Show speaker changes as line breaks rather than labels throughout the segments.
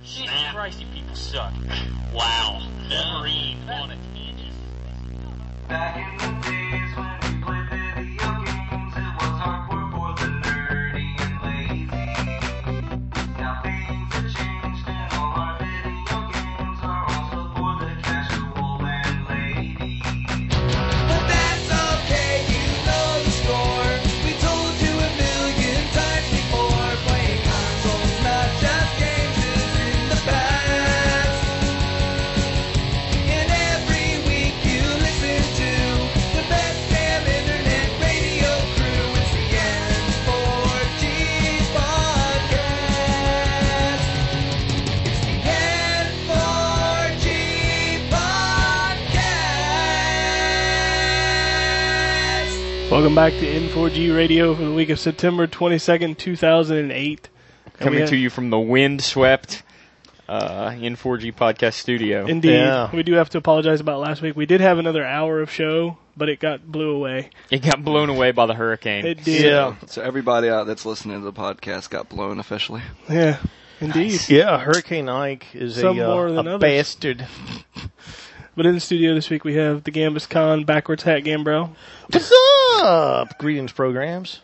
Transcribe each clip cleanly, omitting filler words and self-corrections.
Jesus Christ, you people suck. Wow. Wolverine on it.
Back in the days when we played video games, it was hardcore for the nerdy and lazy. Now things have changed and all our video games are also for the casual and lady. But that's okay, you know the score. We told you a million times before. Playing consoles, not just games, is in the past. And every week you listen to the best damn internet radio crew. It's the N4G podcast. It's the N4G podcast.
Welcome back to N4G Radio for the week of September 22nd, 2008.
Coming to you from the wind-swept N4G podcast studio.
Indeed.
Yeah.
We do have to apologize about last week. We did have another hour of show, but it got blew away.
It got blown away by the hurricane.
It did.
Yeah.
So everybody out that's listening to the podcast got blown officially.
Yeah. Indeed.
Yeah, Hurricane Ike is
Some more than
a
others.
bastard.
But in the studio this week we have the Gambus Con backwards hat Gambrel.
What's up? Greetings, programs.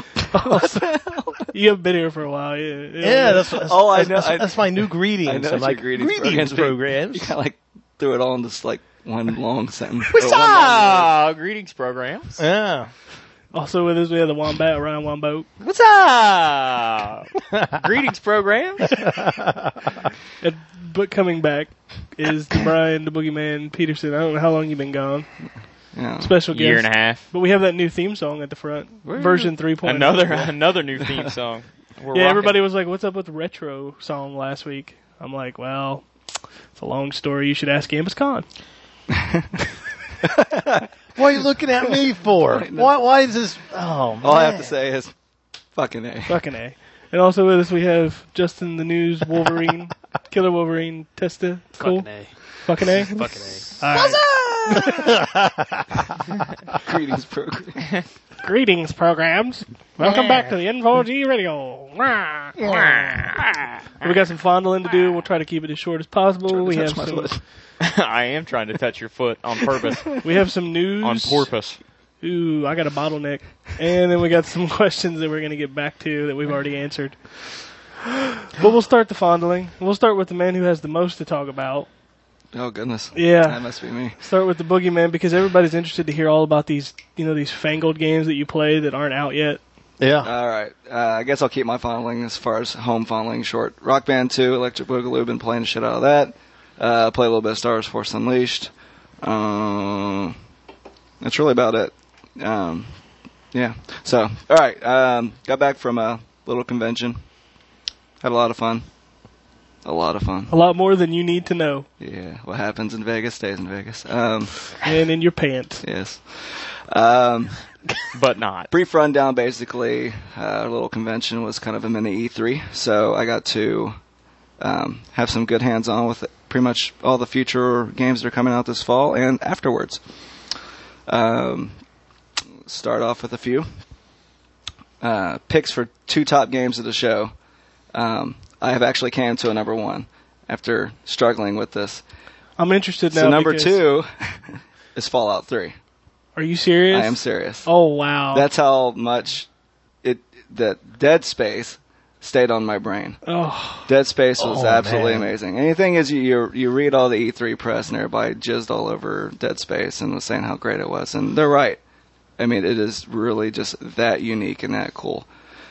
You have been here for a while.
Yeah, that's
Oh, I know.
That's my new greetings.
I know
I'm
it's
like,
your greetings
programs.
You kind of like threw it all in just like one long sentence.
What's
Or one long
up? Greetings, programs.
Yeah.
Also with us we have the Wombat, Ryan Womboat.
What's up? Greetings, programs.
But coming back is the Brian, the Boogeyman Peterson. I don't know how long you've been gone.
Yeah.
Special guest.
Year and a half.
But we have that new theme song at the front. Version 3.0.
Another new theme song. We're
Yeah,
rocking.
everybody was like, what's up with the retro song last week? I'm like, well, it's a long story. You should ask Gambus Con.
What are you looking at me for? Why is this? Oh, man.
All I have to say is, fucking A.
Fucking A. And also with us we have Justin the News Wolverine, Killer Wolverine, Testa. Cool. Fucking A.
Fucking A.
All right.
Greetings program.
Greetings, programs. Welcome back to the N4G Radio. We got some fondling to do. We'll try to keep it as short as possible. We have some.
I am trying to touch your foot on purpose.
We have some news.
On porpoise.
Ooh, I got a bottleneck. And then we got some questions that we're going to get back to that we've already answered. But we'll start the fondling. We'll start with the man who has the most to talk about.
Oh goodness.
Yeah.
That must be me.
Start with the Boogeyman because everybody's interested to hear all about these, these fangled games that you play that aren't out yet.
Yeah.
All right. I guess I'll keep my fondling as far as home fondling short. Rock Band 2, Electric Boogaloo, been playing the shit out of that. Play a little bit of Star Wars Force Unleashed. That's really about it. Yeah. So, all right. Got back from a little convention. Had a lot of fun. A lot of fun.
A lot more than you need to know.
Yeah. What happens in Vegas stays in Vegas.
And in your pants.
Yes.
But not.
Brief rundown, basically. Our little convention was kind of a mini E3, so I got to have some good hands-on with pretty much all the future games that are coming out this fall and afterwards. Start off with a few picks for two top games of the show. I have actually came to a number one after struggling with this.
I'm interested now.
So number
because-
2 is Fallout 3.
Are you serious?
I am serious.
Oh, wow.
That's how much that Dead Space stayed on my brain.
Oh,
Dead Space was absolutely
man.
amazing. Anything is you read all the E3 press and everybody jizzed all over Dead Space and was saying how great it was, and they're right. I mean, it is really just that unique and that cool.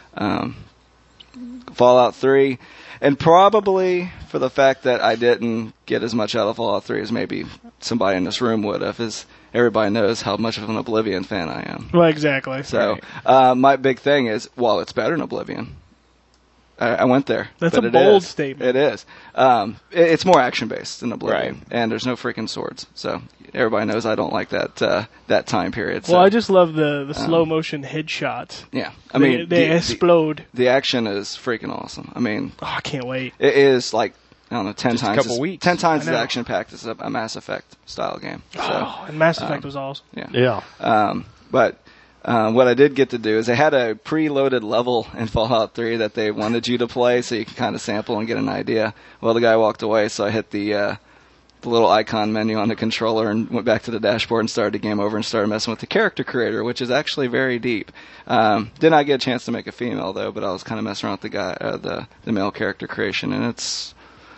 Fallout 3, and probably for the fact that I didn't get as much out of Fallout 3 as maybe somebody in this room would have, is everybody knows how much of an Oblivion fan I am.
well, exactly.
So my big thing is, well, it's better than Oblivion. I went there.
That's
but
a
it
bold
is.
statement.
It is. It's more action-based than Oblivion,
Right.
and there's no freaking swords. So everybody knows I don't like that time period. So,
Well, I just love the slow motion headshots.
yeah. I mean,
they explode.
The action is freaking awesome. I mean,
Oh, I can't wait.
it is like, I don't know, 10
Just a
times.
couple
as,
weeks.
10 times
I
as
know.
action-packed as a Mass Effect style game. So,
Oh, and Mass Effect was awesome.
yeah.
Yeah.
But What I did get to do is they had a preloaded level in Fallout 3 that they wanted you to play so you can kind of sample and get an idea. Well, the guy walked away, so I hit the little icon menu on the controller and went back to the dashboard and started the game over and started messing with the character creator, which is actually very deep. Did not get a chance to make a female, though, but I was kind of messing around with the male character creation, and it's,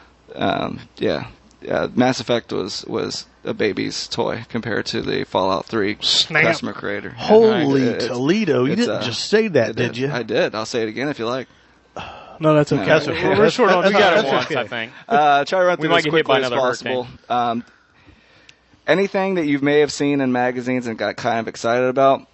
Mass Effect was a baby's toy compared to the Fallout 3
Snap.
customer creator.
Holy
It's-
Toledo! You
it's,
didn't just say that,
I
did you?
I did. I'll say it again if you like.
No, that's okay.
That's
okay.
We're short on
We got
time.
it once,
okay.
I think.
Try to run
We
through
might
as
get hit by
quickly as
another
possible. Anything that you may have seen in magazines and got kind of excited about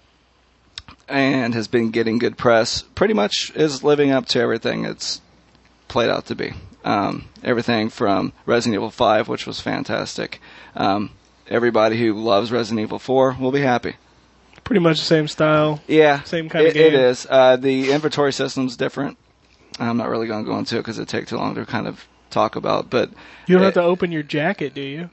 and has been getting good press pretty much is living up to everything it's played out to be. Everything from Resident Evil 5, which was fantastic. Everybody who loves Resident Evil 4 will be happy.
Pretty much the same style.
Yeah,
Same kind of
It
game.
is. The inventory system's different. I'm not really going to go into it because it'd take too long to kind of talk about. But
You don't have to open your jacket, do you?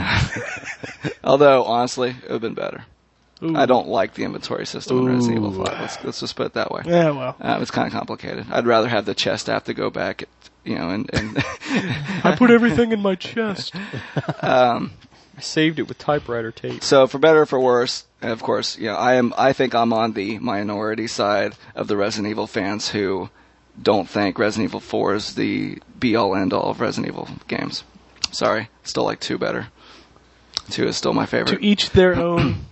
although honestly, it would have been better.
Ooh.
I don't like the inventory system in Resident Evil 5. Let's just put it that way.
Yeah, well.
It's kind of complicated. I'd rather have the chest have to go back, and
I put everything in my chest.
I saved it with typewriter tape.
So for better or for worse, of course, I think I'm on the minority side of the Resident Evil fans who don't think Resident Evil 4 is the be-all end-all of Resident Evil games. Sorry, still like 2 better. 2 is still my favorite.
To each their own.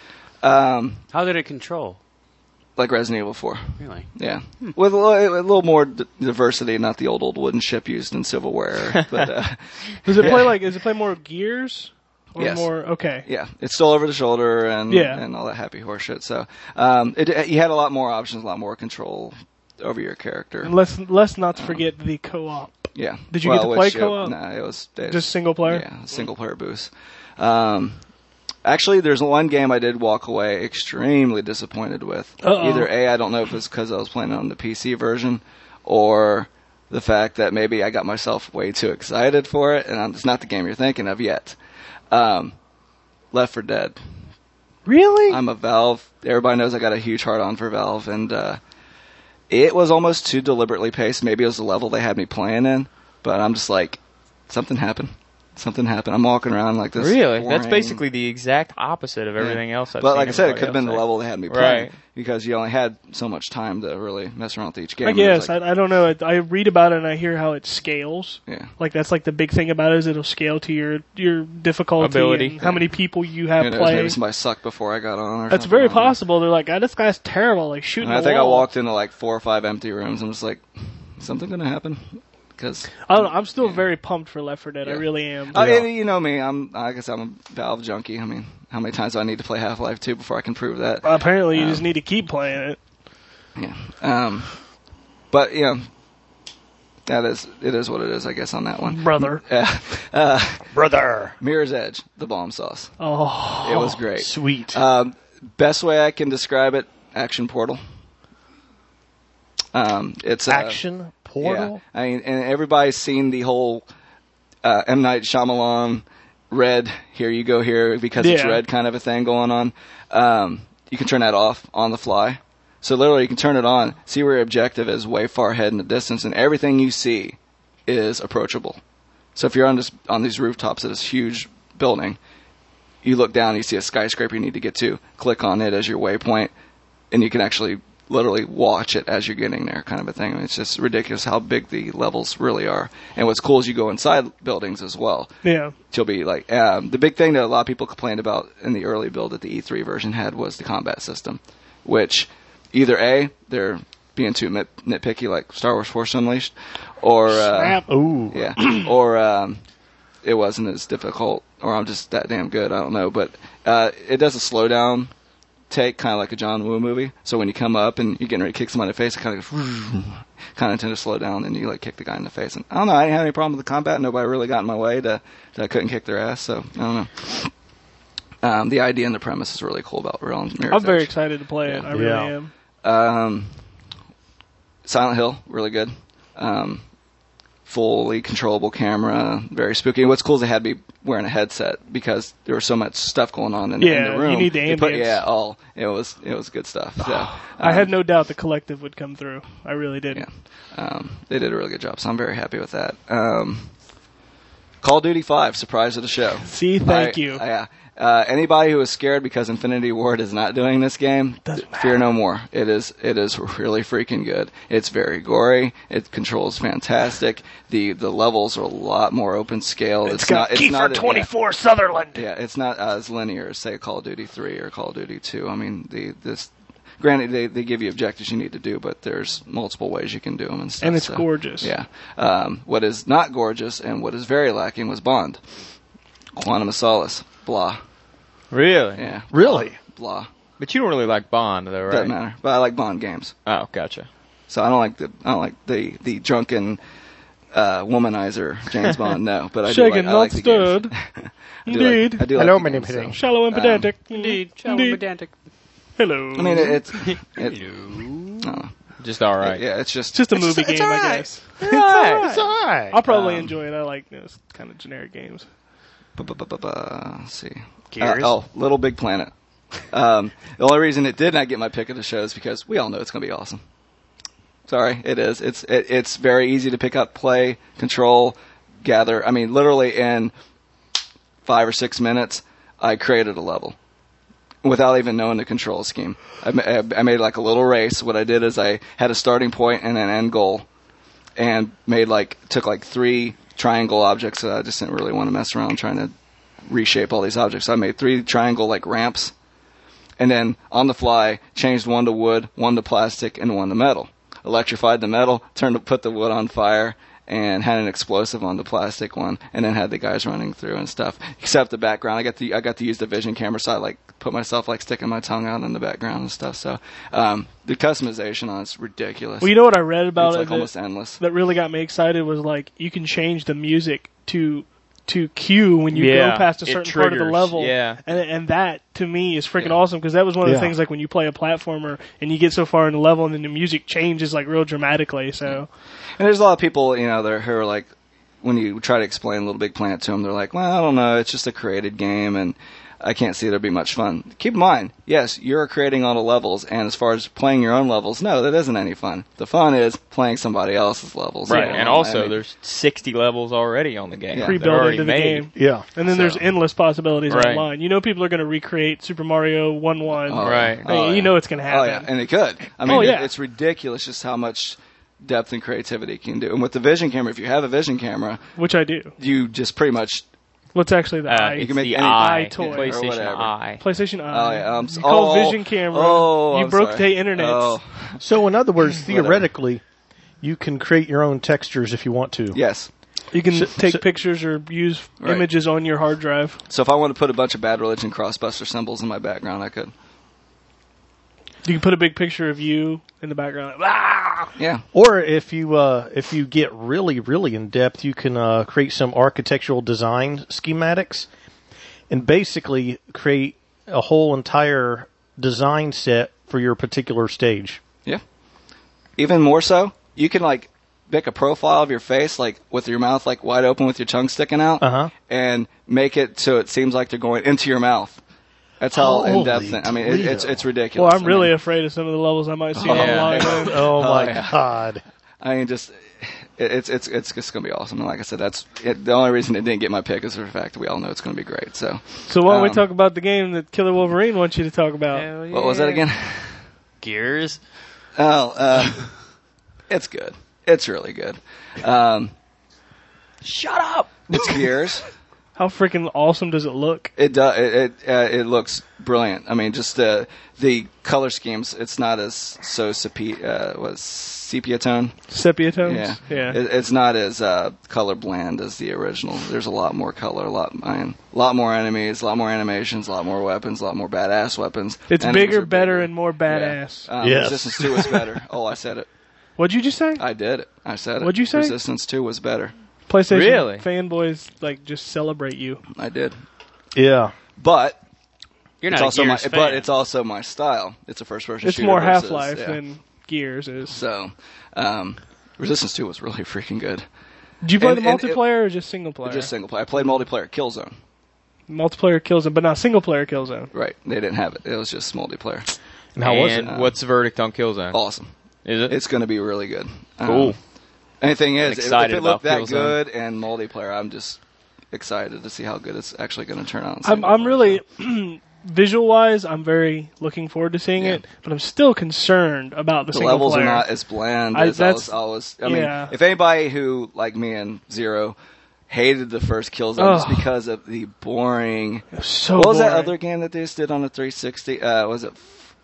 How did it control?
Like Resident Evil 4.
Really?
Yeah, with a little more diversity, not the old wooden ship used in Civil War. But
Does it play more Gears? Or
Yes.
more, okay.
yeah, it's still over the shoulder and
Yeah.
and all that happy horse shit. So you had a lot more options, a lot more control over your character.
And let's not forget the co-op.
Yeah.
Did you get to play
which,
co-op?
No, it was
Just single player?
Yeah, single player boost. Actually, there's one game I did walk away extremely disappointed with.
Uh-oh.
Either A, I don't know if it's because I was playing on the PC version, or the fact that maybe I got myself way too excited for it, and it's not the game you're thinking of yet. Left 4 Dead.
Really?
I'm a Valve. Everybody knows I got a huge heart on for Valve, and it was almost too deliberately paced. Maybe it was the level they had me playing in, but I'm just like, something happened. Something happened. I'm walking around like this.
Really?
boring-
That's basically the exact opposite of everything else I've
But
seen
like I said, it
everybody
could have been the
else say.
level they had me playing
Right.
because you only had so much time to really mess around with each game.
I
And it was
guess.
like,
I don't know. I read about it and I hear how it scales.
yeah.
Like, that's like the big thing about it is it'll scale to your difficulty
Ability.
and how many people you have
Who knows, maybe
playing.
somebody sucked before I got on. Or
That's
something.
very
I don't know.
possible. They're like, this guy's terrible. Like, shooting
And I
the
think I
wall.
walked into like 4 or 5 empty rooms. I'm just like, something gonna happen? Because
I don't know. I'm still very pumped for Left 4 Dead. I
Yeah.
really am.
you know me. I guess I'm a Valve junkie. I mean, how many times do I need to play Half-Life 2 before I can prove that?
Apparently, you just need to keep playing it.
Yeah. But it is what it is. I guess on that one.
Brother.
Brother.
Mirror's Edge, the bomb sauce.
Oh.
It was great.
Sweet.
Best way I can describe it: Action Portal. It's
Action Portal?
Yeah. I mean, and everybody's seen the whole M. Night Shyamalan red, here you go here, because it's
Yeah.
red kind of a thing going on. You can turn that off on the fly. So literally you can turn it on, see where your objective is way far ahead in the distance, and everything you see is approachable. So if you're on these rooftops of this huge building, you look down and you see a skyscraper you need to get to, click on it as your waypoint, and you can actually literally watch it as you're getting there, kind of a thing. I mean, it's just ridiculous how big the levels really are. And what's cool is you go inside buildings as well.
Yeah.
You'll be like, the big thing that a lot of people complained about in the early build that the E3 version had was the combat system, which either A, they're being too nitpicky like Star Wars Force Unleashed, or
Snap.
Ooh.
yeah, or it wasn't as difficult, or I'm just that damn good. I don't know, but it does a slowdown take, kind of like a John Woo movie. So when you come up and you're getting ready to kick someone in the face, it kind of goes, kind of tend to slow down, and you like kick the guy in the face. And I don't know, I didn't have any problem with the combat. Nobody really got in my way that I couldn't kick their ass. So I don't know. The idea and the premise is really cool about Mirror's Edge.
I'm very excited to play it.
Yeah.
I really
Yeah.
am.
Silent Hill, really good. fully controllable camera, very spooky. And what's cool is they had me wearing a headset because there was so much stuff going on in the room.
You need the ambience.
It was good stuff. So,
I had no doubt the collective would come through. I really did.
Yeah. They did a really good job, so I'm very happy with that. Call of Duty 5, surprise of the show.
See, thank you.
Yeah. Anybody who is scared because Infinity Ward is not doing this game, fear no more. It is really freaking good. It's very gory. It controls fantastic. The levels are a lot more open scale.
It's got Kiefer 24 Sutherland.
Yeah, it's not as linear as say Call of Duty 3 or Call of Duty 2. I mean, granted, they give you objectives you need to do, but there's multiple ways you can do them and stuff.
And it's gorgeous.
Yeah. What is not gorgeous and what is very lacking was Bond. Quantum of Solace. Blah.
Really?
Yeah.
Really?
Blah.
But you don't really like Bond, though, right?
Doesn't matter. But I like Bond games.
Oh, gotcha.
So I don't like the drunken womanizer James Bond. No, but I do
Shaken,
like, I like
not
the games.
stirred.
I do
Indeed.
Like, I do
Hello,
like
my
the
name
games,
is
so.
Shallow and pedantic.
Indeed, shallow
Indeed.
pedantic.
Hello.
I mean, it's
Just all right.
yeah, it's just
just a movie game,
it's all
I
right.
guess.
It's all right.
I'll probably enjoy it. I like kind of generic games.
Let's see.
Gears?
Little Big Planet. The only reason it did not get my pick of the show is because we all know it's going to be awesome. Sorry, it is. It's very easy to pick up, play, control, gather. I mean, literally in 5 or 6 minutes, I created a level without even knowing the control scheme. I made like a little race. What I did is I had a starting point and an end goal, and took 3 triangle objects that I just didn't really want to mess around trying to reshape all these objects. So I made 3 triangle ramps, and then on the fly changed 1 to wood, 1 to plastic, and 1 to metal. Electrified the metal, put the wood on fire, and had an explosive on the plastic one, and then had the guys running through and stuff. Except the background, I got to use the vision camera, so I put myself sticking my tongue out in the background and stuff. So the customization on it's ridiculous.
Well, you know what I read about
it's
it
almost endless.
that really got me excited was you can change the music to cue when you go past a certain part of the level.
Yeah.
And that, to me, is freaking awesome, because that was one of the things, when you play a platformer and you get so far in the level and then the music changes, real dramatically, so...
And there's a lot of people, who are when you try to explain Little Big Planet to them, they're like, well, I don't know, it's just a created game, and I can't see there'd be much fun. Keep in mind, yes, you're creating all the levels, and as far as playing your own levels, no, that isn't any fun. The fun is playing somebody else's levels.
Right, and also there's 60 levels already on the game.
Yeah.
Pre-built into the game.
Yeah.
And then there's endless possibilities
Right.
online. People are going to recreate Super Mario 1-1.
Right.
It's going to happen.
Oh, yeah, and it could. I mean,
yeah.
it's ridiculous just how much depth and creativity it can do. And with the vision camera, if you have a vision camera,
Which I do.
you just pretty much...
What's actually the eye?
you
It's
can make
the
any
eye,
toy.
the
Or
PlayStation
whatever.
Eye.
PlayStation Eye.
Oh, yeah.
You call Vision Camera. You
I'm
broke
sorry.
the internet.
Oh,
So, in other words, theoretically, you can create your own textures if you want to.
yes.
You can take pictures or use
Right.
images on your hard drive.
So if I want to put a bunch of Bad Religion Crossbuster symbols in my background, I could.
You can put a big picture of you in the background. Ah!
Yeah.
Or if you get really, really in depth, you can create some architectural design schematics and basically create a whole entire design set for your particular stage.
Yeah. Even more so, you can make a profile of your face, with your mouth wide open with your tongue sticking out, and make it so it seems like they're going into your mouth. That's how in depth. I mean, it's ridiculous.
Well, I'm really afraid of some of the levels I might see online.
Oh my God!
I mean, just it's just gonna be awesome. And like I said, that's it. The only reason it didn't get my pick is for the fact that we all know it's gonna be great. So
why don't we talk about the game that Killer Wolverine wants you to talk about?
Hell yeah.
what was that again?
Gears?
Oh, it's good. It's really good.
Shut up!
It's Gears.
How freaking awesome does it look?
It does. It looks brilliant. I mean, just the color schemes. It's not as sepia tone.
Sepia tones?
Yeah.
Yeah.
It's not as color bland as the original. There's a lot more color, a lot more enemies, a lot more animations, a lot more weapons, a lot more badass weapons.
It's
Enemies
bigger,
are
better,
bigger.
and more badass.
Yeah.
Yes.
Resistance 2 was better. Oh, I said it.
What'd you just say?
I did it. I said it.
What'd you say?
Resistance 2 was better.
PlayStation
Really?
fanboys just celebrate you.
I did.
Yeah.
But
You're
it's
not
also
a Gears fan.
but it's also my style. It's a first-person
It's
shooter.
more
versus-
Half-Life
yeah.
than Gears is.
So, Resistance 2 was really freaking good.
Did you play
And-
the
and
multiplayer or just single player?
Just single player. I played multiplayer Killzone.
Multiplayer Killzone, but not single player Killzone.
Right. They didn't have it. It was just multiplayer.
And how was it?
And what's the verdict on Killzone?
Awesome.
Is it?
It's going to be really good.
Cool.
Anything is, if
excited
it looked
about
that
Killzone.
good and multiplayer, I'm just excited to see how good it's actually going to turn out.
I'm really visual wise. I'm very looking forward to seeing
Yeah.
it, but I'm still concerned about the
The
single
levels
player.
are not as bland
I-
as I
that's-
was. I mean,
yeah.
if anybody who, like me and Zero, hated the first Killzone just
Ugh.
because of the boring.
so
What was that
boring.
other game that they just did on the 360? Was it?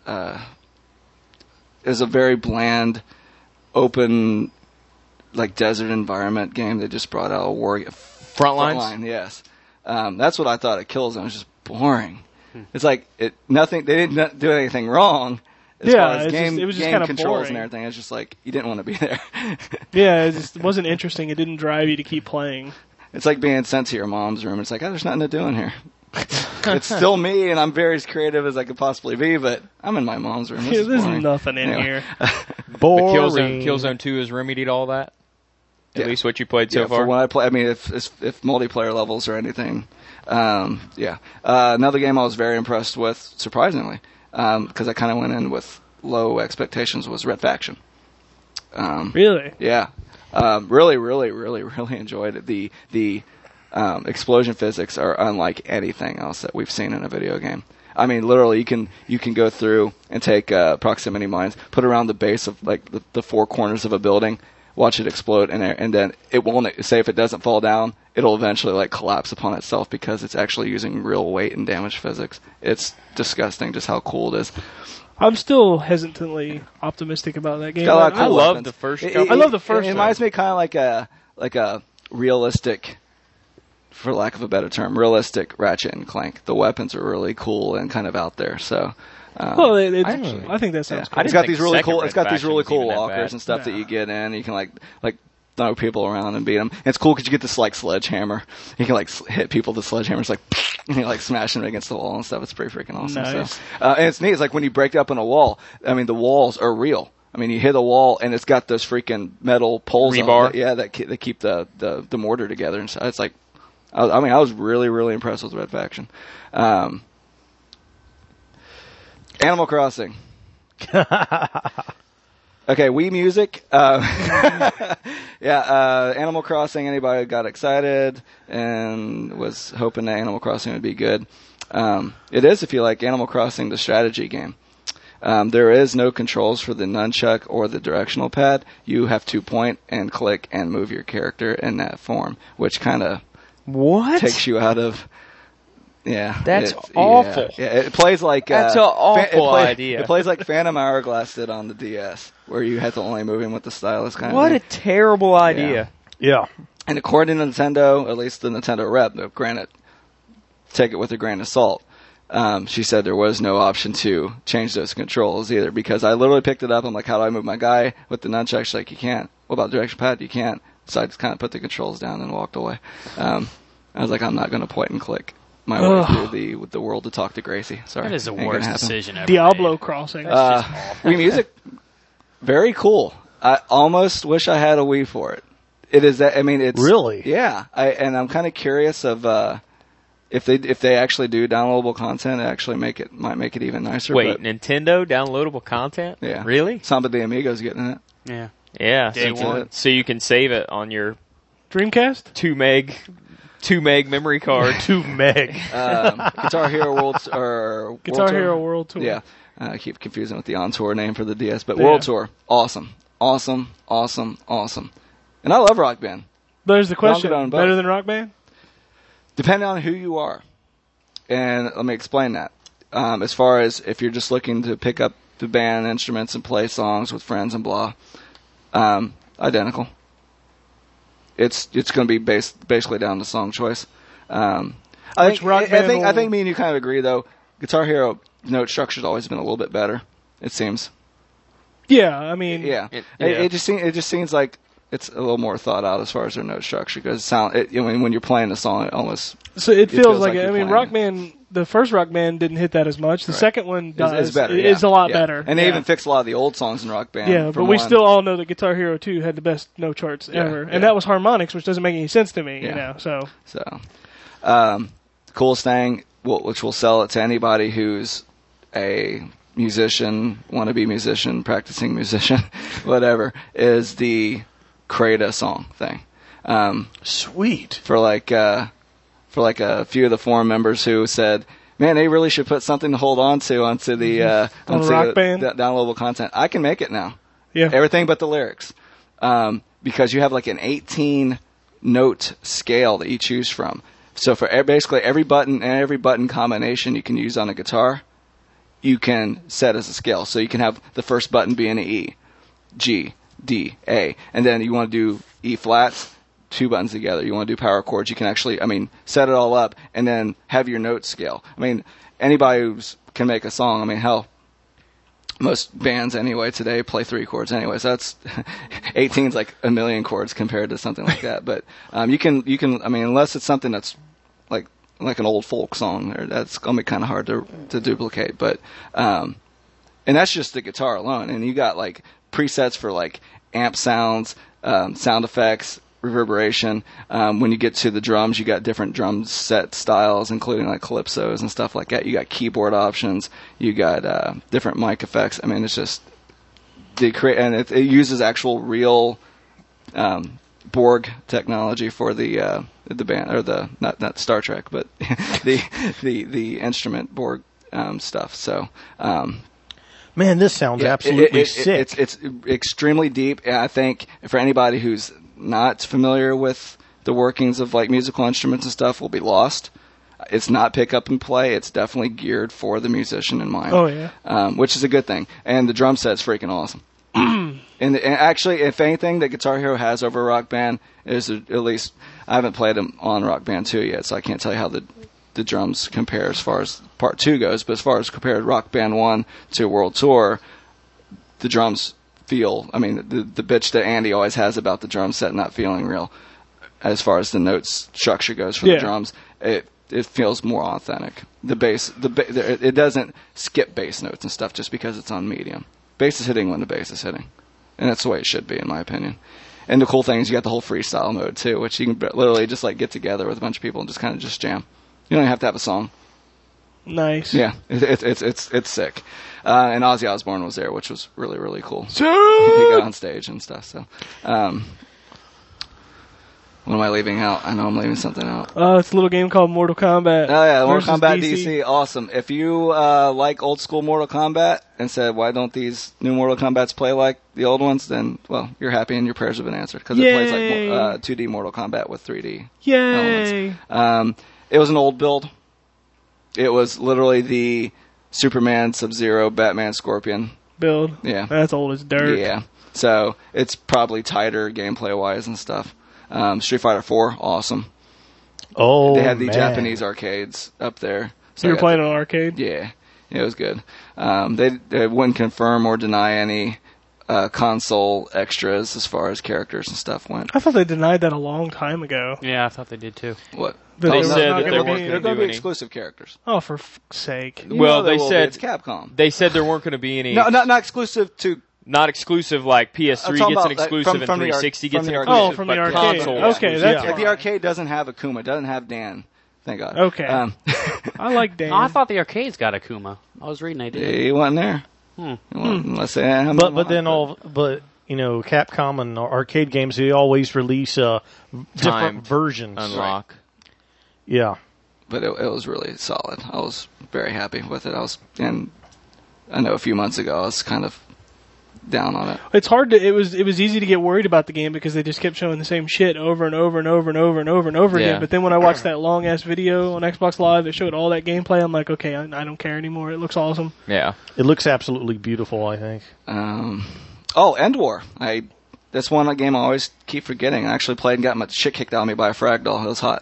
It was a very bland, open, like desert environment game. They just brought out a war.
Frontlines?
Frontline, yes. That's what I thought of Killzone. It was just boring. It's like nothing. They didn't do anything wrong. As
Yeah,
far as
it's
game,
just- it was just
game
kinda
controls
boring.
and everything. It's just like you didn't want to be there.
Yeah, it just wasn't interesting. It didn't drive you to keep playing.
It's like being sent to your mom's room. It's like, oh, there's nothing to do in here. It's still me, and I'm very as creative as I could possibly be, but I'm in my mom's room. This is
There's
boring.
nothing in
Anyway.
here.
But
Boring.
Killzone 2 has remedied all that? At
Yeah.
least what you played so
Yeah,
far?
for when I play, I mean, if multiplayer levels or anything, yeah. Another game I was very impressed with, surprisingly, because I kind of went in with low expectations, was Red Faction.
Really?
Yeah, really, really, really, really enjoyed it. The explosion physics are unlike anything else that we've seen in a video game. I mean, literally, you can go through and take proximity mines, put around the base of like the four corners of a building, watch it explode, and then it won't say if it doesn't fall down, it'll eventually like collapse upon itself because it's actually using real weight and damage physics. It's disgusting just how cool it is.
I'm still hesitantly optimistic about that game.
Got a lot of
I
cool
love
weapons.
the first
It-
couple.
I love the first
It
one.
reminds me kind of like a realistic, for lack of a better term, realistic Ratchet and Clank. The weapons are really cool and kind of out there. So,
Well,
I
I think that sounds cool.
I
it's
didn't
got
think
these really
second
cool.
Red
It's got these
Faction
really
was even
cool
that
walkers
bad.
and stuff that
Yeah.
you get in. You can like throw people around and beat them. And it's cool because you get this like sledgehammer. You can like hit people with the sledgehammer. It's like and you're like smashing them against the wall and stuff. It's pretty freaking awesome.
Nice.
So, and it's neat. It's like when you break up in a wall. I mean, the walls are real. I mean, you hit a wall and it's got those freaking metal poles on
Rebar?
it. Yeah, that keep the mortar together. And so it's like, I mean, I was really, really impressed with Red Faction. Animal Crossing. Okay, Wii Music. Animal Crossing. Anybody got excited and was hoping that Animal Crossing would be good. It is if you like Animal Crossing, the strategy game. There is no controls for the nunchuck or the directional pad. You have to point and click and move your character in that form, which kind of
What?
takes you out of. Yeah,
That's
it's-
awful.
Yeah, it plays like
That's an awful idea.
It plays like Phantom Hourglass did on the DS, where you had to only move in with the stylus kind
What
of
a
thing.
terrible idea.
Yeah.
And according to Nintendo, at least the Nintendo rep, though, granted, take it with a grain of salt. She said there was no option to change those controls either, because I literally picked it up. I'm like, how do I move my guy with the nunchuck? She's like, you can't. What about the direction pad? You can't. So I just kind of put the controls down and walked away. I was like, I'm not going to point and click my way through the world to talk to Gracie. Sorry.
That is the
Ain't gonna
worst
happen.
decision ever.
Diablo
made.
Crossing.
Wii Music, very cool. I almost wish I had a Wii for it. It is that. I mean, it's
Really?
Yeah. And I'm kind of curious of if they actually do downloadable content, it actually might make it even nicer.
Wait,
but,
Nintendo downloadable content?
yeah,
Really?
Samba de Amigo's getting it.
Yeah.
Yeah.
Day
so,
one.
so you can save it on your
Dreamcast?
2 meg memory card.
2 meg.
Guitar Hero World or
Guitar
World Tour?
Hero World Tour.
Yeah, I keep confusing with the On Tour name for the DS, but
Yeah.
World Tour, awesome. And I love Rock Band.
There's the question.
I'll get on both.
Better than Rock Band?
Depending on who you are. And let me explain that. As far as if you're just looking to pick up the band instruments and play songs with friends and blah, identical. It's going to be basically down to song choice. I
Which Rock Band
think
will-
me and you kind of agree though. Guitar Hero note structure's always been a little bit better. It seems.
Yeah, I mean,
Yeah.
It-
It just seems like it's a little more thought out as far as their note structure because when you're playing the song, it almost
so it
feels
feels like,
like
I
you're
mean,
playing.
Rock Band the first Rock Band didn't hit that as much. The second one does.
It's better.
It's
yeah,
a lot
yeah.
better.
And they
Yeah.
even fixed a lot of the old songs in Rock Band.
Yeah, but
from
we
one.
still all know that Guitar Hero 2 had the best no charts ever, and that was harmonics, which doesn't make any sense to me.
Yeah.
You know, so
So, coolest thing, which will sell it to anybody who's a musician, wannabe musician, practicing musician, whatever, is the Creda song thing.
Sweet.
For like a few of the forum members who said, "Man, they really should put something to hold on to onto the
On
onto
Rock Band?
the downloadable content." I can make it now.
yeah.
Everything but the lyrics. Because you have like an 18 note scale that you choose from. So for basically every button and every button combination you can use on a guitar, you can set as a scale. So you can have the first button be an E, G, D, A. And then you want to do E flats, 2 buttons together. You want to do power chords. You can actually, set it all up and then have your note scale. Anybody who can make a song, hell, most bands anyway today play 3 chords anyway, so that's 18's like a million chords compared to something like that. But you can unless it's something that's like an old folk song, that's gonna be kind of hard to duplicate. But and that's just the guitar alone, and you got like presets for like amp sounds, sound effects, reverberation. When you get to the drums, you got different drum set styles, including like calypsos and stuff like that. You got keyboard options. You got different mic effects. It's just and it uses actual real Borg technology for the band, or the not Star Trek, but the instrument Borg stuff. So.
Man, this sounds absolutely sick.
It's extremely deep, and I think for anybody who's not familiar with the workings of like musical instruments and stuff, will be lost. It's not pick up and play. It's definitely geared for the musician in mind.
Oh yeah.
Which is a good thing. And the drum set's freaking awesome. and actually, if anything that Guitar Hero has over Rock Band is at least, I haven't played them on Rock Band 2 yet, so I can't tell you how the drums compare as far as Part 2 goes. But as far as compared Rock Band 1 to World Tour, the drums feel, the bitch that Andy always has about the drum set not feeling real, as far as the notes structure goes for the drums, it feels more authentic. The bass, it doesn't skip bass notes and stuff just because it's on medium. Bass is hitting when the bass is hitting, and that's the way it should be, in my opinion. And the cool thing is you got the whole freestyle mode too, which you can literally just like get together with a bunch of people and just kind of just jam. You don't even have to have a song.
Nice.
Yeah, it's sick. And Ozzy Osbourne was there, which was really, really cool. He got on stage and stuff. So, what am I leaving out? I know I'm leaving something out.
It's a little game called Mortal Kombat.
Oh yeah, Mortal
versus
Kombat DC, awesome. If you like old school Mortal Kombat and said, why don't these new Mortal Kombats play like the old ones, then, well, you're happy and your prayers have been answered, because it plays like 2D Mortal Kombat with 3D
Yay!
elements. It was an old build. It was literally the Superman, Sub-Zero, Batman, Scorpion
Build.
Yeah.
That's old as dirt.
Yeah. So it's probably tighter gameplay-wise and stuff. Street Fighter 4, awesome.
Oh,
They had the
man.
Japanese arcades up there.
So you're playing on arcade?
Yeah. It was good. They wouldn't confirm or deny any console extras as far as characters and stuff went.
I thought they denied that a long time ago.
Yeah, I thought they did too.
What?
That
They
were
said
not
that
gonna
they
be-
weren't
They're
gonna
going
do
to be
any.
exclusive characters.
Oh, for fuck's sake.
You
Well,
know they
they
will be.
said-
It's Capcom.
They said there weren't going to be any.
No, not exclusive to.
Not exclusive like PS3
I'm talking
gets an
about, like,
exclusive and
from the arc-
360
from
gets
the
an
arcade.
exclusive.
Oh, from the
but
arcade.
console
Okay,
exclusive.
that's
Yeah, the arcade doesn't have Akuma, doesn't have Dan. Thank God.
Okay. I like Dan.
Oh, I thought the arcades got Akuma. I was reading they did.
He wasn't there. Unless they had him
But
unlocked,
Capcom and arcade games, they always release different
Timed
versions.
Unlock.
Yeah.
But it was really solid. I was very happy with it. And I know a few months ago I was kind of down on it.
It's hard to. It was easy to get worried about the game because they just kept showing the same shit over and over and over and over and over and over
Yeah.
again. But then when I watched that long ass video on Xbox Live that showed all that gameplay, I'm like, okay, I don't care anymore. It looks awesome.
Yeah.
It looks absolutely beautiful, I think.
End War. That's one game I always keep forgetting. I actually played and got my shit kicked out of me by a frag doll. It was hot.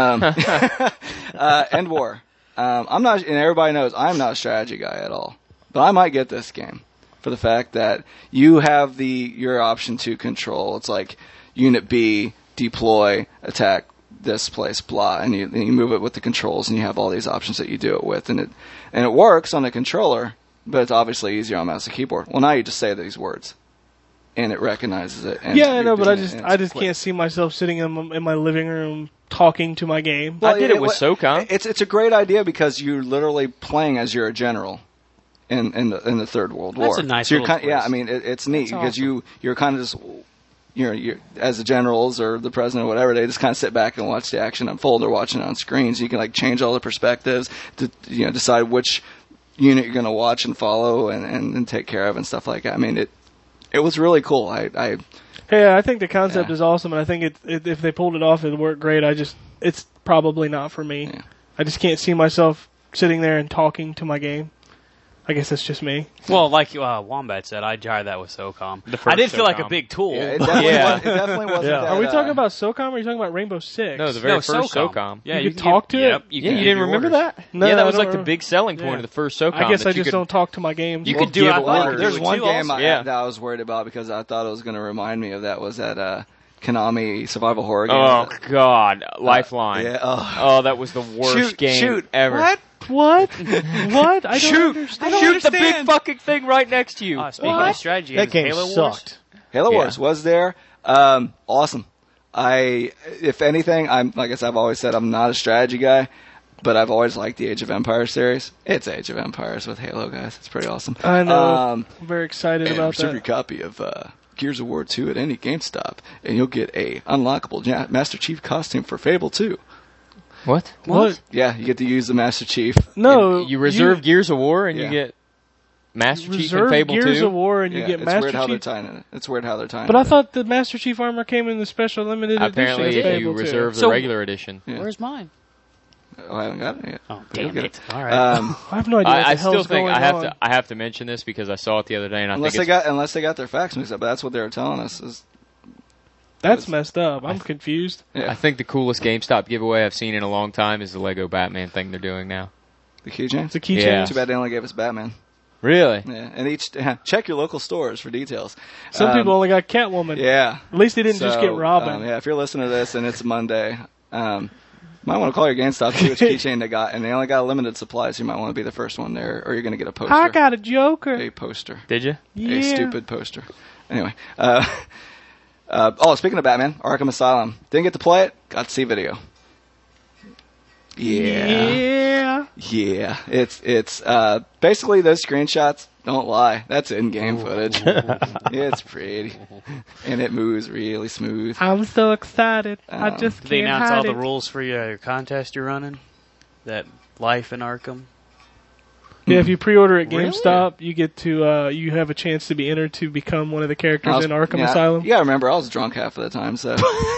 End War. I'm not, and everybody knows I'm not a strategy guy at all. But I might get this game for the fact that you have your option to control. It's like Unit B, deploy, attack this place, blah, and you move it with the controls, and you have all these options that you do it with, and it works on a controller, but it's obviously easier on mouse and keyboard. Well, now you just say these words, and it recognizes it. And
Yeah, I know, but I
doing it,
just
and
I
it's
just
quick.
can't see myself sitting in my living room talking to my game.
Well,
I did it with SOCOM.
It's a great idea because you're literally playing as you're a general in the Third World War.
That's a nice
so you're
little
kind, yeah,
twist.
I mean it's neat
That's
because you're kind of just you're as the generals or the president or whatever, they just kind of sit back and watch the action unfold. They're watching it on screens. You can like change all the perspectives to decide which unit you're going to watch and follow and take care of and stuff like that. I mean it was really cool. I
Yeah, I think the concept
Yeah.
is awesome, and I think if they pulled it off, it'd work great. It's probably not for me.
Yeah.
I just can't see myself sitting there and talking to my game. I guess that's just me.
Well, like Wombat said, I tried that with SOCOM.
The first
I did feel like a
SOCOM.
big tool.
yeah, it definitely,
Yeah.
it definitely wasn't.
Yeah.
That,
Are we talking
uh,
about SOCOM or are you talking about Rainbow Six?
No, the very
No,
first SOCOM.
Yeah,
You could
can
talk to it?
Yep,
Yeah,
can
you
give
didn't
your
remember
orders.
that?
No,
yeah, that
I
was
don't
like the
remember.
big selling point
Yeah.
of the first SOCOM.
I guess
that
I
you
just
could-
don't talk to my games.
You
Well,
could do
give
I like
orders.
There's
do it
one
too
game
also.
Yeah.
that I was worried about because I thought it was going to remind me of that was that Konami survival horror game.
Oh God, Lifeline.
Yeah. Oh.
Oh, that was the worst game
shoot.
ever.
What?
What? What? I don't
Shoot!
understand.
Shoot the big fucking thing right next to you.
Speaking
What?
of strategy
That
games,
game
Halo Wars.
sucked.
Halo
Yeah.
Wars was there. Awesome. If anything, I'm like I said, I've always said I'm not a strategy guy, but I've always liked the Age of Empires series. It's Age of Empires with Halo, guys. It's pretty awesome.
I know.
Um,
I'm very excited
and
about
receive your
that.
copy of Gears of War 2 at any GameStop, and you'll get a unlockable Master Chief costume for Fable 2.
What?
What?
Yeah, you get to use the Master Chief.
No,
You reserve Gears of War and
Yeah.
you get Master Chief
reserve
and Fable
Gears
2.
of War and you
Yeah,
get
it's
Master
weird how they're
Chief.
tying it. It's weird how they're tying
But
it.
I thought the Master Chief armor came in the special limited
Apparently,
edition. of
you
Fable 2.
reserve the
So-
regular edition.
Yeah.
Where's mine?
Oh, I haven't got it yet.
Oh,
You'll
damn
get
it. All right.
I have no idea what
I
the
still
hell's
think
going on.
I have to mention this because I saw it the other day and I
Unless
think
they got their facts mixed up, but that's what they were telling us. Is
That's messed up. I'm confused.
yeah,
I think the coolest GameStop giveaway I've seen in a long time is the Lego Batman thing they're doing now.
the keychains.
It's a keychain.
Yeah.
Too bad they only gave us Batman.
Really?
Yeah, and check your local stores for details.
Some people only got Catwoman.
Yeah.
At least they didn't just
So,
get Robin.
yeah, if you're listening to this and it's Monday, might want to call your GameStop, see which keychain they got, and they only got a limited supply, so you might want to be the first one there, or you're going to get a poster.
I got a Joker.
a poster.
Did you?
Yeah.
A stupid poster. Anyway, speaking of Batman, Arkham Asylum. Didn't get to play it, got to see video.
Yeah.
Yeah, it's basically those screenshots don't lie. That's in-game footage. It's pretty, and it moves really smooth.
I'm so excited. I just
Did they
can't
announce
hide
all the
it.
rules for your contest you're running? That Life in Arkham?
Yeah, if you pre-order at
Really?
GameStop, you get to you have a chance to be entered to become one of the characters in Arkham
yeah,
Asylum.
You gotta remember, I was drunk half of the time, so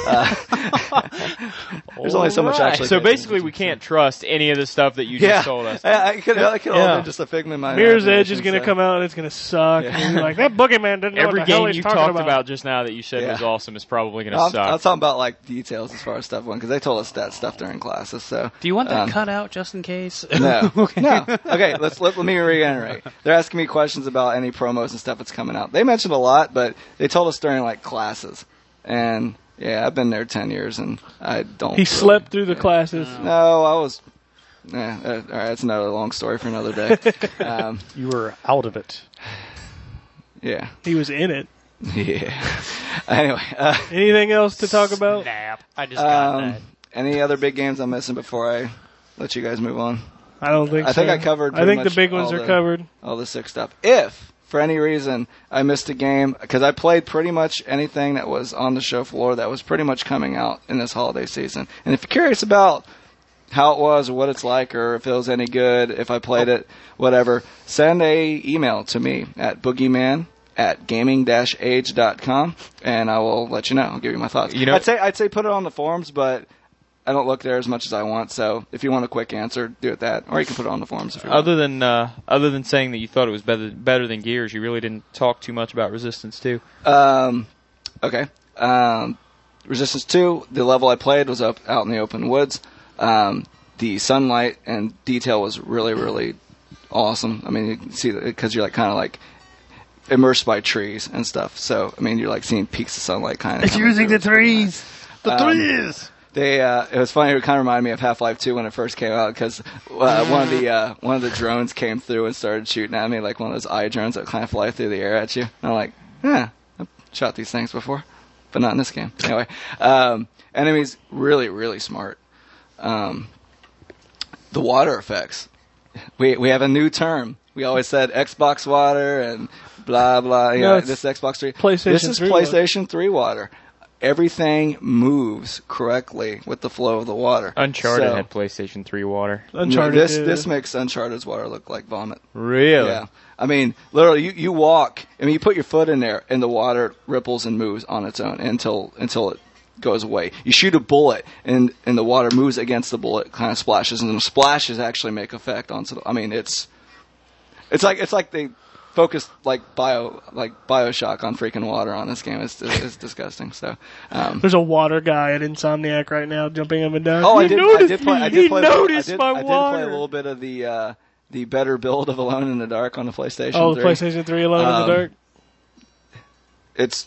there's only so much
Alright.
actually.
So basically, we can't trust any of the stuff that you just told us.
I could all
Yeah.
been just a figment of my
Mirror's Edge
imagination,
is going to
so-
come out and it's going to suck.
Yeah.
And you're like, that boogeyman didn't know
Every
what the hell
game
he's
you
talking
talked
about.
about just now that you said
Yeah.
was awesome is probably going to
I'm
suck.
talking about like details as far as stuff went because they told us that stuff during classes. So
Do you want that
Um,
cut out just in case?
no, no. Okay, let me reiterate. They're asking me questions about any promos and stuff that's coming out. They mentioned a lot, but they told us during like classes. And yeah, I've been there 10 years, and I don't.
He slept through the classes.
No, I was. All right, that's another long story for another day.
You were out of it.
Yeah,
He was in it.
yeah. Anyway,
Anything else to talk about?
Snap. I just got that.
any other big games I'm missing before I let you guys move on?
I don't think so.
I think I covered
I
pretty
think the
much
big ones
all
are
the-
covered.
All the sick stuff. If, for any reason, I missed a game, because I played pretty much anything that was on the show floor that was pretty much coming out in this holiday season. And if you're curious about how it was or what it's like or if it was any good, if I played it, whatever, send a email to me at boogeyman@gaming-age.com and I will let you know. I'll give you my thoughts.
You know-
I'd say put it on the forums, but I don't look there as much as I want, so if you want a quick answer, do it that. Or you can put it on the forums if you want.
Other than saying that you thought it was better than Gears, you really didn't talk too much about Resistance 2.
Okay. Resistance 2, the level I played was up out in the open woods. The sunlight and detail was really, really awesome. I mean, you can see that because you're like kind of like immersed by trees and stuff. So, I mean, you're like seeing peaks of sunlight kind of.
It's using the trees. The trees.
It was funny. It kind of reminded me of Half-Life 2 when it first came out because one of the drones came through and started shooting at me, like one of those eye drones that kind of fly through the air at you. And I'm like, I've shot these things before, but not in this game. Anyway, enemies really, really smart. The water effects. We have a new term. We always said Xbox water and blah blah.
No,
This Xbox 3.
PlayStation
This is
3
PlayStation 3 water. Everything moves correctly with the flow of the water.
Uncharted
So,
had PlayStation 3 water.
Uncharted.
This makes Uncharted's water look like vomit.
Really?
Yeah. I mean, literally, you walk. I mean, you put your foot in there, and the water ripples and moves on its own until it goes away. You shoot a bullet, and the water moves against the bullet, kind of splashes, and the splashes actually make effect on. I mean, it's like they focused like Bioshock on freaking water on this game. It's disgusting. So.
There's a water guy at Insomniac right now jumping up and down.
Oh, I
He
did
noticed
play.
me.
I did
He
play.
noticed
I did
my
play
water.
a little bit of the better build of Alone in the Dark on the PlayStation.
Oh, the
3.
PlayStation 3 Alone in the Dark.
It's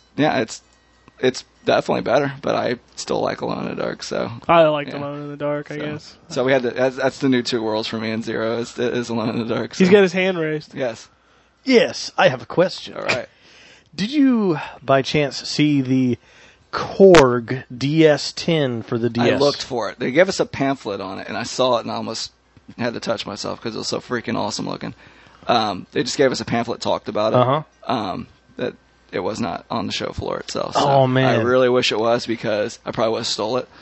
definitely better, but I still like Alone in the Dark. So
I liked
yeah.
Alone in the Dark, I guess.
So we had that's the new two worlds for me in Zero is Alone in the Dark. So.
He's got his hand raised.
Yes.
Yes, I have a question.
All right.
Did you, by chance, see the Korg DS10 for the DS?
I looked for it. They gave us a pamphlet on it, and I saw it, and I almost had to touch myself because it was so freaking awesome looking. They just gave us a pamphlet, talked about it. That it was not on the show floor itself. So
Oh, man.
I really wish it was because I probably would have stole it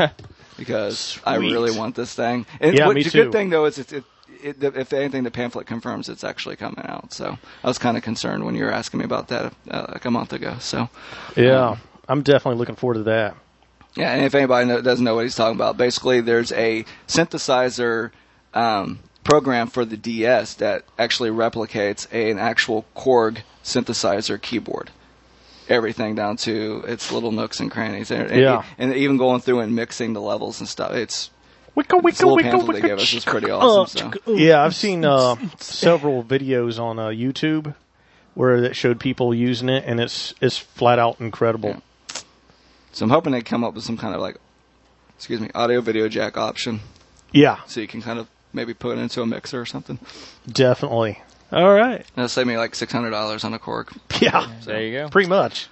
because I
Sweet.
really want this thing. And
Yeah, me
the
too.
good thing though is if anything, the pamphlet confirms it's actually coming out. So I was kind of concerned when you were asking me about that like a month ago. So
Yeah, I'm definitely looking forward to that.
yeah, and if anybody doesn't know what he's talking about, basically there's a synthesizer program for the DS that actually replicates an actual Korg synthesizer keyboard. Everything down to its little nooks and crannies. And even going through and mixing the levels and stuff. It's
Wicka,
this little pamphlet they gave us is pretty awesome. So.
Yeah, I've seen several videos on YouTube where it showed people using it, and it's flat out incredible.
Yeah. So I'm hoping they come up with some kind of audio video jack option.
Yeah,
So you can kind of maybe put it into a mixer or something.
definitely.
All right.
That'll save me like $600 on a Korg.
Yeah,
There you go.
pretty much.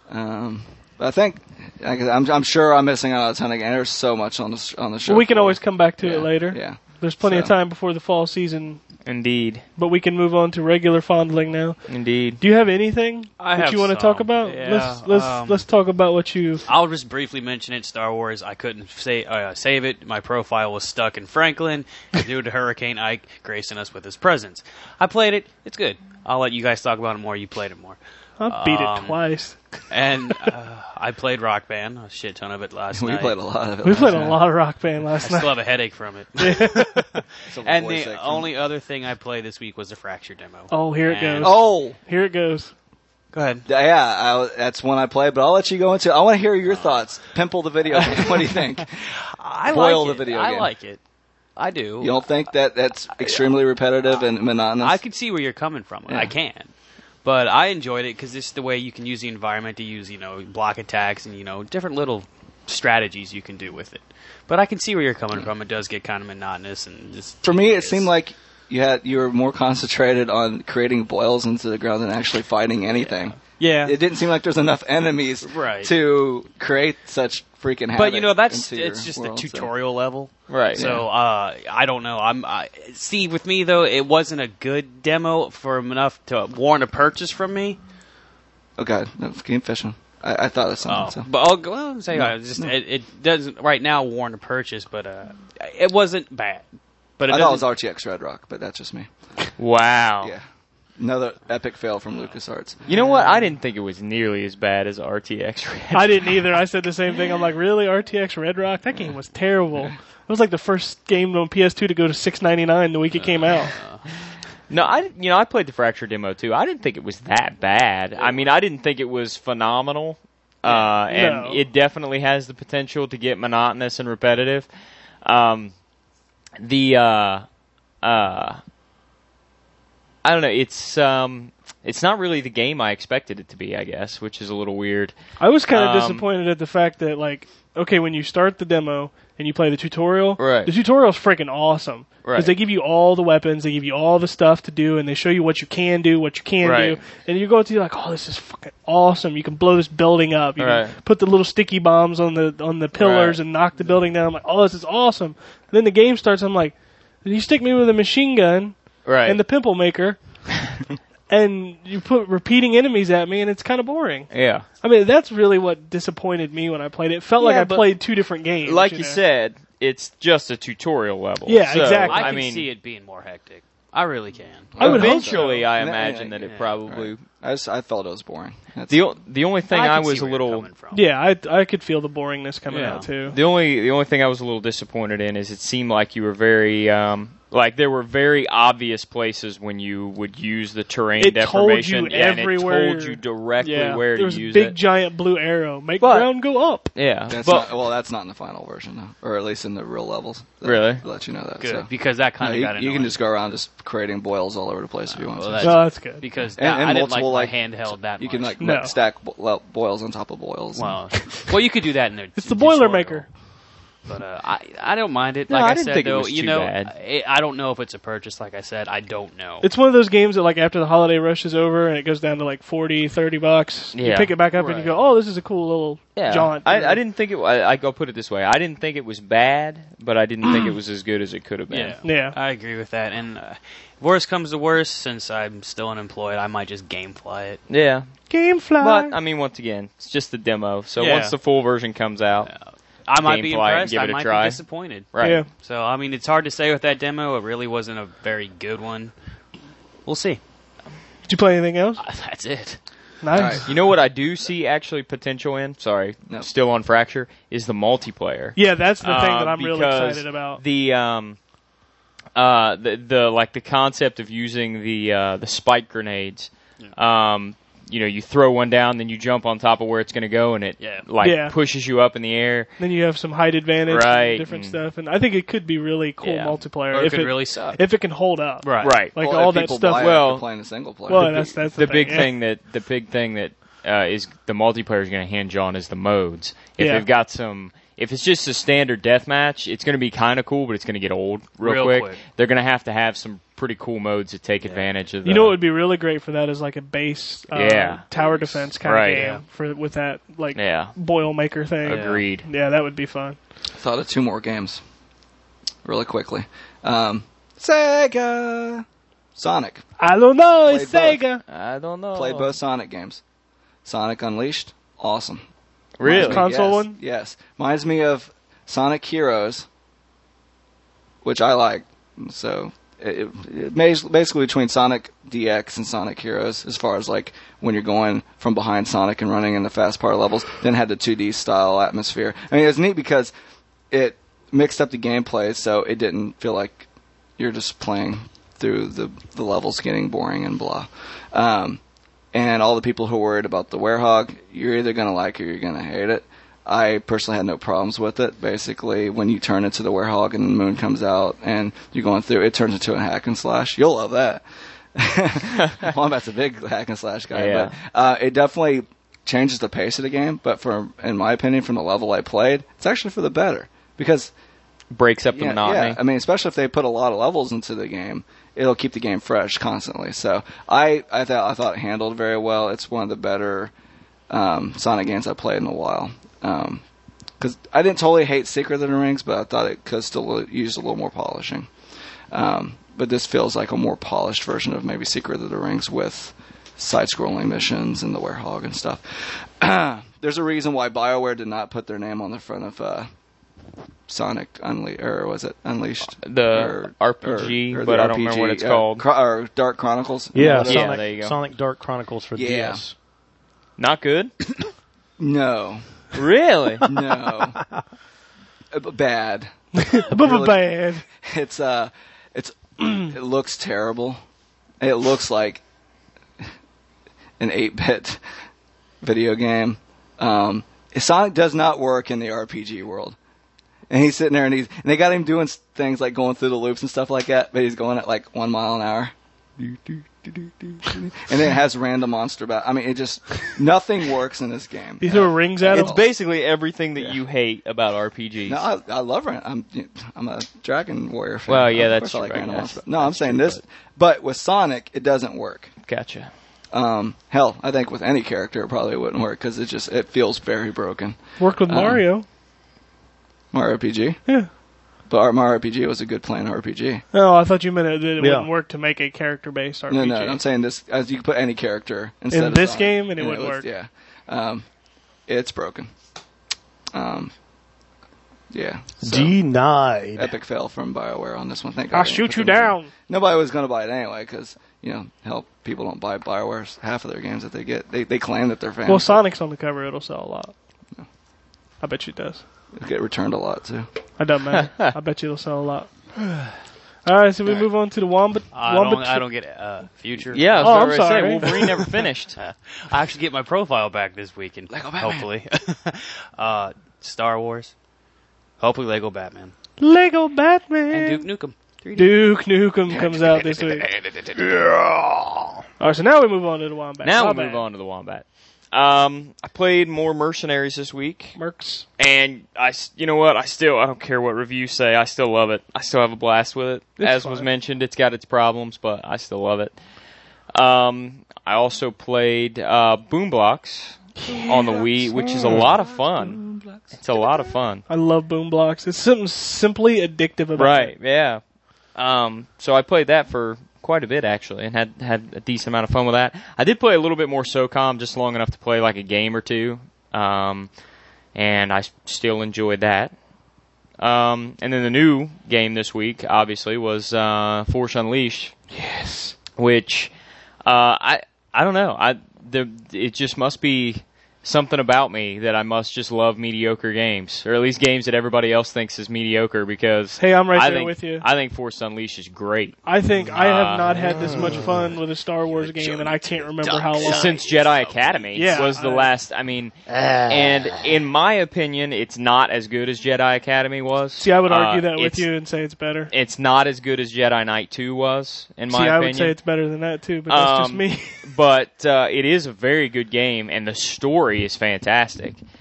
But I think I'm sure I'm missing out on a ton of games. There's so much on the show.
Well, we can
floor.
always come back to
Yeah,
it later.
Yeah.
There's plenty of
So-
time before the fall season,
Indeed.
but we can move on to regular fondling now.
Indeed.
Do you have anything
I
that
have
you want to
some,
talk about?
yeah,
Let's talk about what you.
I'll just briefly mention it. Star Wars. I couldn't save it. My profile was stuck in Franklin due to Hurricane Ike gracing us with his presence. I played it. It's good. I'll let you guys talk about it more. You played it more.
I beat it twice.
And I played Rock Band, a shit ton of it last
We
night.
played a lot of it.
We
last
played a
night.
lot of Rock Band
I
last
still
night.
have a headache from it.
So
And
voice
the
acting.
only other thing I played this week was the Fracture demo.
Oh, here it
And-
goes.
Oh,
Here it goes.
Go ahead.
yeah, that's one I played, but I'll let you go into. I want to hear your thoughts. Pimple the video. What do you think?
I
Boil
like
the
it.
video
I
game.
like it. I do.
You don't think that's extremely repetitive and monotonous?
I can see where you're coming from.
Yeah.
I can. But I enjoyed it because this is the way you can use the environment to use, block attacks and, different little strategies you can do with it. But I can see where you're coming from. It does get kind of monotonous and just
For me, it
tedious.
seemed like you were more concentrated on creating boils into the ground than actually fighting anything.
Yeah.
It didn't seem like there's enough enemies
Right.
to create such freaking havoc.
But
into your
it's just
world,
the
so.
tutorial level.
Right.
So I don't know. See, with me though, it wasn't a good demo for enough to warrant a purchase from me.
Oh god, no, keep fishing. I thought of something. So.
But I'll say it doesn't right now warrant a purchase, but it wasn't bad. But it
I thought it was
doesn't-
RTX Red Rock, but that's just me.
Wow.
Yeah, another epic fail from LucasArts.
You know what? I didn't think it was nearly as bad as RTX Red.
I didn't either. I said the same thing. I'm like, really? RTX Red Rock? That game was terrible. It was like the first game on PS2 to go to $6.99 the week it came out.
No, I played the Fracture demo too. I didn't think it was that bad. I mean, I didn't think it was phenomenal. And
No.
it definitely has the potential to get monotonous and repetitive. I don't know. It's not really the game I expected it to be, I guess, which is a little weird.
I was kind of
Um,
disappointed at the fact that, like, okay, when you start the demo and you play the tutorial,
Right.
the tutorial's freaking awesome.
Right.
Because they give you all the weapons, they give you all the stuff to do, and they show you what you can do, what you can't
Right.
do. And you go through, you're like, oh, this is fucking awesome. You can blow this building up. You
Right.
can put the little sticky bombs on the pillars
Right.
and knock the building down. I'm like, oh, this is awesome. And then the game starts, I'm like, you stick me with a machine gun
Right.
and the pimple maker, and you put repeating enemies at me, and it's kind of boring.
Yeah.
I mean, that's really what disappointed me when I played it. It felt like
Yeah,
I
but
played two different games.
Like
you
you
know?
said, it's just a tutorial level.
Yeah,
So,
exactly.
I can
mean,
see it being more hectic. I really can.
I would hope
eventually,
so.
I
Yeah,
imagine
yeah,
that it
yeah.
probably.
I felt it was boring. That's,
The only thing I
can
was
see
a
where you're
little.
coming from.
Yeah, I could feel the boringness coming
Yeah.
out too.
The only thing I was a little disappointed in is it seemed like you were very like there were very obvious places when you would use the terrain
It told
deformation.
you
and
everywhere.
it told you directly
Yeah,
where
there
to
was a
use
big
it.
giant blue arrow. Make
But-
ground go up.
Yeah,
that's
but
not in the final version, though, or at least in the real levels.
Really?
To let you know that.
Good,
So.
because that kind
No,
of
you,
got
you can
annoying.
just go around just creating boils all over the place if you want
well,
to.
that's-
Oh, that's good.
because
And
I didn't
multiple,
like my handheld that
You
much.
can like
No.
stack boils on top of boils.
well, you could do that in there.
It's the Boilermaker.
But I don't mind it.
No,
Like
I
I
didn't
said,
think it
though,
was
you
too
know,
bad.
I don't know if it's a purchase. Like I said, I don't know.
It's one of those games that, like, after the holiday rush is over and it goes down to like $40-$30, you
Yeah.
pick it back up and you
Right.
go, "Oh, this is a cool little jaunt."
I didn't think it. I'll put it this way: I didn't think it was bad, but I didn't think it was as good as it could have been.
Yeah,
Yeah.
I agree with that. And worst comes to worst, since I'm still unemployed, I might just GameFly it.
Yeah,
Gamefly.
but I mean, once again, it's just the demo. So
Yeah.
once the full version comes out,
I might be
GameFly it and
impressed.
give
I
it a
might
try.
be disappointed.
right?
Yeah.
So I mean, it's hard to say with that demo. It really wasn't a very good one. We'll see.
Did you play anything else?
That's it.
Nice.
Alright.
You know what I do see actually potential in? Sorry,
No.
still on Fracture is the multiplayer.
Yeah, that's the thing that I'm really
Because
excited about.
The the concept of using the spike grenades. You know, you throw one down, then you jump on top of where it's going to go, and it
Yeah.
pushes you up in the air.
Then you have some height advantage,
Right,
and different
and-
stuff, and I think it could be really cool
Yeah.
multiplayer
Or it
if
could
it
really suck.
if it can hold up.
Right.
Right.
Like
Well,
all
if
that
people
stuff.
buy it
Well,
after playing a single player.
Well, that's the
the big
thing,
thing that is the multiplayer is going to hinge on is the modes. If
Yeah.
they've got some, if it's just a standard deathmatch, it's going to be kind of cool, but it's going to get old real quick. They're going to have some pretty cool modes that take advantage of.
You know what would be really great for that is like a base
Yeah.
tower defense kind
Right.
of game
Yeah.
for with that like
Yeah.
Boilermaker thing.
Agreed.
Yeah, that would be fun.
Thought of two more games, really quickly. Sega, Sonic.
I don't know. It's
Played
Sega.
I don't know.
Played both Sonic games. Sonic Unleashed, awesome.
Really?
Console
yes,
one?
Yes. Reminds me of Sonic Heroes, which I like. So it basically between Sonic DX and Sonic Heroes, as far as like when you're going from behind Sonic and running in the fast part levels, then had the 2D style atmosphere. I mean, it was neat because it mixed up the gameplay, so it didn't feel like you're just playing through the levels getting boring and blah. And all the people who are worried about the Werehog, you're either going to like it or you're going to hate it. I personally had no problems with it. Basically, when you turn into the Werehog and the moon comes out and you're going through, it turns into a hack and slash. You'll love that. Wombat's a big hack and slash guy,
Yeah.
but it definitely changes the pace of the game. But in my opinion, from the level I played, it's actually for the better because
Breaks up the monotony.
yeah, I mean, especially if they put a lot of levels into the game, it'll keep the game fresh constantly. So I thought it handled very well. It's one of the better Sonic games I've played in a while. Because I didn't totally hate Secret of the Rings, but I thought it could still use a little more polishing. But this feels like a more polished version of maybe Secret of the Rings with side-scrolling missions and the Werehog and stuff. There's a reason why BioWare did not put their name on the front of Sonic Unleashed, or was it Unleashed?
The RPG,
or
but
the
I don't remember what it's called.
Or Dark Chronicles.
Yeah,
Whatever.
Yeah,
Sonic,
there you go.
Sonic Dark Chronicles for
Yeah.
DS.
Not good.
No.
Really?
No. Bad.
Bubba bad.
It's it looks terrible. It looks like an 8-bit video game. Sonic does not work in the RPG world. And he's sitting there and they got him doing things like going through the loops and stuff like that, but he's going at like 1 mile an hour. and then it has random monster battle. I mean, it just nothing works in this game.
You throw rings at
It's
him.
basically everything that you hate about RPGs.
No, I love random. I'm a Dragon Warrior fan.
Well, yeah,
Of
that's
course I like
true, I
random
guess.
monster. No, I'm saying this, but with Sonic, it doesn't work.
Gotcha.
Hell, I think with any character, it probably wouldn't work because it feels very broken.
Worked with Mario.
Mario RPG.
Yeah.
But Mario RPG was a good playing RPG.
No, I thought you meant that it
Yeah.
wouldn't work to make a character-based RPG.
No, I'm saying this as you could put any character instead
In
of
this
Sonic,
game, and it wouldn't work.
Yeah, it's broken. Yeah. So,
Denied.
epic fail from BioWare on this one. Thank God.
I'll shoot you down.
Nobody was going to buy it anyway because hell, people don't buy BioWare's half of their games that they get. They claim that they're fans.
Well, Sonic's on the cover. It'll sell a lot. I bet you it does.
It'll get returned a lot too.
It doesn't matter. I bet you it'll sell a lot. All right, so we move on to the Wombat.
I don't get future.
Yeah, I was
Oh,
about
I'm
to
sorry.
say, Wolverine never finished.
I actually get my profile back this weekend.
Lego Batman.
Hopefully. Star Wars. Hopefully Lego Batman.
Lego Batman.
And Duke Nukem. 3D.
Duke Nukem comes out this week. All right, so now we move on to the Wombat.
Now
My
we move
bad.
on to the Wombat. I played more Mercenaries this week,
Mercs.
and you know what? I don't care what reviews say. I still love it. I still have a blast with it.
It's
As
fun.
was mentioned, it's got its problems, but I still love it. I also played Boom Blocks on the Wii, which is a lot of fun. It's a lot of fun.
I love Boom Blocks. It's something simply addictive about
Right,
it.
yeah. So I played that for quite a bit, actually, and had a decent amount of fun with that. I did play a little bit more SOCOM, just long enough to play like a game or two, and I still enjoyed that. And then the new game this week, obviously, was Force Unleashed.
Yes.
Which, I don't know. It just must be something about me that I must just love mediocre games, or at least games that everybody else thinks is mediocre, because
Hey, I'm right
I
there
think,
with you.
I think Force Unleashed is great.
I think I have not had this much fun with a Star Wars game, and I can't remember how long.
Since Jedi Academy
Yeah,
was the last, and in my opinion, it's not as good as Jedi Academy was.
See, I would argue that with
it's-
you and say it's better.
It's not as good as Jedi Knight 2 was, in my
See, I
opinion.
would say it's better than that too, but that's just me.
But it is a very good game, and the story is fantastic.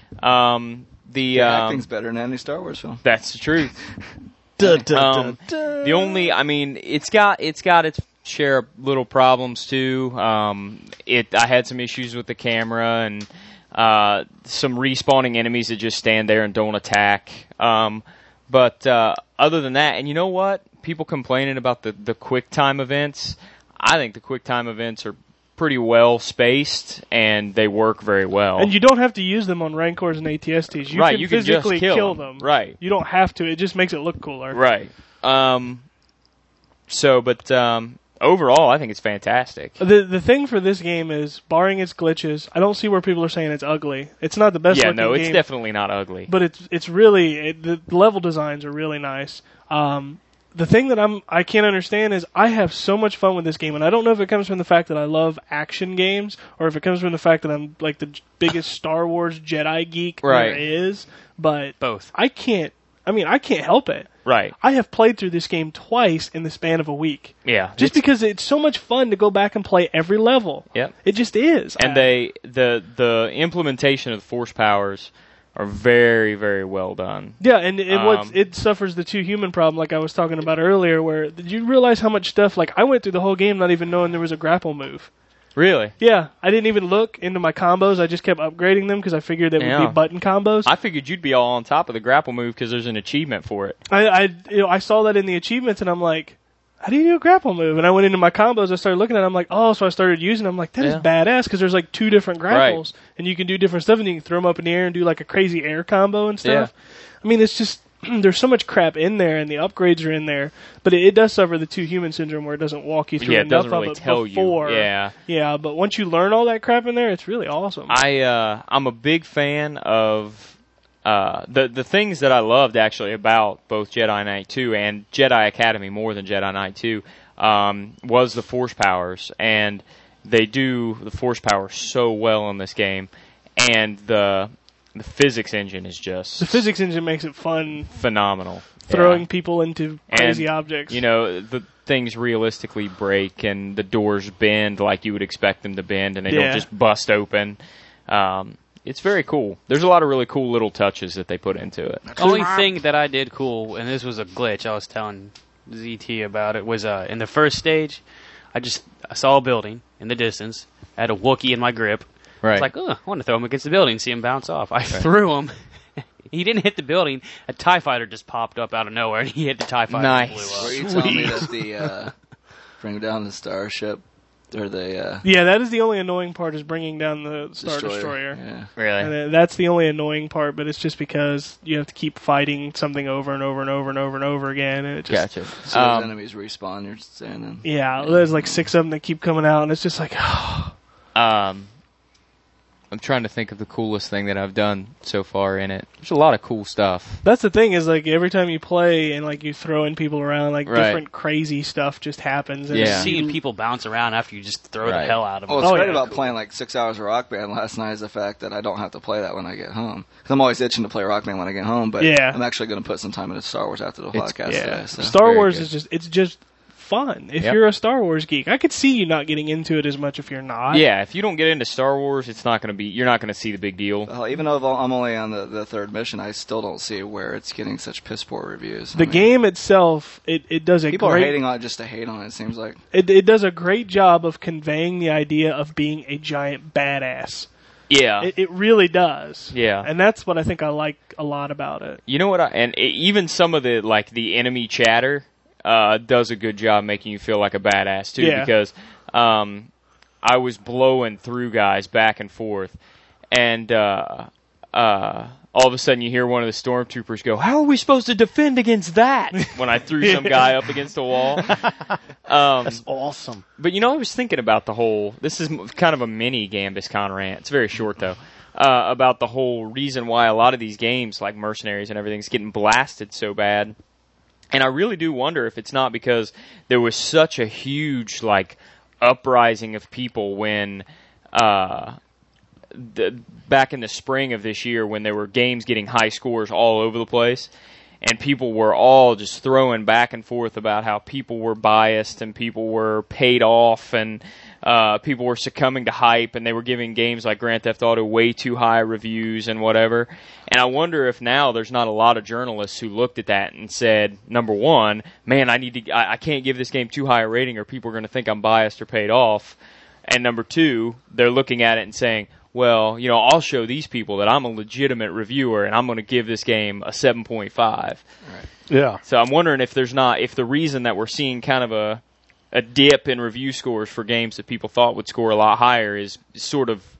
The
acting's better than any Star Wars film.
that's the truth. The only, it's got its share of little problems too. I had some issues with the camera and some respawning enemies that just stand there and don't attack. But other than that, and you know what? People complaining about the quick time events. I think the quick time events are pretty well spaced, and they work very well.
And you don't have to use them on Rancors and ATSTs. You
Right,
can
you can just
physically
kill
them.
Right.
You don't have to. It just makes it look cooler.
Right. Overall, I think it's fantastic.
The thing for this game is, barring its glitches, I don't see where people are saying it's ugly. It's not the best
Yeah,
looking
no, it's
game,
definitely not ugly.
but it's really the level designs are really nice. The thing that I can't understand is I have so much fun with this game, and I don't know if it comes from the fact that I love action games or if it comes from the fact that I'm like the biggest Star Wars Jedi geek
Right.
there is. But
Both.
I can't help it.
Right.
I have played through this game twice in the span of a week.
Yeah.
Just because it's so much fun to go back and play every level.
Yep.
It just is.
And the implementation of the force powers are very, very well done.
Yeah, and it suffers the two human problem like I was talking about earlier, where did you realize how much stuff, like I went through the whole game not even knowing there was a grapple move.
Really?
Yeah, I didn't even look into my combos, I just kept upgrading them because I figured they would
Yeah.
be button combos.
I figured you'd be all on top of the grapple move because there's an achievement for it.
I saw that in the achievements and I'm like, how do you do a grapple move? And I went into my combos, I started looking at it, I'm like, oh, so I started using them. I'm like, that is
Yeah.
badass because there's like two different grapples and you can do different stuff and you can throw them up in the air and do like a crazy air combo and stuff. I mean, it's just, there's so much crap in there and the upgrades are in there, but it does suffer the two human syndrome where it doesn't walk you through
Yeah, it
enough
doesn't really
of it
tell
before.
you. Yeah.
Yeah, but once you learn all that crap in there, it's really awesome.
I'm a big fan of the things that I loved actually about both Jedi Knight 2 and Jedi Academy more than Jedi Knight 2 was the force powers, and they do the force powers so well in this game, and the physics engine is just
The physics engine makes it fun.
phenomenal.
throwing people into crazy
And,
objects.
You know, the things realistically break and the doors bend like you would expect them to bend, and they
Yeah.
don't just bust open. It's very cool. There's a lot of really cool little touches that they put into it.
The only thing that I did cool, and this was a glitch, I was telling ZT about it, was in the first stage, I saw a building in the distance. I had a Wookiee in my grip. I
Right.
was like, I want to throw him against the building and see him bounce off. I threw him. He didn't hit the building. A TIE fighter just popped up out of nowhere, and he hit the TIE fighter and
Nice.
blew
Were
up.
you telling me that the bring down the starship or the
Yeah, that is the only annoying part, is bringing down the Star Destroyer.
Yeah.
Really?
And that's the only annoying part, but it's just because you have to keep fighting something over and over and over and over and over again, and it just...
Gotcha.
So those enemies respawn. You're standing.
Yeah, there's like 6 of them that keep coming out, and it's just like,
I'm trying to think of the coolest thing that I've done so far in it. There's a lot of cool stuff.
That's the thing, is like every time you play and like you throw in people around, like
Right.
different crazy stuff just happens. And
Yeah.
Seeing people bounce around after you just throw the
Right.
hell out of them.
Well, what's
Oh,
great
yeah.
about playing like 6 hours of Rock Band last night is the fact that I don't have to play that when I get home. Because I'm always itching to play Rock Band when I get home, but
Yeah.
I'm actually going to put some time into Star Wars after the
It's-
podcast
Yeah,
today. So.
Star
Very
Wars
good.
it's just fun. If
Yep.
you're a Star Wars geek, I could see you not getting into it as much if you're not.
Yeah, if you don't get into Star Wars, it's not going to be. You're not going to see the big deal.
Even though I'm only on the third mission, I still don't see where it's getting such piss poor reviews.
The game itself, it does a
People are
great
hating on it just to hate on it. It seems like.
it does a great job of conveying the idea of being a giant badass.
Yeah.
It really does.
Yeah.
And that's what I think I like a lot about it.
You know what? Even some of the enemy chatter does a good job making you feel like a badass too.
Yeah.
Because I was blowing through guys back and forth, and all of a sudden you hear one of the stormtroopers go, "How are we supposed to defend against that?" When I threw some guy up against the wall.
That's awesome.
But I was thinking about the whole. This is kind of a mini Gambuscon rant. It's very short though. About the whole reason why a lot of these games, like Mercenaries and everything, is getting blasted so bad. And I really do wonder if it's not because there was such a huge uprising of people when back in the spring of this year, when there were games getting high scores all over the place. And people were all just throwing back and forth about how people were biased and people were paid off and people were succumbing to hype, and they were giving games like Grand Theft Auto way too high reviews and whatever. And I wonder if now there's not a lot of journalists who looked at that and said, number one, man, I can't give this game too high a rating or people are going to think I'm biased or paid off. And number two, they're looking at it and saying, well, I'll show these people that I'm a legitimate reviewer and I'm going to give this game a 7.5.
Yeah.
So I'm wondering if the reason that we're seeing kind of a dip in review scores for games that people thought would score a lot higher is sort of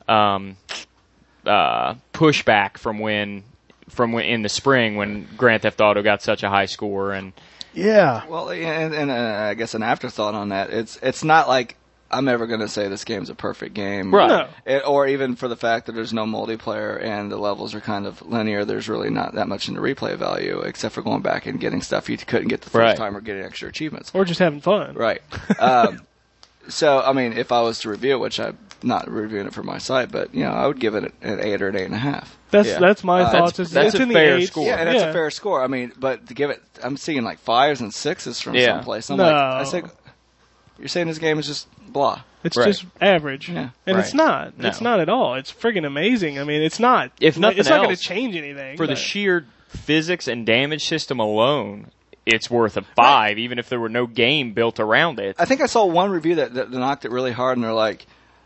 pushback from when in the spring when Grand Theft Auto got such a high score. And
Yeah.
Well, and I guess an afterthought on that, it's not like I'm ever going to say this game's a perfect game.
Right.
No.
Or even for the fact that there's no multiplayer and the levels are kind of linear, there's really not that much in the replay value, except for going back and getting stuff you couldn't get the first
Right.
time or getting extra achievements.
Or just having fun.
Right. So, I mean, if I was to review it, which I'm not reviewing it for my site, but, I would give it an 8 or an 8.5.
That's my thoughts.
that's
It's
a
in
fair
the 8s.
score.
Yeah, and that's a fair score. I mean, but to give it, I'm seeing like 5s and 6s from
Yeah.
someplace. I'm
No.
like, I say, you're saying this game is just blah.
It's
Right.
just average.
Yeah.
And
Right.
it's not.
No.
It's not at all. It's friggin' amazing. I mean, it's not.
If nothing
it's not going
else,
to change anything.
for the
but-
sheer physics and damage system alone, it's worth a 5, even if there were no game built around it.
I think I saw one review that knocked it really hard, and they're like,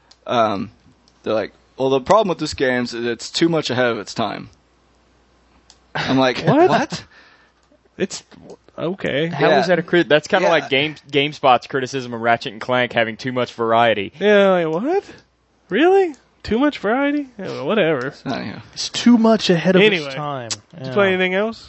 well, the problem with this game is it's too much ahead of its time. I'm like, what?
It's okay.
How
Yeah.
is that that's kind of
Yeah.
like GameSpot's criticism of Ratchet and Clank having too much variety.
Yeah, like, what? Really? Too much variety? Yeah, well, whatever.
Anyhow.
It's too much ahead of
Anyway.
its time.
Did you play anything else?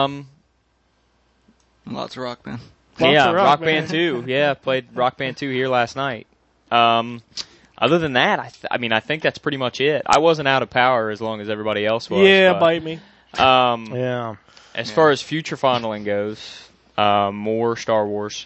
Lots of Rock Band.
Lots
Yeah,
of
Rock
Rock
Band
Band.
2. Yeah, played Rock Band 2 here last night. Other than that, I think that's pretty much it. I wasn't out of power as long as everybody else was.
Yeah,
but,
bite me.
Yeah.
As far as future fondling goes, more Star Wars.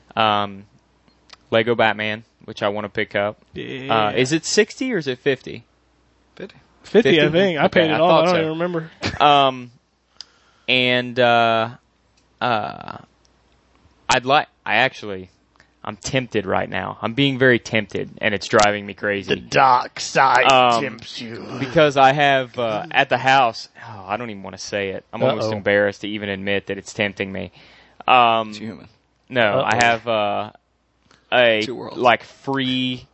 Lego Batman, which I want to pick up.
Yeah.
Is it 60 or is it 50?
50.
50, I
50?
think. I paid
Okay,
it
I
all. I
thought
don't
so.
even remember.
And I'm tempted right now. I'm being very tempted, and it's driving me crazy.
The dark side tempts you.
Because I have, at the house, I don't even want to say it. I'm almost embarrassed to even admit that it's tempting me.
It's human.
No, I have
Two worlds.
like free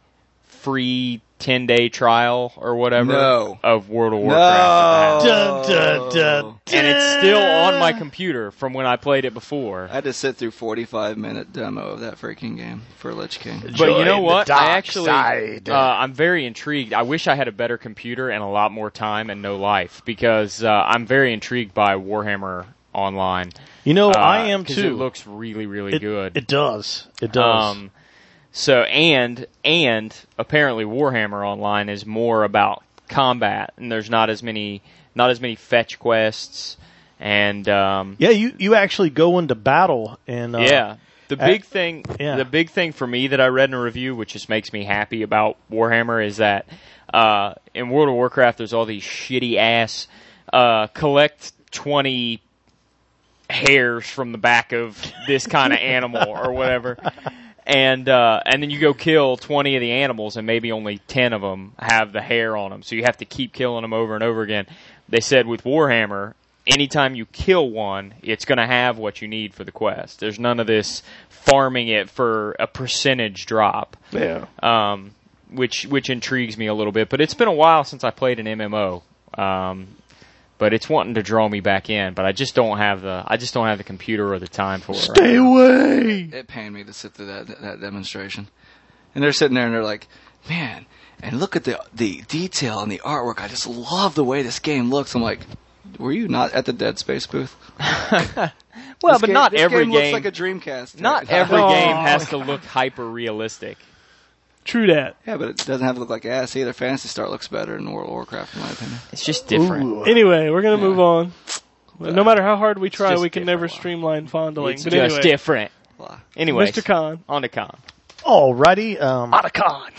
10-day trial or whatever of World of Warcraft. at the house.
Dun, dun, dun,
And it's still on my computer from when I played it before.
I had to sit through 45-minute demo of that freaking game for Lich King.
But you know
Join
what?
the dark
I actually,
side.
I'm very intrigued. I wish I had a better computer and a lot more time and no life because I'm very intrigued by Warhammer Online.
You know, I am
'cause
too.
It looks really, really good.
It does. It does.
So and apparently Warhammer Online is more about combat, and there's not as many fetch quests, and
yeah, you actually go into battle and
The big thing for me that I read in a review, which just makes me happy about Warhammer, is that in World of Warcraft there's all these shitty ass collect 20 hairs from the back of this kind of animal or whatever. And then you go kill 20 of the animals, and maybe only 10 of them have the hair on them. So you have to keep killing them over and over again. They said with Warhammer, anytime you kill one, it's going to have what you need for the quest. There's none of this farming it for a percentage drop.
Yeah.
Which intrigues me a little bit. But it's been a while since I played an MMO. But it's wanting to draw me back in, but I just don't have the computer or the time for it.
Stay away.
It pained me to sit through that demonstration. And they're sitting there and they're like, man, and look at the detail and the artwork. I just love the way this game looks. I'm like, were you not at the Dead Space booth?
Well,
This
but
game-
not
this
every
game
game.
looks like a Dreamcast.
Not every game has to look hyper realistic.
True that.
Yeah, but it doesn't have to look like ass either. Phantasy Star looks better than World of Warcraft, in my opinion.
It's just different.
Ooh.
Anyway, we're going to move on. No matter how hard we try,
just
we can never
different.
streamline fondling.
It's
But
just
anyway,
different.
Blah.
Anyways,
Mr. Khan.
on to Con.
Alrighty.
Otacon.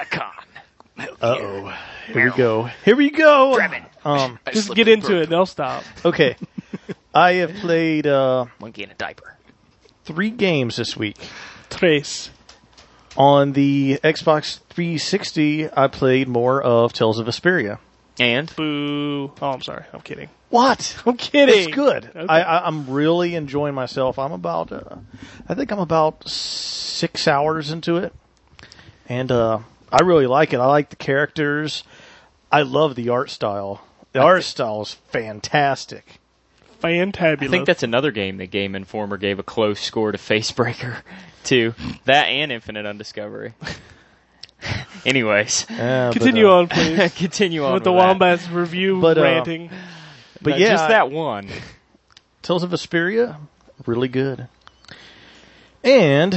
Uh-oh. Here we go. Here we go.
Just get into it. They'll stop.
Okay. I have played
Monkey in a diaper.
3 games this week.
Trace.
On the Xbox 360, I played more of Tales of Vesperia.
And?
Boo. Oh, I'm sorry. I'm kidding.
What?
I'm kidding.
It's good.
Okay.
I'm really enjoying myself. I'm about, I think I'm about 6 hours into it. And I really like it. I like the characters. I love the art style. The art style is fantastic.
Fantabulous.
I think that's another game that Game Informer gave a close score to Facebreaker to. That and Infinite Undiscovery. Anyways.
Continue on, please.
Continue on
with the
that.
Wombats review
But,
ranting.
But
No,
yeah,
just that one.
Tales of Vesperia, really good. And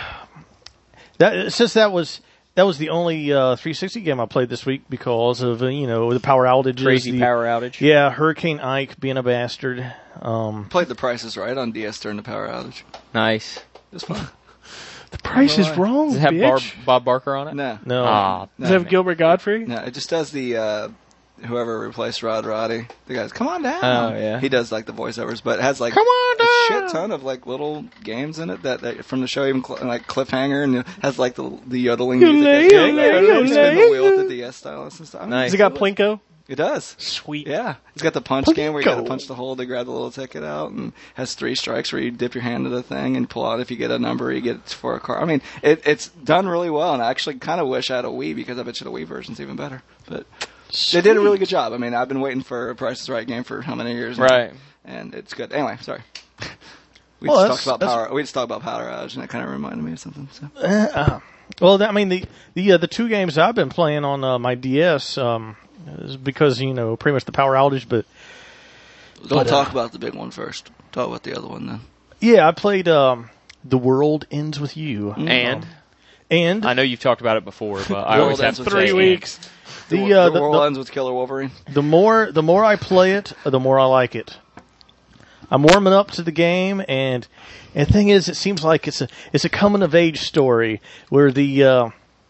since that was the only 360 game I played this week because of the power outages,
Crazy power outage.
Yeah, Hurricane Ike being a bastard.
Played The Price is Right on DS during the power outage.
Nice.
It was fun.
The price is wrong,
Does it have
bitch.
Bob Barker on it?
No.
No,
Ah,
Does it have Gilbert Godfrey?
No, it just does the whoever replaced Rod Roddy. The guy's come on down.
Oh, yeah.
He does like the voiceovers, but it has like
Come on
a
down.
shit ton of like little games in it that from the show, even like Cliffhanger, and it has like the yodeling music. You spin the wheel with the DS stylus and stuff. I mean,
Nice.
Has it got Plinko?
It does.
Sweet.
Yeah, it's got the punch game where you got to
Plinko.
punch the hole to grab the little ticket out, and has 3 strikes where you dip your hand to the thing and pull out. If you get a number, you get it for a car. I mean, it's done really well, and I actually kind of wish I had a Wii because I bet you the Wii version's even better. But they did a really good job. I mean, I've been waiting for a Price is Right game for how many years? now?
Right.
And it's good. Anyway, sorry. We
Well,
just talked about
that's-
power. We just talked about Powder Outage, and that kind of reminded me of something. So.
well, I mean the 2 games I've been playing on my DS is because pretty much the power outage, but
Don't talk about the big one first. Talk about the other one then.
yeah, I played The World Ends with You,
And
and
I know you've talked about it before, but I always have
Ends
to
with
say
3
it.
weeks.
The
the
world ends with Killer Wolverine.
the more I play it, the more I like it. I'm warming up to the game, and the thing is, it seems like it's a coming of age story where the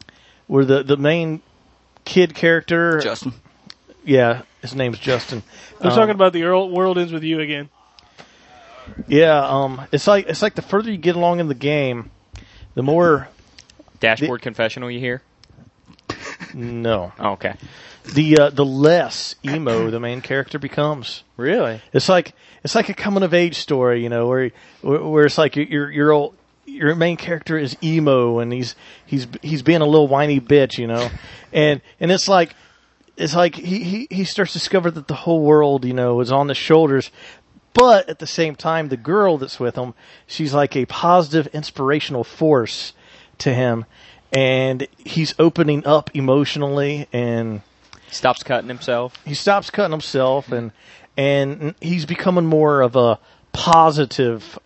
main kid character,
Justin.
yeah, his name's Justin.
They're talking about the World Ends With You again.
Yeah, it's like the further you get along in the game, the more
Dashboard confessional you hear?
no,
Oh, okay.
the less emo the main character becomes.
Really?
It's like a coming of age story, you know, where it's like your main character is emo and he's being a little whiny bitch, you know, and it's like he starts to discover that the whole world, you know, is on his shoulders. But at the same time, the girl that's with him, she's like a positive, inspirational force to him, and he's opening up emotionally, and
Stops cutting himself.
he stops cutting himself, and he's becoming more of a positive,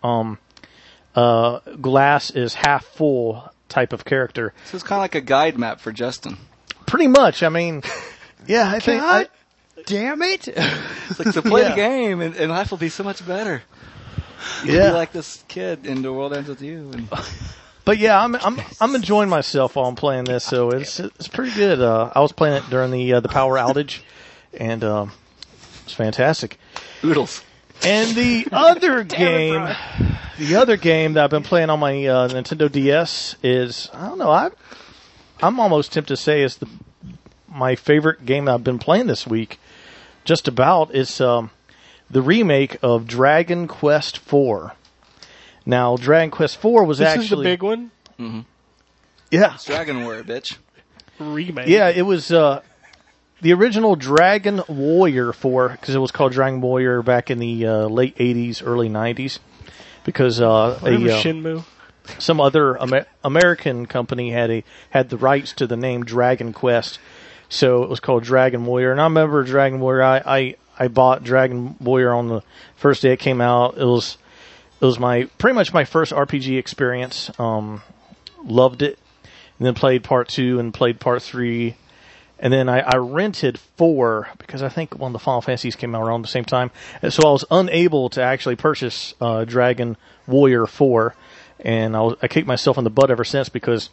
glass is half full type of character.
So it's kind of like a guide map for Justin.
Pretty much. I mean, yeah, I think.
Damn it!
It's like to play
Yeah.
the game, and life will be so much better. You'll
Yeah.
be like this kid, and the world ends with you. And
But yeah, I'm enjoying myself while I'm playing this, so it's pretty good. I was playing it during the power outage, and it's fantastic.
oodles.
And the other game that I've been playing on my Nintendo DS is, I don't know, I'm almost tempted to say is my favorite game that I've been playing this week. Just about is the remake of Dragon Quest IV. Now, Dragon Quest IV was
This
actually
is the big one.
yeah.
It's Dragon Warrior, bitch.
Remake.
Yeah, it was the original Dragon Warrior 4, because it was called Dragon Warrior back in the late 80s, early 90s, because
Whatever, Shenmue.
some other American company had the rights to the name Dragon Quest, so it was called Dragon Warrior. And I remember Dragon Warrior. I bought Dragon Warrior on the first day it came out. It was pretty much my first RPG experience. Loved it, and then played part 2 and played part 3. And then I rented 4 because I think one of the Final Fantasies came out around the same time. And so I was unable to actually purchase Dragon Warrior 4. And I kicked myself in the butt ever since because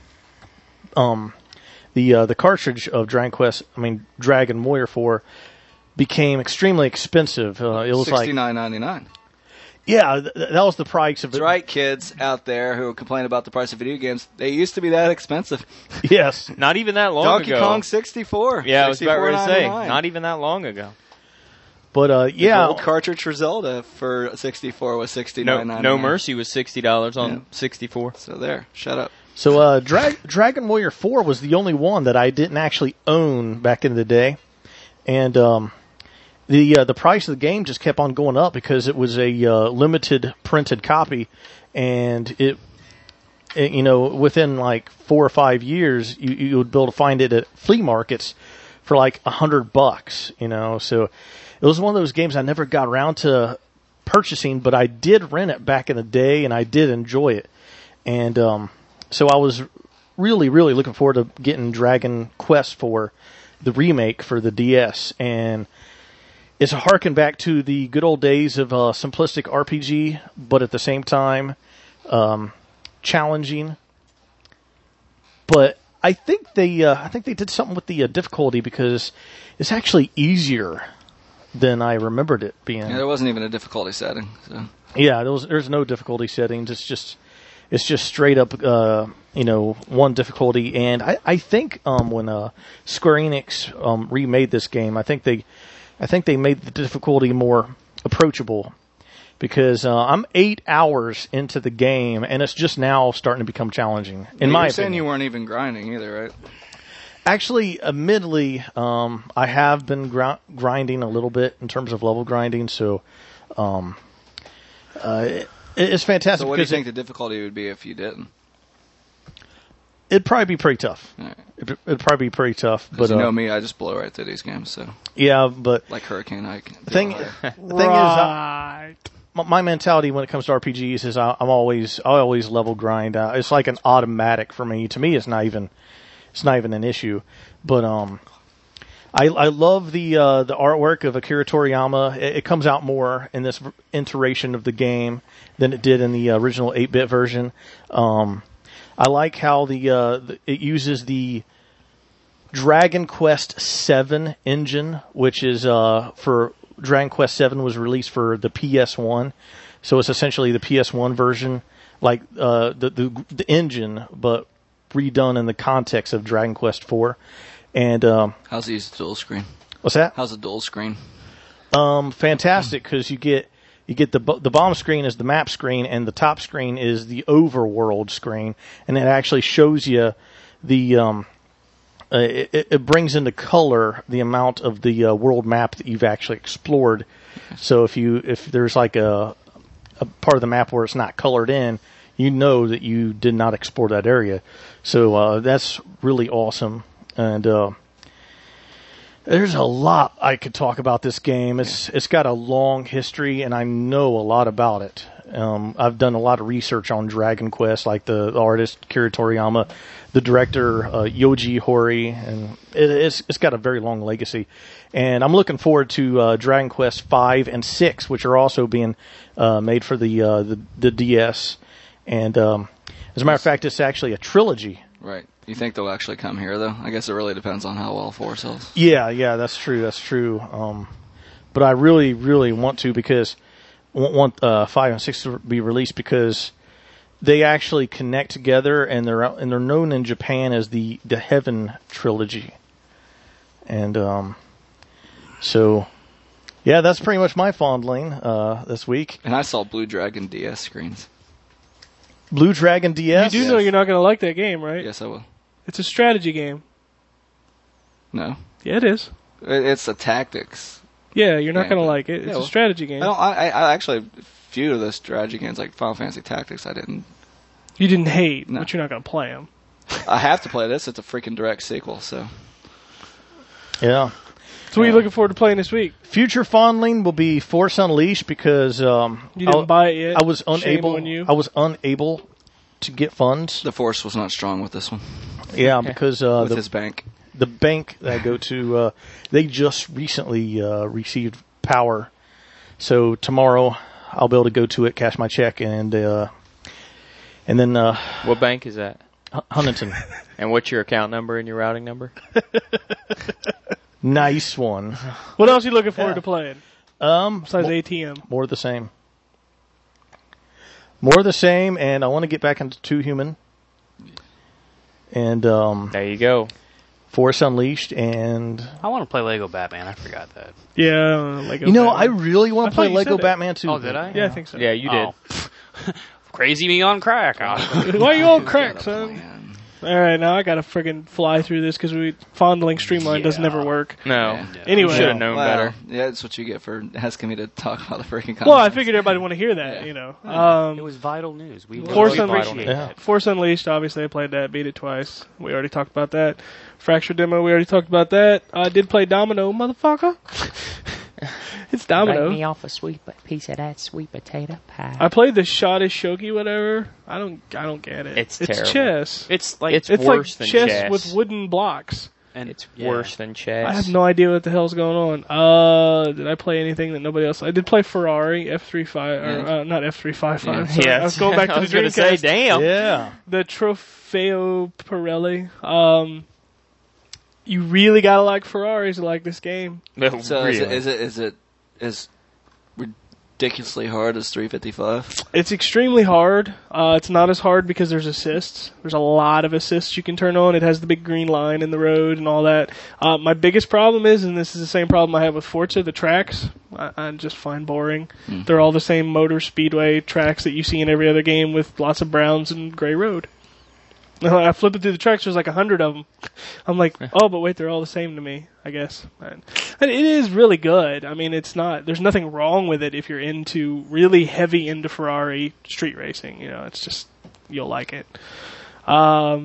the cartridge of Dragon Warrior 4 became extremely expensive. It was like
$69.99.
yeah, that was the price of it.
That's right, kids out there who complain about the price of video games. They used to be that expensive.
Yes.
Not even that long
Donkey
ago.
Kong 64.
Yeah, I was about ready to say.
$64.99.
Not even that long ago.
But yeah,
The gold cartridge for Zelda for 64 was $69.99.
No Mercy was $60 on 64.
So there, shut up.
so Dragon Warrior 4 was the only one that I didn't actually own back in the day, and the price of the game just kept on going up because it was a limited printed copy, and it you know, within like 4 or 5 years you would be able to find it at flea markets for like $100, you know. So it was one of those games I never got around to purchasing, but I did rent it back in the day, and I did enjoy it. And so I was really, really looking forward to getting Dragon Quest for the remake for the DS. And it's a harken back to the good old days of simplistic RPG, but at the same time challenging. But I think they did something with the difficulty, because it's actually easier than I remembered it being.
Yeah, there wasn't even a difficulty setting. So.
Yeah, there's no difficulty settings. It's just straight up, you know, one difficulty. And I think when Square Enix remade this game, I think they made the difficulty more approachable, because I'm 8 hours into the game and it's just now starting to become challenging. In my
You're saying
opinion,
you weren't even grinding either, right?
actually, admittedly, I have been grinding a little bit in terms of level grinding. So it's fantastic.
So what do you
because
think the difficulty would be if you didn't?
it'd probably be pretty tough.
All right.
It'd probably be pretty tough. But
Because you know me, I just blow right through these games. So
yeah, but
like Hurricane Ike.
the thing is,
Right.
my mentality when it comes to RPGs is I always level grind. It's like an automatic for me. To me, it's not even an issue. But I love the artwork of Akira Toriyama. It comes out more in this iteration of the game than it did in the original 8-bit version. I like how it uses the Dragon Quest VII engine, which is for Dragon Quest VII was released for the PS1, so it's essentially the PS1 version, like the engine, but redone in the context of Dragon Quest IV. And
How's it use the dual screen?
what's that?
How's the dual screen?
Fantastic, because you get the bottom screen is the map screen, and the top screen is the overworld screen, and it actually shows you the it brings into color the amount of the world map that you've actually explored. So if there's like a part of the map where it's not colored in, you know that you did not explore that area. So that's really awesome. And there's a lot I could talk about this game. It's got a long history, and I know a lot about it. I've done a lot of research on Dragon Quest, like the artist Kira Toriyama, the director Yoji Horii, and it's got a very long legacy. And I'm looking forward to Dragon Quest 5 and 6, which are also being made for the DS. And as a matter of fact, it's actually a trilogy.
Right. You think they'll actually come here, though? I guess it really depends on how well 4 sells.
Yeah, that's true. But I really, really want to, because I want 5 and 6 to be released, because they actually connect together, and they're known in Japan as the Heaven trilogy. And so, yeah, that's pretty much my fondling this week.
And I saw Blue Dragon DS screens.
Blue Dragon DS.
You do know you're not going to like that game, right?
Yes, I will.
It's a strategy game.
No.
Yeah, it is.
It's a tactics.
Yeah, you're not
Yeah,
going to
but-
like it. It's
yeah,
a
well,
strategy game.
I actually, a few of the strategy games, like Final Fantasy Tactics, I didn't.
You didn't hate,
No.
but you're not going to play them.
I have to play this. It's a freaking direct sequel, so.
Yeah.
So what are you looking forward to playing this week?
Future fondling will be Force Unleashed, because
You didn't buy it yet?
I was
Shame
unable.
on you.
I was unable to get funds.
The Force was not strong with this one.
Yeah, because
With his bank.
the bank that I go to, they just recently received power. So tomorrow I'll be able to go to it, cash my check, and then
What bank is that?
Huntington.
And what's your account number and your routing number?
Nice one.
What else are you looking forward to playing besides
Mo-
ATM?
more of the same. More of the same, and I want to get back into Two Human. And
There you go.
Force Unleashed, and
I want to play Lego Batman. I forgot that.
Yeah, Lego.
you know, I
Batman.
really want
I
to play
thought you
Lego
said it.
Batman too.
Oh, did I?
Yeah, I think so.
Yeah, you did.
Oh. Crazy me on crack.
Why are you all crack, son? All right, now I gotta friggin' fly through this because fondling Streamline does never work.
No.
Yeah.
Anyway,
Should have known better.
Yeah, that's what you get for asking me to talk about the freaking comic.
well, I figured everybody would want to hear that. You know,
It was vital news. We
Force
really
Unleashed.
appreciate
Yeah.
that.
Force Unleashed. Obviously, I played that, beat it twice. We already talked about that. Fracture demo. We already talked about that. I did play Domino, motherfucker. It's Domino.
Bake me off a sweet piece of that sweet potato pie.
I played the Shottish Shogi, whatever. I don't get it.
It's terrible.
chess.
It's like
It's
It's
worse
like
than
chess
chess.
with wooden blocks.
and
It's
yeah.
worse than chess.
I have no idea what the hell's going on. Did I play anything that nobody else? I did play Ferrari F35, or not F355.
Yeah.
Sorry. I was going back to
I
the
was gonna say,
Dreamcast.
damn.
Yeah.
The Trofeo Pirelli. You really gotta like Ferraris to like this game.
So
Really.
is it as ridiculously hard as 355?
It's extremely hard. It's not as hard because there's assists. There's a lot of assists you can turn on. It has the big green line in the road and all that. My biggest problem is, and this is the same problem I have with Forza, the tracks. I just find boring. They're all the same motor speedway tracks that you see in every other game with lots of browns and gray road. I flip it through the tracks, there's like 100 of them. I'm like, oh, but wait, they're all the same to me, I guess. And it is really good. I mean, it's not, there's nothing wrong with it if you're really heavy into Ferrari street racing. You know, it's just, you'll like it. I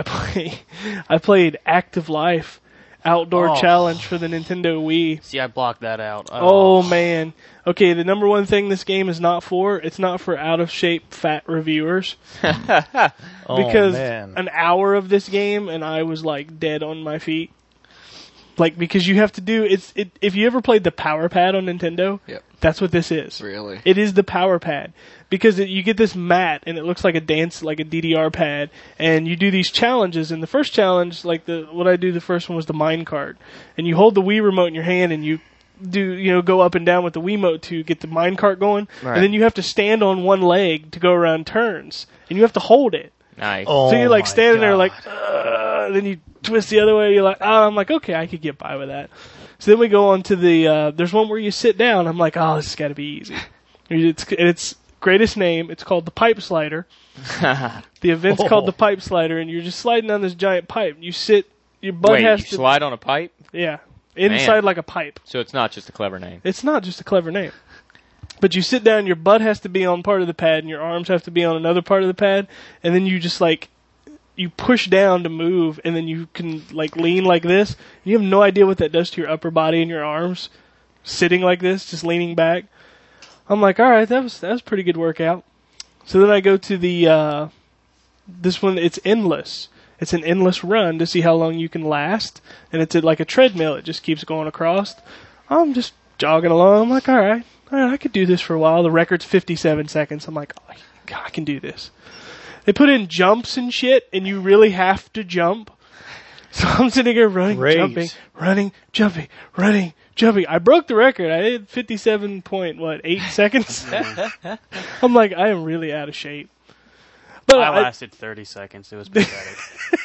played Active Life Outdoor
Oh.
Challenge for the Nintendo Wii.
See, I blocked that out.
Oh man. Okay, the number one thing this game is not for, it's not for out of shape fat reviewers.
Oh,
Because
man.
an hour of this game and I was like dead on my feet. Like, because you have to do, if you ever played the Power Pad on Nintendo,
Yep.
that's what this is.
Really?
It is the Power Pad. Because you get this mat and it looks like a DDR pad, and you do these challenges, and the first challenge, the first one was the minecart. And you hold the Wii remote in your hand and you go up and down with the Wiimote to get the minecart going,
Right.
and then you have to stand on one leg to go around turns, and you have to hold it.
Nice.
Oh,
So you're like
my
standing there
God.
like, then you twist the other way. You're like, I'm like, okay, I could get by with that. So then we go on to the, there's one where you sit down. I'm like, oh, this has got to be easy. It's greatest name. It's called the Pipe Slider. The event's called the Pipe Slider, and you're just sliding down this giant pipe. You sit, your butt
Wait,
has
you
to,
slide on a pipe?
yeah, inside
Man.
like a pipe.
So it's not just a clever name.
It's not just a clever name. But you sit down, your butt has to be on part of the pad, and your arms have to be on another part of the pad, and then you just like, you push down to move, and then you can like lean like this. You have no idea what that does to your upper body and your arms, sitting like this, just leaning back. I'm like, all right, that was a pretty good workout. So then I go to the this one. It's endless. It's an endless run to see how long you can last, and it's like a treadmill. It just keeps going across. I'm just jogging along. I'm like, all right, I could do this for a while. The record's 57 seconds. I'm like, oh, God, I can do this. They put in jumps and shit, and you really have to jump. So I'm sitting here running,
Great.
jumping, running, jumping, running, jumping. I broke the record. I did 57.8 seconds. I'm like, I am really out of shape. But
I lasted 30 seconds. It was pathetic.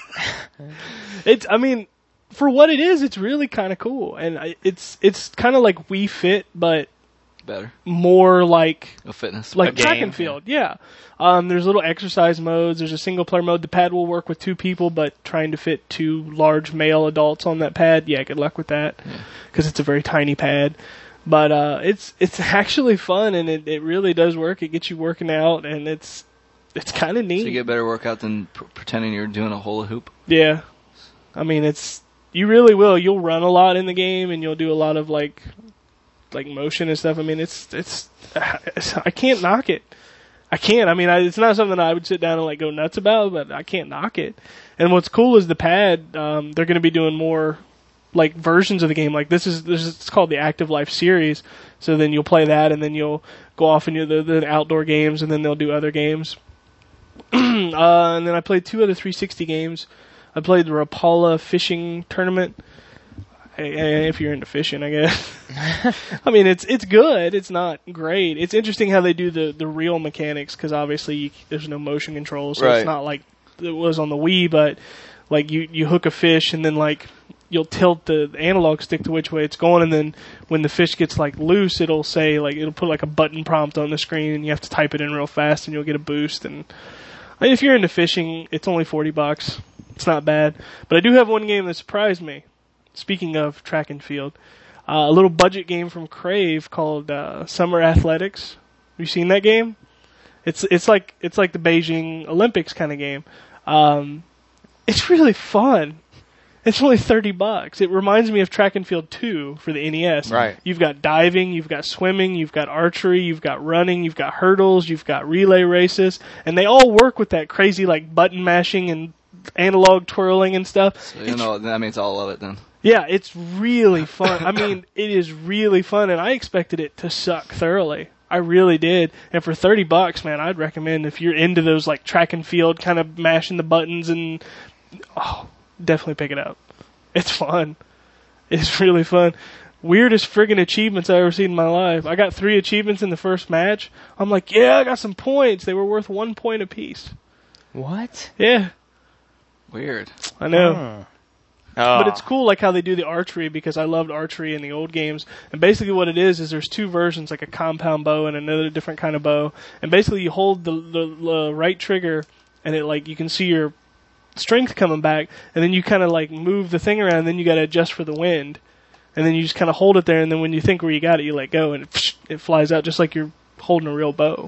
I mean, for what it is, it's really kind of cool, and it's kind of like Wii Fit, but
Better.
more like
A fitness.
like
A
track
game,
and field. Yeah. There's little exercise modes. There's a single player mode. The pad will work with 2 people, but trying to fit 2 large male adults on that pad, yeah, good luck with that, because it's a very tiny pad. But it's actually fun, and it really does work. It gets you working out, and it's kind of neat.
So you get a better workout than pretending you're doing a hula hoop.
Yeah. I mean, you really will. You'll run a lot in the game, and you'll do a lot of like motion and stuff. I mean, it's I can't knock it. I can't. I mean, it's not something I would sit down and like go nuts about, but I can't knock it. And what's cool is the pad. They're going to be doing more like versions of the game. Like this is it's called the Active Life series. So then you'll play that, and then you'll go off and do the outdoor games, and then they'll do other games. And then I played 2 other 360 games. I played the Rapala fishing tournament. If you're into fishing, I guess. I mean, it's good. It's not great. It's interesting how they do the real mechanics, because obviously there's no motion control, so
Right.
it's not like it was on the Wii, but like you hook a fish and then like you'll tilt the analog stick to which way it's going, and then when the fish gets like loose, it'll say like it'll put like a button prompt on the screen, and you have to type it in real fast, and you'll get a boost. And I mean, if you're into fishing, it's only $40. It's not bad. But I do have one game that surprised me. Speaking of track and field, a little budget game from Crave called Summer Athletics. Have you seen that game? It's like the Beijing Olympics kind of game. It's really fun. It's only $30. It reminds me of Track and Field 2 for the NES.
Right.
You've got diving, you've got swimming, you've got archery, you've got running, you've got hurdles, you've got relay races, and they all work with that crazy like button mashing and analog twirling and stuff.
So you know that means all of it then.
Yeah, it's really fun. I mean, it is really fun, and I expected it to suck thoroughly. I really did. And for $30, man, I'd recommend if you're into those like track and field kind of mashing the buttons and definitely pick it up. It's fun. It's really fun. Weirdest friggin' achievements I've ever seen in my life. I got 3 achievements in the first match. I'm like, yeah, I got some points. They were worth 1 point apiece.
What?
Yeah,
Weird.
I know.
Huh.
But it's cool like how they do the archery, because I loved archery in the old games. And basically what it is there's 2 versions, like a compound bow and another different kind of bow. And basically you hold the right trigger, and it like you can see your strength coming back, and then you kind of like move the thing around, and then you got to adjust for the wind. And then you just kind of hold it there, and then when you think where you got it, you let go, and it flies out just like you're holding a real bow.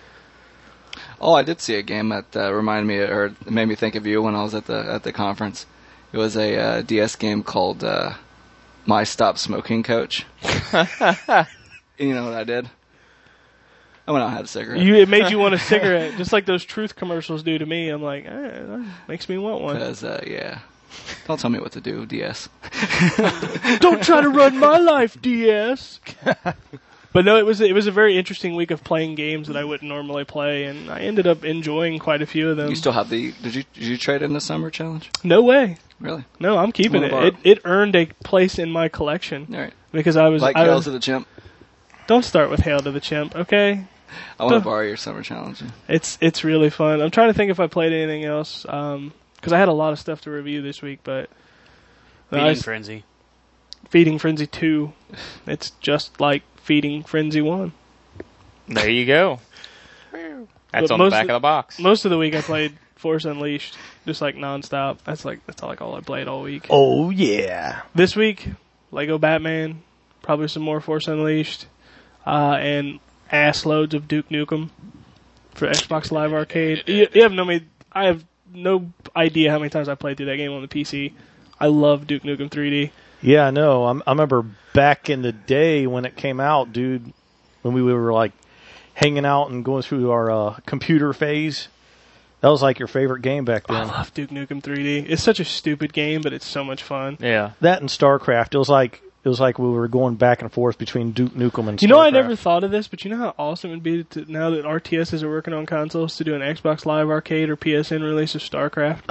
Oh, I did see a game that reminded me, or it made me think of you when I was at the conference. It was a DS game called My Stop Smoking Coach. And you know what I did? I went out and had a cigarette.
It made you want a cigarette, just like those Truth commercials do to me. I'm like, that makes me want one.
Because, yeah. Don't tell me what to do, DS.
Don't try to run my life, DS. But no, it was a very interesting week of playing games that I wouldn't normally play, and I ended up enjoying quite a few of them.
You still have the? Did you trade in the summer challenge?
No way.
Really?
No, I'm keeping
Wanna
it.
borrow?
It earned a place in my collection
All right.
because I was.
Like
I
Hail
was
to the Chimp.
don't start with Hail to the Chimp, okay?
I want to borrow your summer challenge.
It's really fun. I'm trying to think if I played anything else because I had a lot of stuff to review this week, but
Feeding Frenzy.
Feeding Frenzy 2. It's just like Feeding Frenzy 1.
There you go. That's
But
on the
most
back
of-
of the box.
Most of the week I played Force Unleashed, just like nonstop. That's like all I played all week.
Oh yeah.
This week, Lego Batman, probably some more Force Unleashed, and ass loads of Duke Nukem for Xbox Live Arcade. I have no idea how many times I played through that game on the PC. I love Duke Nukem 3D.
Yeah, I know. I remember back in the day when it came out, dude, when we were like hanging out and going through our computer phase. That was like your favorite game back
I
then.
love Duke Nukem 3D. It's such a stupid game, but it's so much fun.
Yeah.
That and StarCraft. It was like we were going back and forth between Duke Nukem and StarCraft.
You know, I never thought of this, but you know how awesome it would be to, now that RTSs are working on consoles to do an Xbox Live Arcade or PSN release of StarCraft?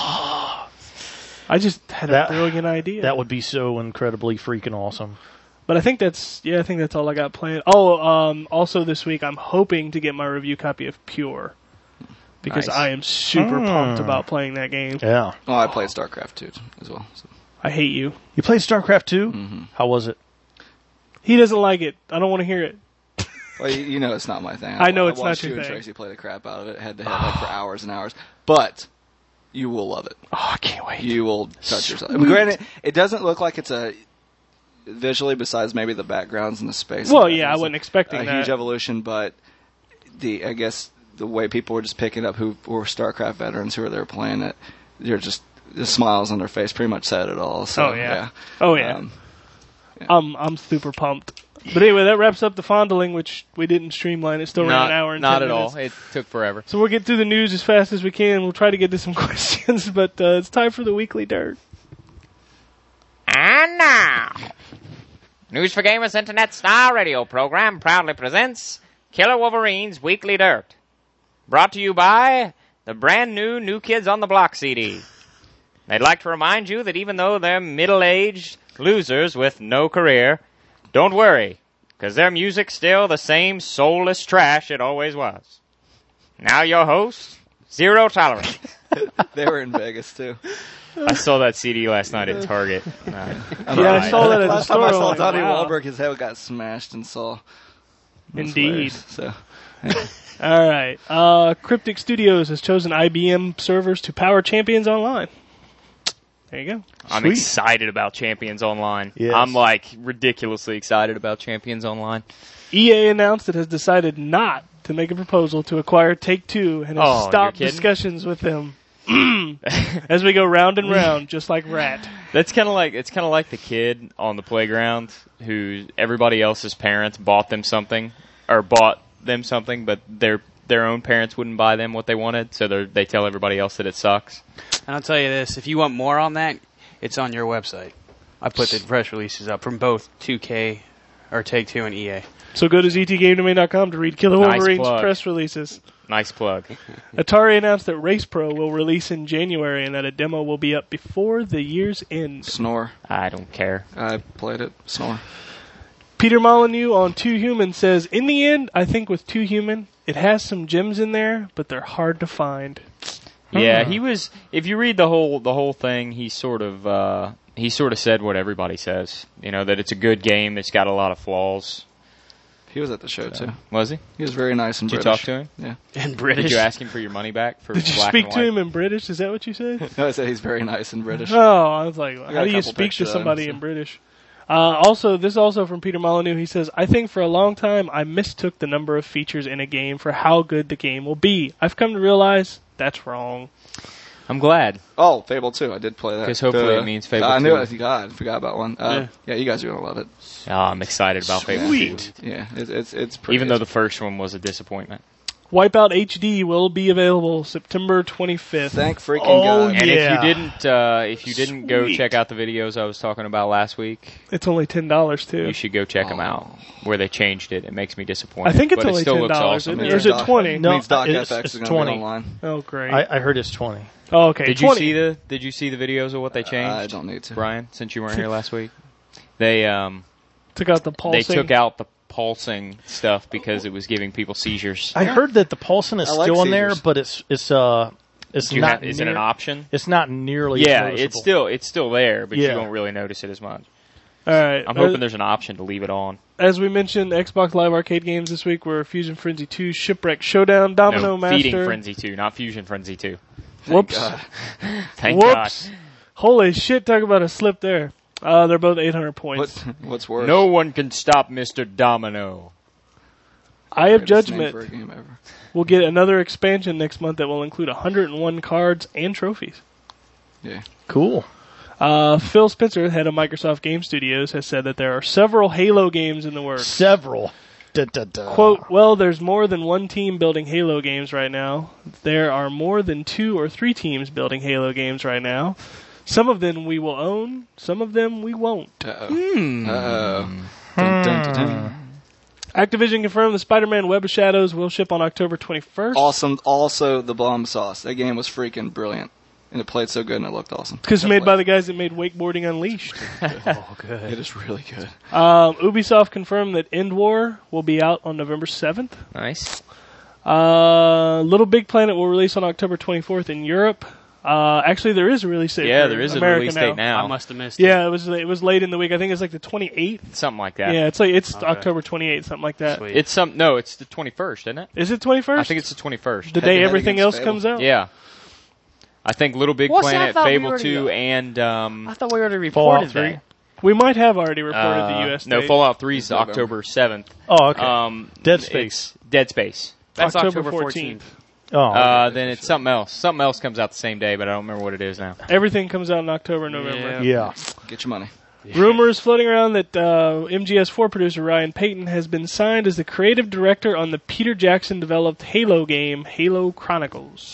I just had a brilliant idea.
That would be so incredibly freaking awesome.
But I think that's all I got planned. Oh, also this week I'm hoping to get my review copy of Pure. Because
Nice.
I am super pumped about playing that game.
Yeah.
Oh, I played StarCraft 2 as well. So.
I hate you.
You played StarCraft 2?
Mm-hmm.
How was it?
He doesn't like it. I don't want to hear it.
Well, you know it's not my thing.
I know it's not
watched
your
you and
thing.
Tracy play the crap out of it head to head like for hours and hours. But you will love it.
Oh, I can't wait.
You will touch yourself. I mean, granted, it doesn't look like it's a visually, besides maybe the backgrounds and the space.
Well,
and
yeah, I
it's
wasn't expecting
a
that.
huge evolution, but I guess the way people were just picking up who were StarCraft veterans who were there playing it, you're just the smiles on their face pretty much said it all. So,
Oh, yeah. Oh, yeah.
Um,
I'm super pumped. But anyway, that wraps up the fondling, which we didn't streamline. It still ran an hour and 10
Not at
minutes.
all. It took forever.
So we'll get through the news as fast as we can. We'll try to get to some questions, but it's time for the Weekly Dirt.
And now, News for Gamers Internet Star Radio program proudly presents Killer Wolverine's Weekly Dirt. Brought to you by the brand new Kids on the Block CD. They'd like to remind you that even though they're middle-aged losers with no career, don't worry, because their music's still the same soulless trash it always was. Now your host, Zero Tolerance.
they were in Vegas too.
I saw that CD last night at Target.
Yeah, I saw that at the
Last time
store.
I saw
like,
Donnie
wow.
Wahlberg, his head got smashed and saw.
Indeed.
So.
All right. Cryptic Studios has chosen IBM servers to power Champions Online. There you go.
I'm
Sweet.
excited about Champions Online.
Yes.
I'm like ridiculously excited about Champions Online.
EA announced it has decided not to make a proposal to acquire Take-Two and has
Oh, you're
stopped
kidding?
discussions with them. As we go round and round, just like Rat.
That's kind of like the kid on the playground who everybody else's parents bought them something, but their own parents wouldn't buy them what they wanted, so they tell everybody else that it sucks.
And I'll tell you this, if you want more on that, it's on your website. I put the press releases up from both 2K, or Take-Two and EA.
So go to ztgamedomain.com to read Killer
Nice
Wolverine's
plug.
press releases.
Nice plug.
Atari announced that Race Pro will release in January and that a demo will be up before the year's end.
Snore.
I don't care.
I played it. Snore.
Peter Molyneux on Two Human says, in the end, I think with Two Human, it has some gems in there, but they're hard to find.
Yeah, he was. If you read the whole thing, he sort of said what everybody says. You know, that it's a good game. It's got a lot of flaws.
He was at the show too.
Was he?
He was very nice and
Did you
British.
talk to him?
Yeah.
And British.
Did you ask him for your money back for
Did you
black
speak
and
to
white?
him in British? Is that what you said?
No, I said he's very nice and British.
Oh, I was like,
got
how
a
do you
couple
speak to
pictures of him,
somebody
so.
in British? Also, this is also from Peter Molyneux. He says, I think for a long time I mistook the number of features in a game for how good the game will be. I've come to realize that's wrong.
I'm glad.
Oh, Fable 2. I did play that.
'Cause hopefully it means Fable
I knew
2.
it. God, I forgot about one. Yeah, you guys are going to love it.
Oh, I'm excited about Fable 2.
Yeah, it's pretty.
Even though the first one was a disappointment.
Wipeout HD will be available September 25th.
Thank freaking
Oh,
God.
And
Yeah.
if you didn't go
Sweet.
check out the videos I was talking about last week,
It's only $10 too.
you should go check them out. Where they changed it, it makes me disappointed.
I think it's
but
only
it still looks
$10,
awesome.
isn't it?
Yeah.
Or is it 20?
No,
means Doc
it's-
FX
it's
is going to
20.
be online.
Oh, great.
I heard it's 20.
Oh, okay.
Did you
20.
see the videos of what they changed?
I don't need to.
Brian, since you weren't here last week, they
Took out the pulsing.
they took out the pulsing stuff because it was giving people seizures.
I heard that the pulsing is
I like
still in there,
seizures.
but it's
Do you
not.
have- is it an option?
It's not nearly.
Yeah,
as
it's
noticeable.
still there, but
Yeah.
you won't really notice it as much.
All right.
I'm hoping there's an option to leave it on.
As we mentioned, Xbox Live Arcade games this week were Fusion Frenzy 2, Shipwreck Showdown, Domino
No,
Master.
Feeding Frenzy 2, not Fusion Frenzy 2.
Whoops.
God.
Thank God.
Whoops. Holy shit, talk about a slip there. They're both 800 points.
What's worse?
No one can stop Mr. Domino.
Eye of
Greatest name
Judgment
for a game ever.
will get another expansion next month that will include 101 cards and trophies.
Yeah.
Cool.
Phil Spencer, head of Microsoft Game Studios, has said that there are several Halo games in the works.
Several. Da, da, da.
Quote, well, there's more than one team building Halo games right now. There are more than 2 or 3 teams building Halo games right now. Some of them we will own, some of them we won't.
Uh-oh. Uh-oh. Dun, dun, dun, dun.
Activision confirmed the Spider-Man Web of Shadows will ship on October 21st.
Awesome. Also, the Blum sauce. That game was freaking brilliant. And it played so good and it looked awesome.
Because it's made by the guys that made Wakeboarding Unleashed.
Oh, good.
It is really good.
Ubisoft confirmed that End War will be out on November 7th.
Nice.
Little Big Planet will release on October 24th in Europe. Actually, there is a release date.
Yeah,
for
there is a
America
release
now.
date now.
I must have missed it.
Yeah, it was late in the week. I think it's like the 28th.
Something like that.
Yeah, it's
Okay.
October 28th, something like that.
Sweet.
It's it's the 21st, isn't it?
Is it 21st?
I think it's the 21st.
the
Head to
day
head
everything else
against
comes out.
Yeah. I think Little Big
What's that? I
Planet,
thought we
Fable
already
2,
got-
and
I thought we already
Fallout
reported
3?
that.
We might have already reported the U.S.
No,
date.
Fallout 3 is
November.
October 7th.
Oh, okay.
Uh,
Dead Space.
It's Dead Space.
That's
October
October
14th.
14th.
Oh,
Then it's something else. Something else comes out the same day, but I don't remember what it is now.
Everything comes out in October, November.
yeah.
Get your money.
Rumors floating around that MGS4 producer Ryan Payton has been signed as the creative director on the Peter Jackson-developed Halo game, Halo Chronicles.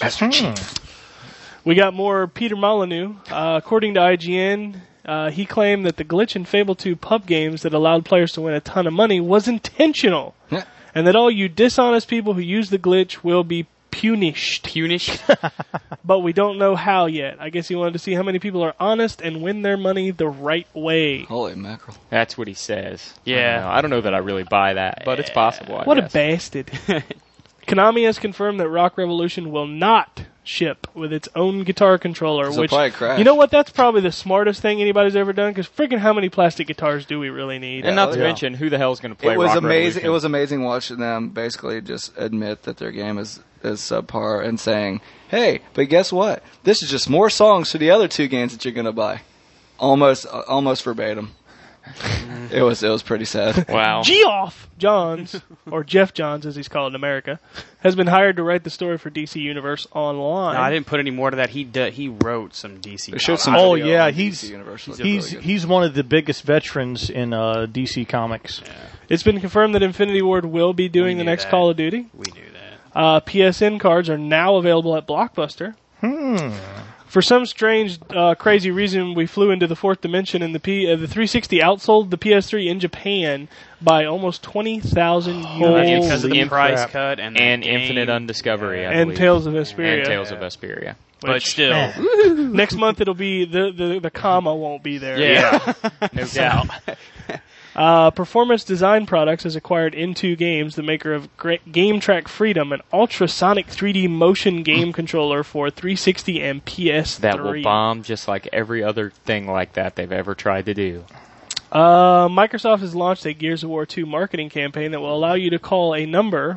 We got more Peter Molyneux. According to IGN, he claimed that the glitch in Fable 2 pub games that allowed players to win a ton of money was intentional,
Yeah.
and that all you dishonest people who use the glitch will be punished.
Punish.
But we don't know how yet. I guess he wanted to see how many people are honest and win their money the right way.
Holy mackerel.
That's what he says.
Yeah.
I don't know that I really buy that, but it's possible. I
What
guess.
a bastard. Konami has confirmed that Rock Revolution will not ship with its own guitar controller,
So
which,
probably crash.
you know what, that's probably the smartest thing anybody's ever done, because freaking how many plastic guitars do we really need?
And not to
Yeah.
mention, who the hell's going to play
It was
Rock
amazing.
Revolution?
It was amazing watching them basically just admit that their game is subpar and saying, "Hey, but guess what? This is just more songs for the other 2 games that you're gonna buy." Almost verbatim. It was pretty sad.
Wow.
Geoff Johns, or Jeff Johns as he's called in America, has been hired to write the story for DC Universe Online.
No, I didn't put any more to that. He wrote some DC.
They showed some.
Oh,
video
yeah,
on
he's-
DC Universe. Looked
He's
really good.
he's one of the biggest veterans in DC Comics.
It's been confirmed that Infinity Ward will be doing
We
the
knew
next
that.
Call of Duty.
We knew that.
PSN cards are now available at Blockbuster. For some strange, crazy reason, we flew into the fourth dimension, and the 360 outsold the PS3 in Japan by almost 20,000
That's
units.
because of the
Holy
price
crap.
cut and
Infinite Undiscovery, I
And
believe.
Tales of Vesperia.
And Tales of Vesperia.
But
which-
still,
Next month it'll be the comma won't be there.
yeah,
No doubt.
Performance Design Products has acquired N2 Games, the maker of Game Track Freedom, an ultrasonic 3D motion game controller for 360 and PS3.
That will bomb just like every other thing like that they've ever tried to do.
Microsoft has launched a Gears of War 2 marketing campaign that will allow you to call a number,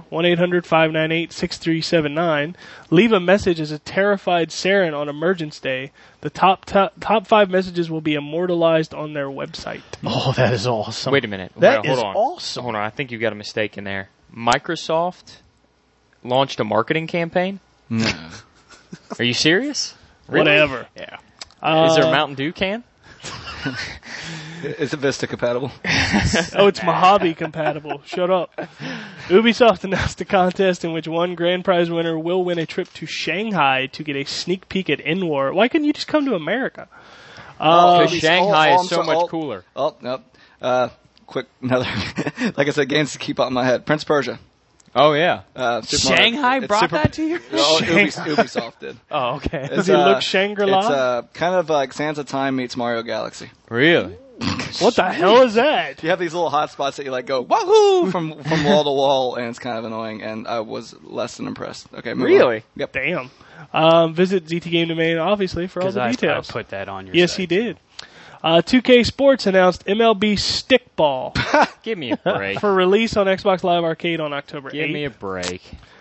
1-800-598-6379, leave a message as a terrified Saren on Emergence Day. The top 5 messages will be immortalized on their website.
Oh, that is awesome.
Wait a minute.
That
Hold
is
on.
awesome.
Hold on. I think you've got a mistake in there. Microsoft launched a marketing campaign?
No.
Are you serious? Really?
Whatever.
yeah.
Is there a Mountain Dew can?
Is it Vista compatible?
Oh, it's Mojave compatible. Shut up. Ubisoft announced a contest in which one grand prize winner will win a trip to Shanghai to get a sneak peek at N-War. Why couldn't you just come to America?
Because Shanghai is so much cooler.
Oh, nope. Quick, another. Like I said, games to keep out in my head. Prince of Persia.
Oh, yeah.
Super Mario-
Shanghai
it's
brought
Super-
that to you?
Oh, Ubisoft did.
Oh, okay.
Does he look Shangri-La?
It's kind of like Sands of Time meets Mario Galaxy.
Really?
What the hell is that?
You have these little hot spots that you like go wahoo from wall to wall, and it's kind of annoying. And I was less than impressed. Okay, move
Really?
on. Yep.
Damn. Visit ZT Game Domain, obviously, for all the
I
details.
put that on your
Yes,
site.
he did. 2K Sports announced MLB Stickball
Give me a break.
for release on Xbox Live Arcade on October 8th.
Give me a break.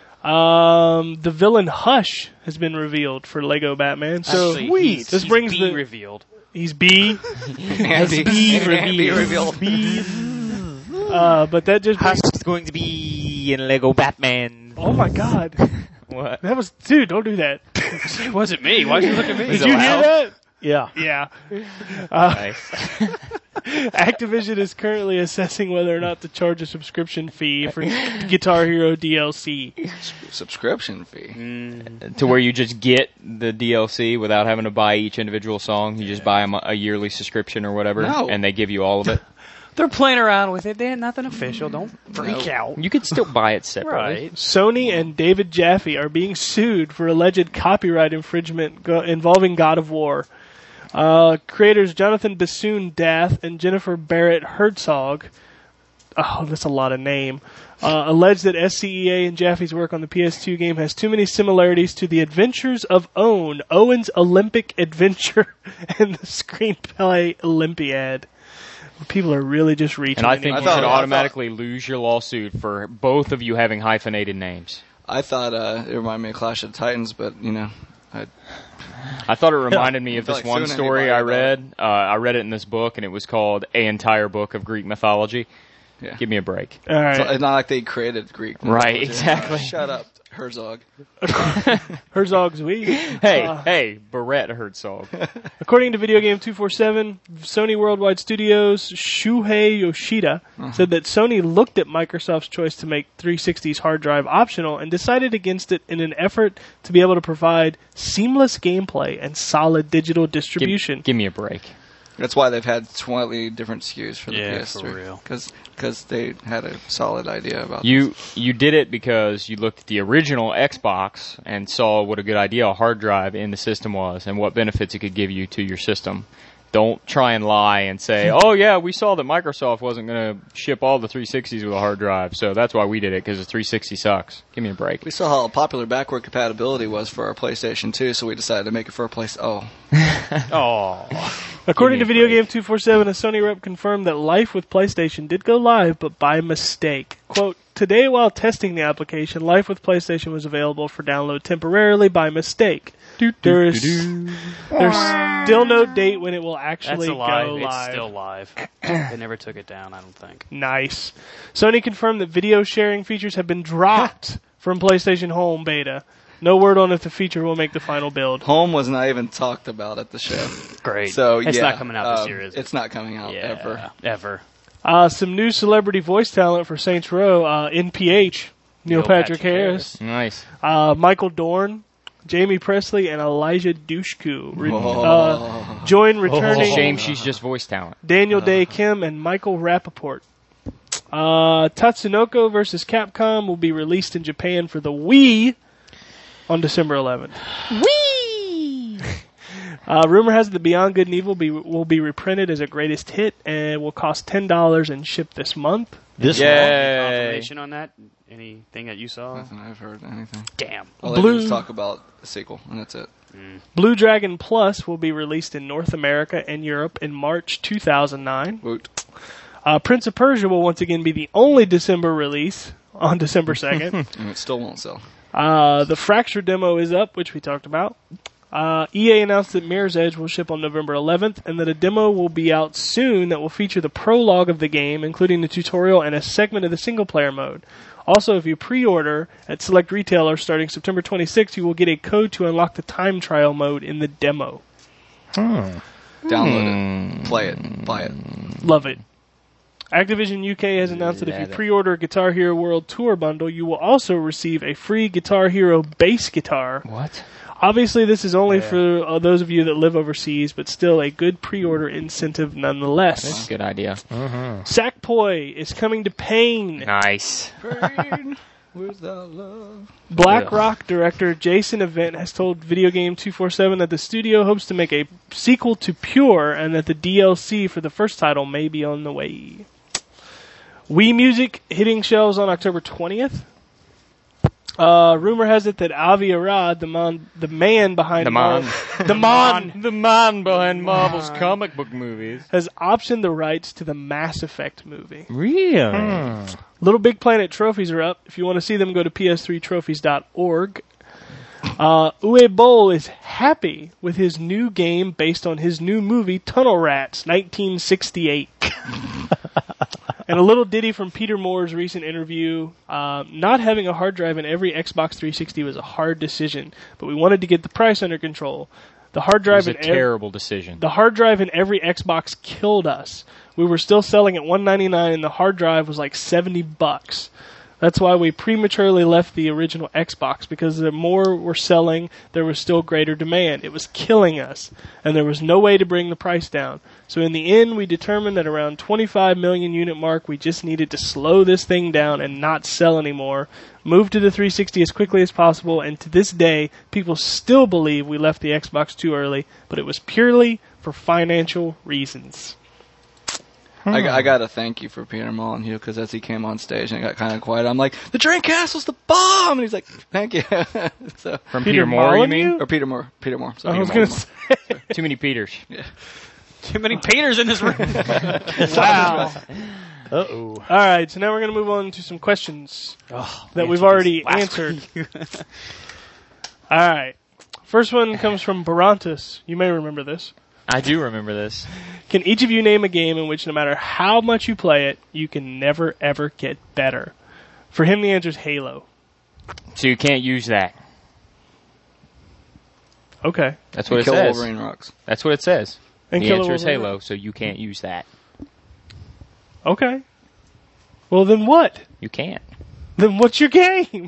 The villain Hush has been revealed for Lego Batman. So
Actually, he's-
this
he's
brings
B
the
revealed.
he's B.
Andy,
B
Andy
revealed.
revealed.
But that just brings,
is going to be in Lego Batman.
oh my god,
What?
that was dude. Don't do that.
It wasn't me. Why'd you look at me?
Did you hear that?
Yeah.
Yeah.
Nice.
Activision is currently assessing whether or not to charge a subscription fee for Guitar Hero DLC.
Subscription fee.
To where you just get the DLC without having to buy each individual song. You just buy a yearly subscription or whatever,
No.
and they give you all of it.
They're playing around with it. They had nothing official. Don't freak out.
You could still buy it separately.
Right.
Sony and David Jaffe are being sued for alleged copyright infringement involving God of War. Creators Jonathan Bassoon Dath and Jennifer Barrett Herzog, oh, that's a lot of name, allege that SCEA and Jaffe's work on the PS2 game has too many similarities to The Adventures of Owen's Olympic Adventure, and the screenplay Olympiad. People are really just reaching.
And I think you
thought-
should
I thought-
automatically lose your lawsuit for both of you having hyphenated names.
I thought it reminded me of Clash of the Titans, but
I thought it reminded me of
I feel
this
like
one
suing
story I
anybody
read. I read it in this book, and it was called A Entire Book of Greek Mythology.
Yeah.
Give me a break.
All right.
so it's not like they created Greek.
Right,
mythology.
exactly.
Shut up, Herzog.
Herzog's we.
Hey, Barrett Herzog.
According to Video Game 247, Sony Worldwide Studios' Shuhei Yoshida said that Sony looked at Microsoft's choice to make 360's hard drive optional and decided against it in an effort to be able to provide seamless gameplay and solid digital distribution.
Give me a break.
That's why they've had slightly different SKUs for the
Yeah,
PS3.
for real.
Because they had a solid idea about
You did it because you looked at the original Xbox and saw what a good idea a hard drive in the system was and what benefits it could give you to your system. Don't try and lie and say, oh yeah, we saw that Microsoft wasn't going to ship all the 360s with a hard drive, so that's why we did it, because the 360 sucks. Give me a break.
We saw how popular backward compatibility was for our PlayStation 2, so we decided to make it for a place. Oh,
According to
Give me a
Video
break.
Game 247, a Sony rep confirmed that Life with PlayStation did go live, but by mistake. Quote, today while testing the application, Life with PlayStation was available for download temporarily by mistake. There's still no date when it will
That's
actually
a lie.
go
It's
live.
still live. They never took it down, I don't think.
Nice. Sony confirmed that video sharing features have been dropped from PlayStation Home beta. No word on if the feature will make the final build.
Home was not even talked about at the show.
Great.
So
it's
yeah,
not coming out this year, is it?
It's not coming out
Yeah,
ever.
Some new celebrity voice talent for Saints Row, NPH, Neil Patrick Harris,
Nice.
Michael Dorn, Jamie Presley, and Elijah Dushku join returning
Shame she's just voice talent.
Daniel Day Kim and Michael Rappaport. Tatsunoko vs. Capcom will be released in Japan for the Wii on December 11th. Wii! Rumor has it that Beyond Good and Evil will be reprinted as a greatest hit and will cost $10 and ship this month.
This
Yay.
Any confirmation on that? Anything that you saw?
Nothing I've heard anything.
Damn.
All they
Blue-
do is talk about the sequel, and that's it.
Blue Dragon Plus will be released in North America and Europe in March 2009.
Woot.
Prince of Persia will once again be the only December release on December 2nd.
And it still won't sell.
The Fracture demo is up, which we talked about. EA announced that Mirror's Edge will ship on November 11th, and that a demo will be out soon that will feature the prologue of the game, including the tutorial and a segment of the single-player mode. Also, if you pre-order at select retailers starting September 26th, you will get a code to unlock the time trial mode in the demo.
Download it. Play it. Buy it.
Love it. Activision UK has announced that if you pre-order a Guitar Hero World Tour bundle, you will also receive a free Guitar Hero bass guitar.
What?
Obviously, this is only for those of you that live overseas, but still a good pre-order incentive nonetheless.
That's a good idea.
Sackboy is coming to Pain.
Nice.
Where's that love?
Black Rock director Jason Event has told Video Game 247 that the studio hopes to make a sequel to Pure and that the DLC for the first title may be on the way. Wii Music hitting shelves on October 20th. Rumor has it that Avi Arad, the man behind
Marvel's comic book movies,
has optioned the rights to the Mass Effect movie.
Really?
Little Big Planet trophies are up. If you want to see them, go to ps3trophies.org. Uwe Boll is happy with his new game based on his new movie, Tunnel Rats, 1968. And a little ditty from Peter Moore's recent interview. Not having a hard drive in every Xbox 360 was a hard decision, but we wanted to get the price under control. The hard drive
It was a terrible decision.
The hard drive in every Xbox killed us. We were still selling at $199, and the hard drive was like $70. That's why we prematurely left the original Xbox, because the more we're selling, there was still greater demand. It was killing us, and there was no way to bring the price down. So in the end, we determined that around 25 million unit mark, we just needed to slow this thing down and not sell anymore, move to the 360 as quickly as possible, and to this day, people still believe we left the Xbox too early, but it was purely for financial reasons.
I got to thank you for Peter Molyneux, because as he came on stage and it got kind of quiet, I'm like, the Dreamcast was the bomb! And he's like, thank you. So,
From Peter Moore, you
Molyneux?
mean?
or Peter Moore. So
I was
Peter
going
Moore.
to say.
Too many Peters.
Too many Peters in this room.
Wow.
Uh-oh.
All right, so now we're going to move on to some questions that we've already answered. All right. First one comes from Barantus. You may remember this.
I do remember this.
Can each of you name a game in which no matter how much you play it, you can never, ever get better? For him, the answer is Halo.
So you can't use that.
Okay.
That's what it
Kill
says.
Wolverine rocks.
That's what it says.
And
The
Kill
answer is
Wolverine.
Halo, so you can't use that.
Okay. Well, then what?
You can't.
Then what's your game?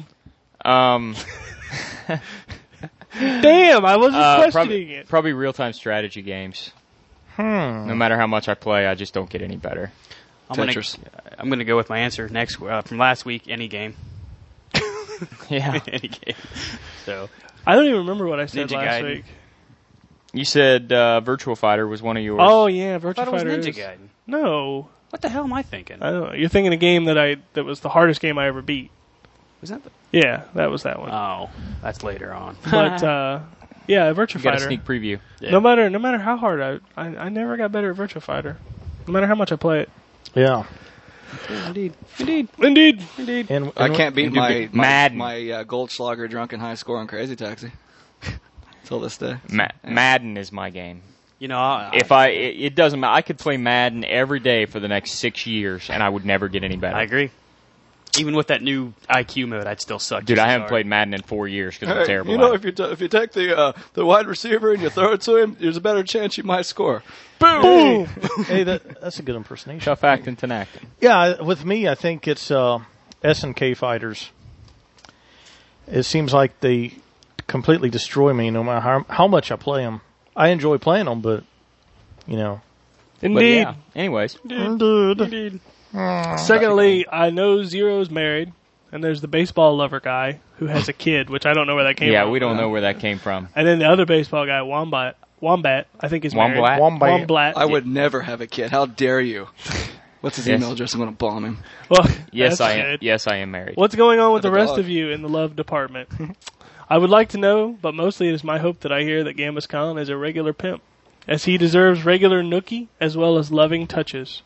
Damn, I wasn't questioning it.
Probably real-time strategy games. No matter how much I play, I just don't get any better.
I'm
Tetris.
gonna go with my answer next from last week. Any game.
Yeah.
Any game. So
I don't even remember what I said
Ninja
last
Gaiden.
week.
You said Virtual Fighter was one of yours.
Oh, yeah,
I
Virtua
thought it was
Fighter
Ninja
is-
Gaiden.
No.
What the hell am I thinking?
I don't know. You're thinking a game that was the hardest game I ever beat.
Was that the?
Yeah, that was that one.
Oh, that's later on.
But yeah, Virtua
You got a
Fighter.
sneak preview.
Yeah.
No matter how hard I never got better at Virtua Fighter. No matter how much I play it.
Yeah.
Indeed.
And
I can't beat my
Madden.
Goldschlager drunken high score on Crazy Taxi. Till this day.
Madden is my game.
You know,
It doesn't matter. I could play Madden every day for the next 6 years, and I would never get any better.
I agree. Even with that new IQ mode, I'd still suck.
Dude,
just
I
as
haven't
hard.
played Madden in 4 years because I'm terrible
you know,
at it.
if you take the wide receiver and you throw it to him, there's a better chance you might score.
Boom!
hey, that's a good impersonation.
Tough acting, Tanaka.
Yeah, with me, I think it's SNK fighters. It seems like they completely destroy me no matter how much I play them. I enjoy playing them, but, you know.
But
Indeed.
yeah. Anyways.
Indeed. Secondly, I know Zero's married, and there's the baseball lover guy who has a kid, which I don't know where that came from.
Yeah, we don't know where that came from.
And then the other baseball guy, Wombat, I think is married.
Wombat?
Wombat.
I would never have a kid. How dare you? What's his
Yes.
email address? I'm going to bomb him.
Well,
Yes,
that's
I am.
good.
Yes, I am married.
What's going on with
With
the
a
rest
dog.
of you in the love department? I would like to know, but mostly it is my hope that I hear that Gambus Khan is a regular pimp, as he deserves regular nookie as well as loving touches.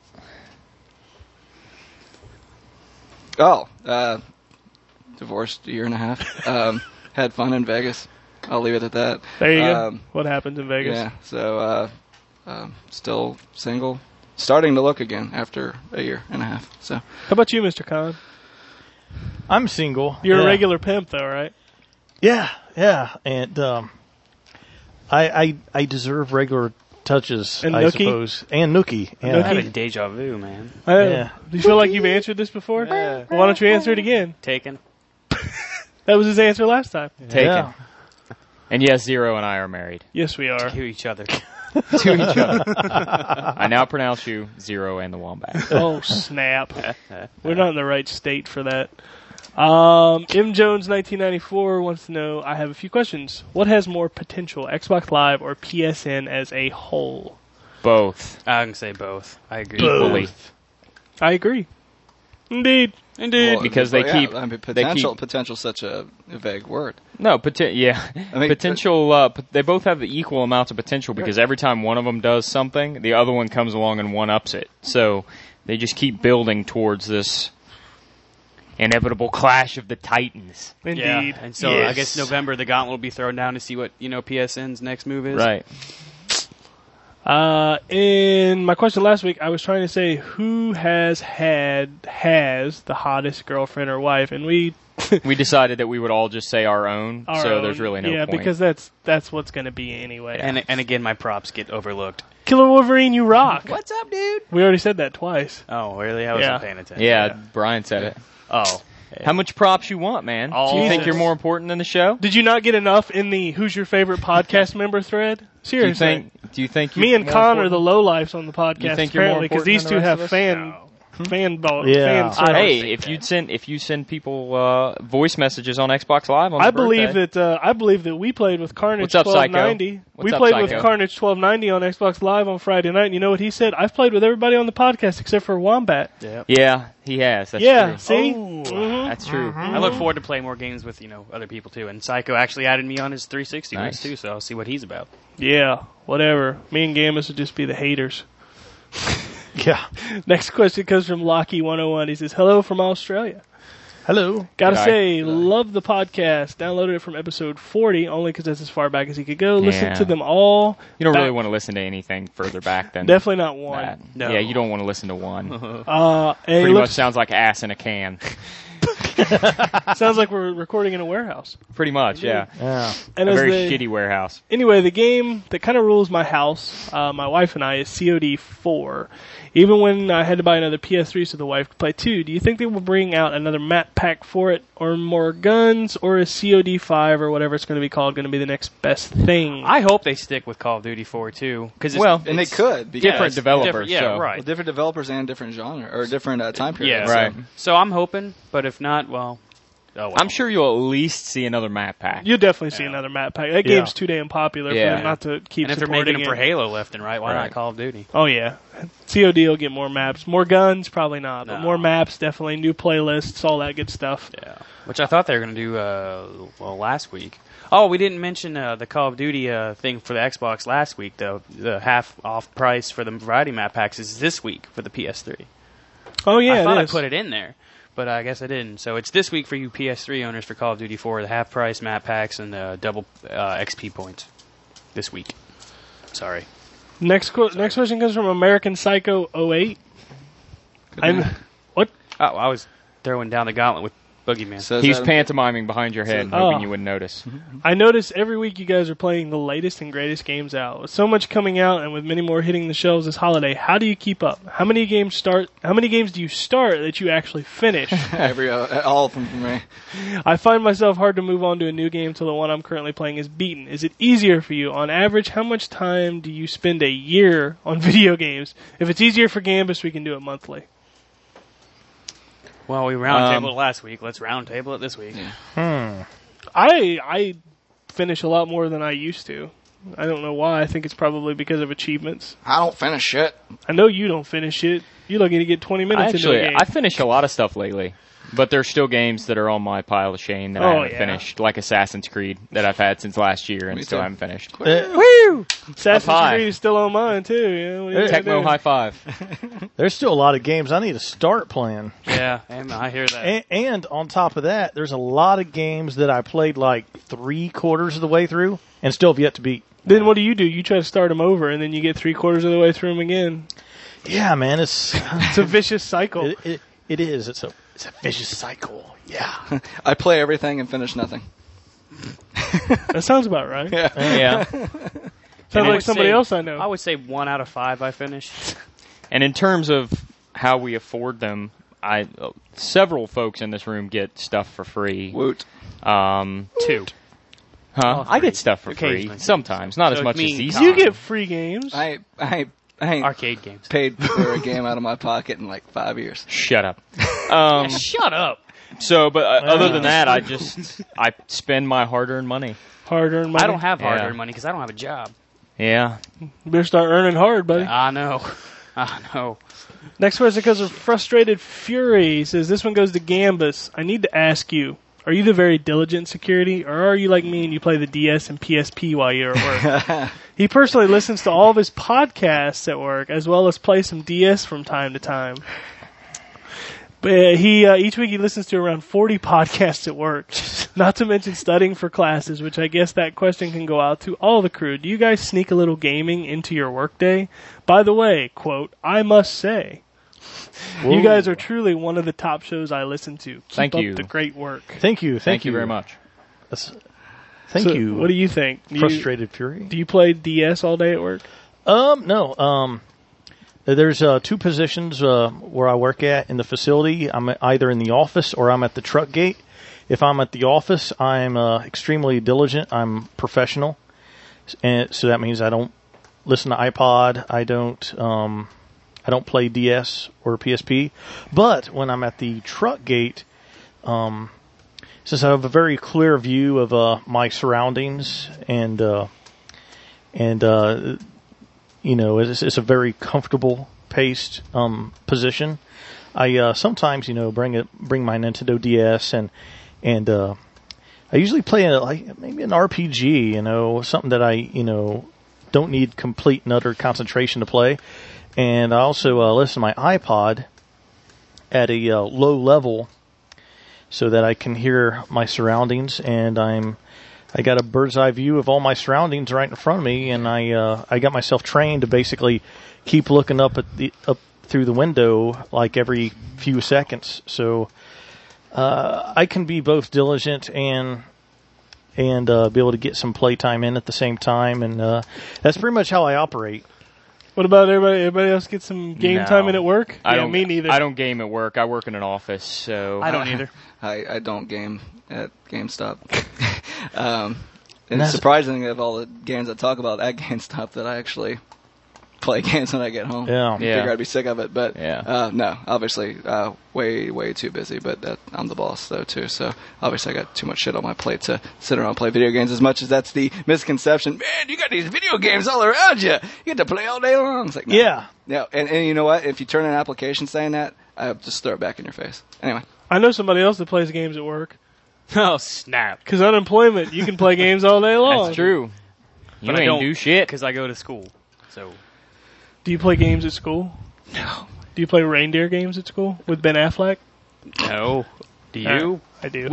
Oh, divorced a year and a half. Had fun in Vegas. I'll leave it at that.
There you go. What happens in Vegas?
Yeah, so still single. Starting to look again after a year and a half. So
How about you, Mr. Khan?
I'm single.
You're
yeah.
a regular pimp, though, right?
Yeah, and I deserve regular touches,
And
I
Nookie?
suppose. And Nookie. Yeah.
I'm having deja vu, man.
Yeah.
Do you feel like you've answered this before?
Yeah.
Well, why don't you answer it again?
Taken.
That was his answer last time.
Taken.
Yeah.
And yes, Zero and I are married
Yes, we are.
To each other.
to each other. I now pronounce you Zero and the Wombat.
Oh, snap. We're not in the right state for that. M. Jones 1994 wants to know, I have a few questions. What has more potential, Xbox Live or PSN as a whole?
Both.
I can say both. I agree.
Equally.
I agree. Indeed.
Well,
Because they
yeah,
keep-
I mean,
they keep-
potential's such a vague word.
No, yeah.
I mean,
potential. They both have the equal amounts of potential because every time one of them does something, the other one comes along and one ups it. So they just keep building towards this inevitable clash of the titans.
Indeed.
Yeah, and so I guess November the gauntlet will be thrown down to see what PSN's next move is.
Right.
In my question last week, I was trying to say who has the hottest girlfriend or wife, and we
We decided that we would all just say our own, so there's really no
yeah,
point.
because that's what's going to be anyway.
And again, my props get overlooked.
Killer Wolverine, you rock.
What's up, dude?
We already said that twice.
Oh, really? I wasn't
Yeah.
paying attention.
yeah, Brian said it.
Oh.
How much props you want, man?
Oh,
Do you think
Jesus.
you're more important than the show?
Did you not get enough in the Who's Your Favorite Podcast member thread?
Do you
Seriously.
think?
Me
you're
and
more
Con are the
important?
lowlifes on the podcast,
You think you're more
apparently, because
important
these
than
two
the rest
have
of us?
fan
Yeah.
service.
Hey, if you send people voice messages on Xbox Live on
I
their
believe
birthday-
that we played with Carnage
What's up, Psycho?
1290.
What's
We
up,
played with
Psycho?
Carnage 1290 on Xbox Live on Friday night, and you know what he said? I've played with everybody on the podcast except for Wombat.
Yeah, he has. That's
Yeah,
true.
see?
That's true.
I look forward to playing more games with other people too. And Psycho actually added me on his 360
Nice.
list too, so I'll see what he's about.
Yeah, whatever. Me and Gammus would just be the haters.
Yeah.
Next question comes from Lockie101. He says, hello from Australia.
Hello.
Gotta
G'day.
say, love the podcast. Downloaded it from episode 40, only because that's as far back as he could go. Listen
Yeah.
to them all.
You don't
Back-
really want to listen to anything further back than
Definitely not one.
that.
No.
Yeah, you don't want to listen to one.
And
Pretty
it
much
looks,
sounds like ass in a can.
sounds like we're recording in a warehouse.
Pretty much, yeah.
Yeah.
And
A
as
very
they-
shitty warehouse.
Anyway, the game that kind of rules my house, my wife and I, is COD 4. Even when I had to buy another PS3 so the wife could play 2, do you think they will bring out another map pack for it, or more guns, or is COD 5 or whatever it's going to be called going to be the next best thing?
I hope they stick with Call of Duty 4 too, because
Well,
And they could. Because
different developers.
Yeah,
so.
right.
Well, different developers and different genre or different time
Yeah,
periods.
Right.
So I'm hoping, but if not, well, oh well.
I'm sure you'll at least see another map pack.
You'll definitely see another map pack. That
Yeah.
game's too damn popular
Yeah.
for them not to keep
And if they're
supporting
making them for
it.
Halo left and right, why
Right.
not Call of Duty?
Oh yeah, COD will get more maps, more guns, probably not, but
No.
more maps, definitely new playlists, all that good stuff.
Yeah, which I thought they were going to do last week. Oh, we didn't mention the Call of Duty thing for the Xbox last week, though. The half off price for the variety map packs is this week for the PS3.
Oh yeah,
I thought
it
I
is.
put it in there, but I guess I didn't. So it's this week for you PS3 owners for Call of Duty 4, the half price map packs and double XP points this week. Sorry.
Next question comes from American Psycho 08. What?
Oh, I was throwing down the gauntlet with Boogeyman.
Says
He's
that-
pantomiming behind your head,
Oh.
hoping you wouldn't notice.
I notice every week you guys are playing the latest and greatest games out. With so much coming out and with many more hitting the shelves this holiday, how do you keep up? How many games do you start that you actually finish?
all of them for me.
I find myself hard to move on to a new game till the one I'm currently playing is beaten. Is it easier for you? On average, how much time do you spend a year on video games? If it's easier for Gambus, we can do it monthly.
Well, we roundtabled it last week. Let's roundtable it this week.
I finish a lot more than I used to. I don't know why. I think it's probably because of achievements.
I don't finish shit.
I know you don't finish it. You're lucky to get 20 minutes into a game.
I finished a lot of stuff lately, but there's still games that are on my pile of shame that I haven't finished, like Assassin's Creed that I've had since last year and
Me
still
too.
haven't finished.
Woo! Assassin's
Up high.
Creed is still on mine too. You know, what are you gonna
Tecmo
do?
high five.
There's still a lot of games I need to start playing.
Yeah, I hear that.
And on top of that, there's a lot of games that I played like 3/4 of the way through and still have yet to beat.
Then what do? You try to start them over, and then you get 3/4 of the way through them again.
Yeah, man, it's
It's a vicious cycle.
it is. It's a vicious cycle. Yeah.
I play everything and finish nothing.
That sounds about right.
Yeah.
Sounds
I
like
would
somebody
say-
else I know.
I would say 1 out of 5 I finished.
And in terms of how we afford them, several folks in this room get stuff for free.
Woot.
2.
I get stuff for free
Occasionally.
sometimes, not as
So
much
me
as
and
these.
Con-
You get free games.
I ain't
Arcade games.
paid for a game out of my pocket in like 5 years.
Shut up.
Shut up.
So, but other than that, I spend my hard-earned money.
Hard-earned money.
I don't have
Yeah.
hard-earned money because I don't have a job.
Yeah.
You better start earning hard, buddy.
I know. I know.
Next question comes from Frustrated Fury. He says, this one goes to Gambus. I need to ask you, are you the very diligent security, or are you like me and you play the DS and PSP while you're at work? He personally listens to all of his podcasts at work, as well as play some DS from time to time. But each week he listens to around 40 podcasts at work, not to mention studying for classes, which I guess that question can go out to all the crew. Do you guys sneak a little gaming into your workday? By the way, quote, I must say, you guys are truly one of the top shows I listen to. Keep
Thank
up
you.
the great work.
Thank you.
Thank you very much.
Thank
So,
you.
What do you think?
Frustrated Fury?
Do you play DS all day at work?
No. There's 2 positions where I work at in the facility. I'm either in the office or I'm at the truck gate. If I'm at the office, I'm extremely diligent. I'm professional, and so that means I don't listen to iPod. I don't play DS or PSP. But when I'm at the truck gate, since I have a very clear view of my surroundings and you know, it's a very comfortable paced position. I sometimes, you know, bring my Nintendo DS and I usually play maybe an RPG, you know, something that I, you know, don't need complete and utter concentration to play. And I also listen to my iPod at a low level so that I can hear my surroundings, and I got a bird's eye view of all my surroundings right in front of me, and I got myself trained to basically keep looking up through the window like every few seconds. So I can be both diligent and be able to get some playtime in at the same time, and that's pretty much how I operate.
What about everybody? Everybody else get some game
No.
time in at work?
I
Yeah,
don't,
me neither.
I don't game at work. I work in an office, so
I don't either.
I don't game at GameStop. And
That's-
surprisingly, of all the games I talk about at GameStop, that I actually play games when I get home.
Yeah.
I figure I'd be sick of it, but
Yeah.
no, obviously, way too busy. But I'm the boss though too, so obviously I got too much shit on my plate to sit around and play video games. As much as that's the misconception, man, you got these video games all around you. You get to play all day long. It's like, no.
Yeah.
And you know what? If you turn in an application saying that, I'll just throw it back in your face. Anyway.
I know somebody else that plays games at work.
Oh, snap.
Because unemployment, you can play games all day long.
that's true. You
But I
ain't
don't
do shit.
because I go to school. So
Do you play games at school? No. Do you play reindeer games at school with Ben Affleck?
no. Do you?
I do.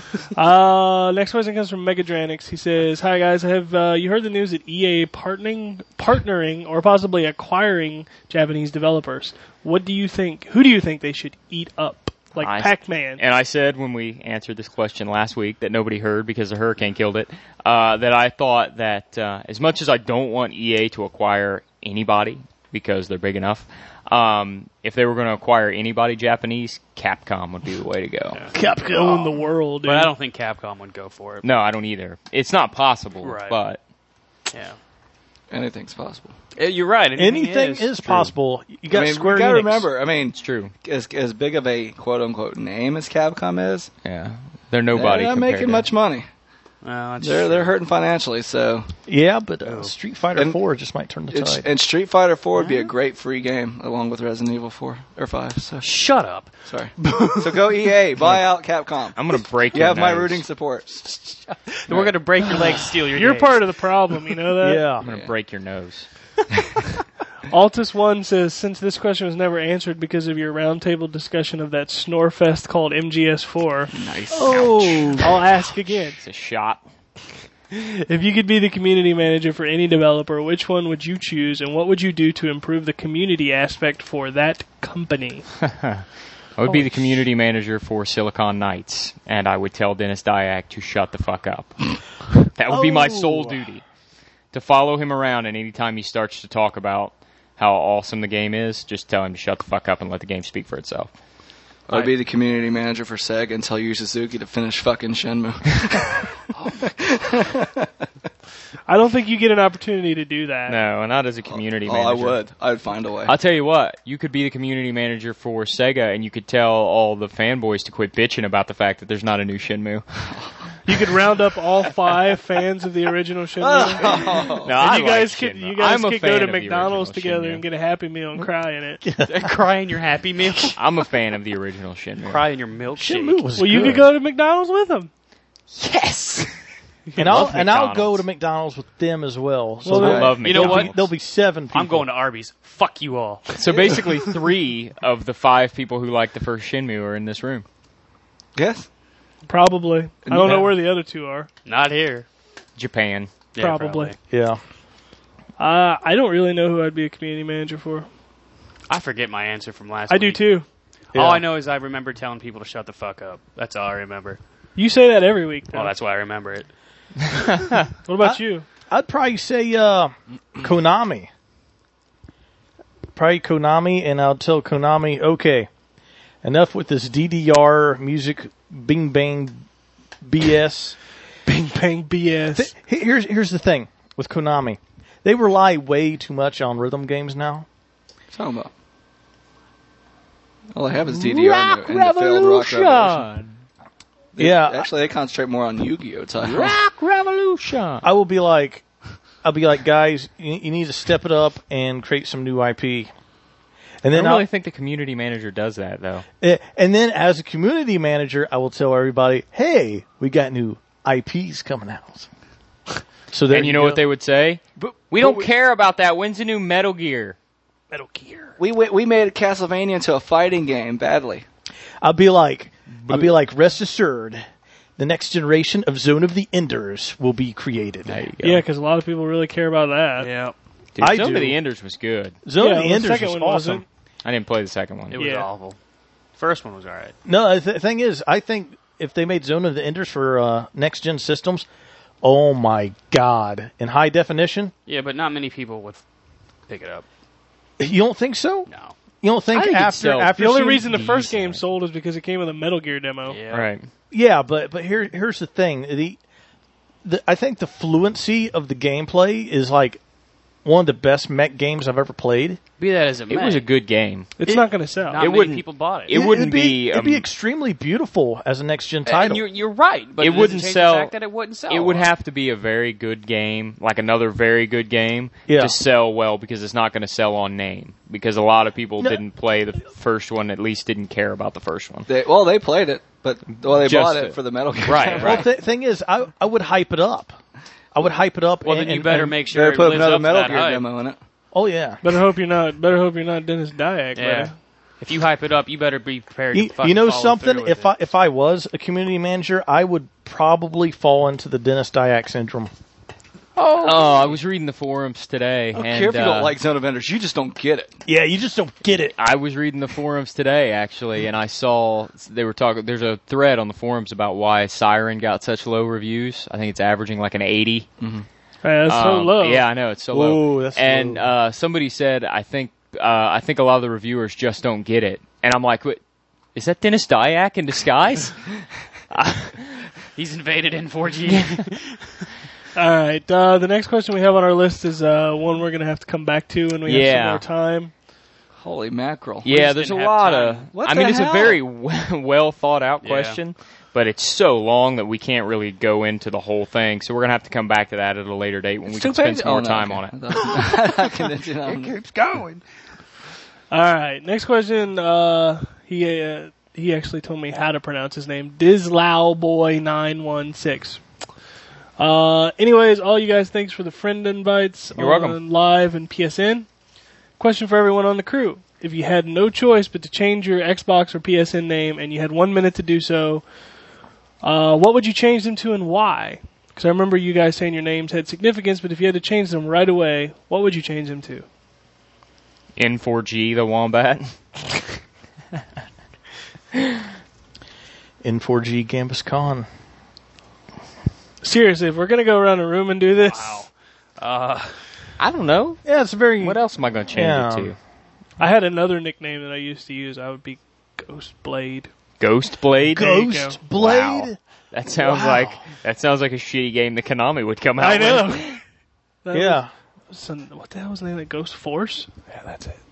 Next question comes from Megadranix. He says, "Hi guys, have you heard the news that EA partnering or possibly acquiring Japanese developers? What do you think? Who do you think they should eat up, like Pac-Man?"
And I said when we answered this question last week that nobody heard because the hurricane killed it, that I thought that as much as I don't want EA to acquire anybody because they're big enough, if they were going to acquire anybody Japanese, Capcom would be the way to go.
Capcom own the world, dude.
But I don't think Capcom would go for it.
No, I don't either. It's not possible,
Right.
but
Yeah.
Anything's possible.
You're right.
Anything is possible. You got Square
we gotta
Enix.
remember. I mean,
it's true.
as big of a quote unquote name as Capcom is,
Yeah, they're nobody.
they're not
compared
making
to-
much money.
Well, it's
They're hurting financially. So
Yeah, but Street Fighter
And
4 just might turn the tide.
and Street Fighter 4 would be a great free game along with Resident Evil 4 or 5. So
Shut up.
sorry. So go EA, buy out Capcom.
I'm going to break
You
your
have my
nose.
rooting support.
We're going to break your legs, steal your
You're
days.
part of the problem, you know that?
Yeah.
I'm going to break your nose.
Altus1 says, since this question was never answered because of your roundtable discussion of that snore fest called MGS4,
Nice.
oh, I'll ask again.
It's a shot.
If you could be the community manager for any developer, which one would you choose, and what would you do to improve the community aspect for that company?
I would be the community manager for Silicon Knights, and I would tell Dennis Dyack to shut the fuck up. That would be my sole duty. to follow him around, and anytime he starts to talk about how awesome the game is, just tell him to shut the fuck up and let the game speak for itself.
I'd be the community manager for Sega and tell Yu Suzuki to finish fucking Shenmue.
I don't think you get an opportunity to do that.
No, not as a community manager.
I would. I'd find a way.
I'll tell you what, you could be the community manager for Sega, and you could tell all the fanboys to quit bitching about the fact that there's not a new Shenmue.
You could round up all 5 fans of the original Shenmue.
No, I
And you guys
like
could
Shenmue.
you guys
I'm a
could
fan
go to
of the
McDonald's
original
together
Shenmue.
and get a Happy Meal and cry in it.
Cry in your Happy Meal.
I'm a fan of the original Shenmue.
Cry in your milkshake.
Shenmue was
Well, you
good.
could go to McDonald's with them.
Yes!
And
love
I'll go
McDonald's.
to McDonald's with them as well. So
Well,
there'll-
I love
You know
McDonald's.
what?
there'll be 7 people.
I'm going to Arby's. Fuck you all.
So basically 3 of the 5 people who like the first Shenmue are in this room.
Yes?
Probably. I don't know where the other 2 are.
Not here.
Japan.
Yeah,
Probably.
Yeah.
I don't really know who I'd be a community manager for.
I forget my answer from last
I
week.
do too.
Yeah.
All I know is I remember telling people to shut the fuck up. That's all I remember.
You say that every week, though.
Well, that's why I remember it.
What about you?
I'd probably say Konami. Probably Konami, and I'll tell Konami, okay, enough with this DDR music bing bang BS.
Bing bang BS.
Here's the thing with Konami. They rely way too much on rhythm games now.
What's talking about? All I have is DDR and the failed Rock Revolution.
Yeah.
Actually, they concentrate more on Yu-Gi-Oh! titles.
Rock Revolution!
I'll be like, guys, you need to step it up and create some new IP. And
I
then
don't really think the community manager does that, though.
and then as a community manager, I will tell everybody, hey, we got new IPs coming out. So there
And you know what they would say?
But
We don't care about that. When's the new Metal Gear?
Metal Gear.
We made Castlevania into a fighting game badly.
I'll be like, rest assured, the next generation of Zone of the Enders will be created.
There you go.
Yeah, because a lot of people really care about that.
Yeah.
Dude,
I
Zone
do.
of the Enders was good.
Zone
Yeah,
of the
the
Enders
second
was
one
awesome.
wasn't.
I didn't play the second one.
It was
Yeah.
awful. First one was alright.
No, the thing is, I think if they made Zone of the Enders for next gen systems, oh my god, in high definition,
Yeah, but not many people would pick it up.
you don't think so?
No.
You don't think
I think it's still-
after
The only
seeing-
reason the first
decent.
game sold is because it came with a Metal Gear demo.
Yeah.
Right.
Yeah, but here's the thing. I think the fluency of the gameplay is like one of the best mech games I've ever played.
Be that as it may.
It was a good game.
It's not going to sell.
Not
It
many
wouldn't-
people bought it.
it wouldn't
it'd be
be,
extremely beautiful as a next gen
And
title.
you're right, but
It
doesn't
wouldn't
change
sell-
The fact that it wouldn't sell.
It would have to be a very good game, like another very good game,
Yeah.
to sell well, because it's not going to sell on name. Because a lot of people
No.
didn't play the first one, at least didn't care about the first one.
They played it, but they
Just
bought
it.
it for the Metal Gear.
Right,
Well,
right.
the thing is, I would hype it up. I would hype it up.
Well,
and,
then you
and-
better
and-
make sure
They
it
put
lives
another
up to
Metal
that
Gear
hype.
demo in it.
Oh yeah.
Better hope you're not Dennis Dyack,
Yeah.
buddy.
If you hype it up, you better be prepared to fucking
You know
follow
something?
through with
If
it.
if I was a community manager, I would probably fall into the Dennis Dyack syndrome.
Oh, I was reading the forums today.
I don't
and,
care if you don't like Zone of Enders, you just don't get it.
Yeah, you just don't get it.
I was reading the forums today, actually, and I saw they were talking. There's a thread on the forums about why Siren got such low reviews. I think it's averaging like an 80.
That's so low.
Yeah, I know it's so
Whoa,
low.
that's
and
low.
Somebody said, I think a lot of the reviewers just don't get it. And I'm like, what? Is that Dennis Dyack in disguise?
He's invaded N4G.
All right. The next question we have on our list is one we're going to have to come back to when we have some
Yeah.
more time.
Holy mackerel.
Yeah,
just
there's a
didn't have
lot
time.
of.
What
I
the
mean, it's a
hell?
very well thought out
Yeah.
question, but it's so long that we can't really go into the whole thing. So we're gonna have to come back to that at a later date when we can spend some more time on it.
it.
keeps going.
All right. Next question. He actually told me how to pronounce his name. Dislowboy916. Anyways, all you guys, thanks for the friend invites
You're
on
welcome.
Live and PSN. Question for everyone on the crew. If you had no choice but to change your Xbox or PSN name and you had 1 minute to do so, what would you change them to and why? Because I remember you guys saying your names had significance, but if you had to change them right away, what would you change them to?
N4G, the Wombat.
N4G Gambus Con.
Seriously, if we're going to go around the room and do this,
I don't know.
Yeah, it's very.
What else am I going to change
Yeah.
it to?
I had another nickname that I used to use. I would be Ghost Blade.
Ghost Blade?
There you go.
Ghost Blade.
Wow. That sounds like a shitty game that Konami would come out
I
with.
know. That
Yeah.
was what the hell was the name of that? Ghost Force? Yeah, that's it.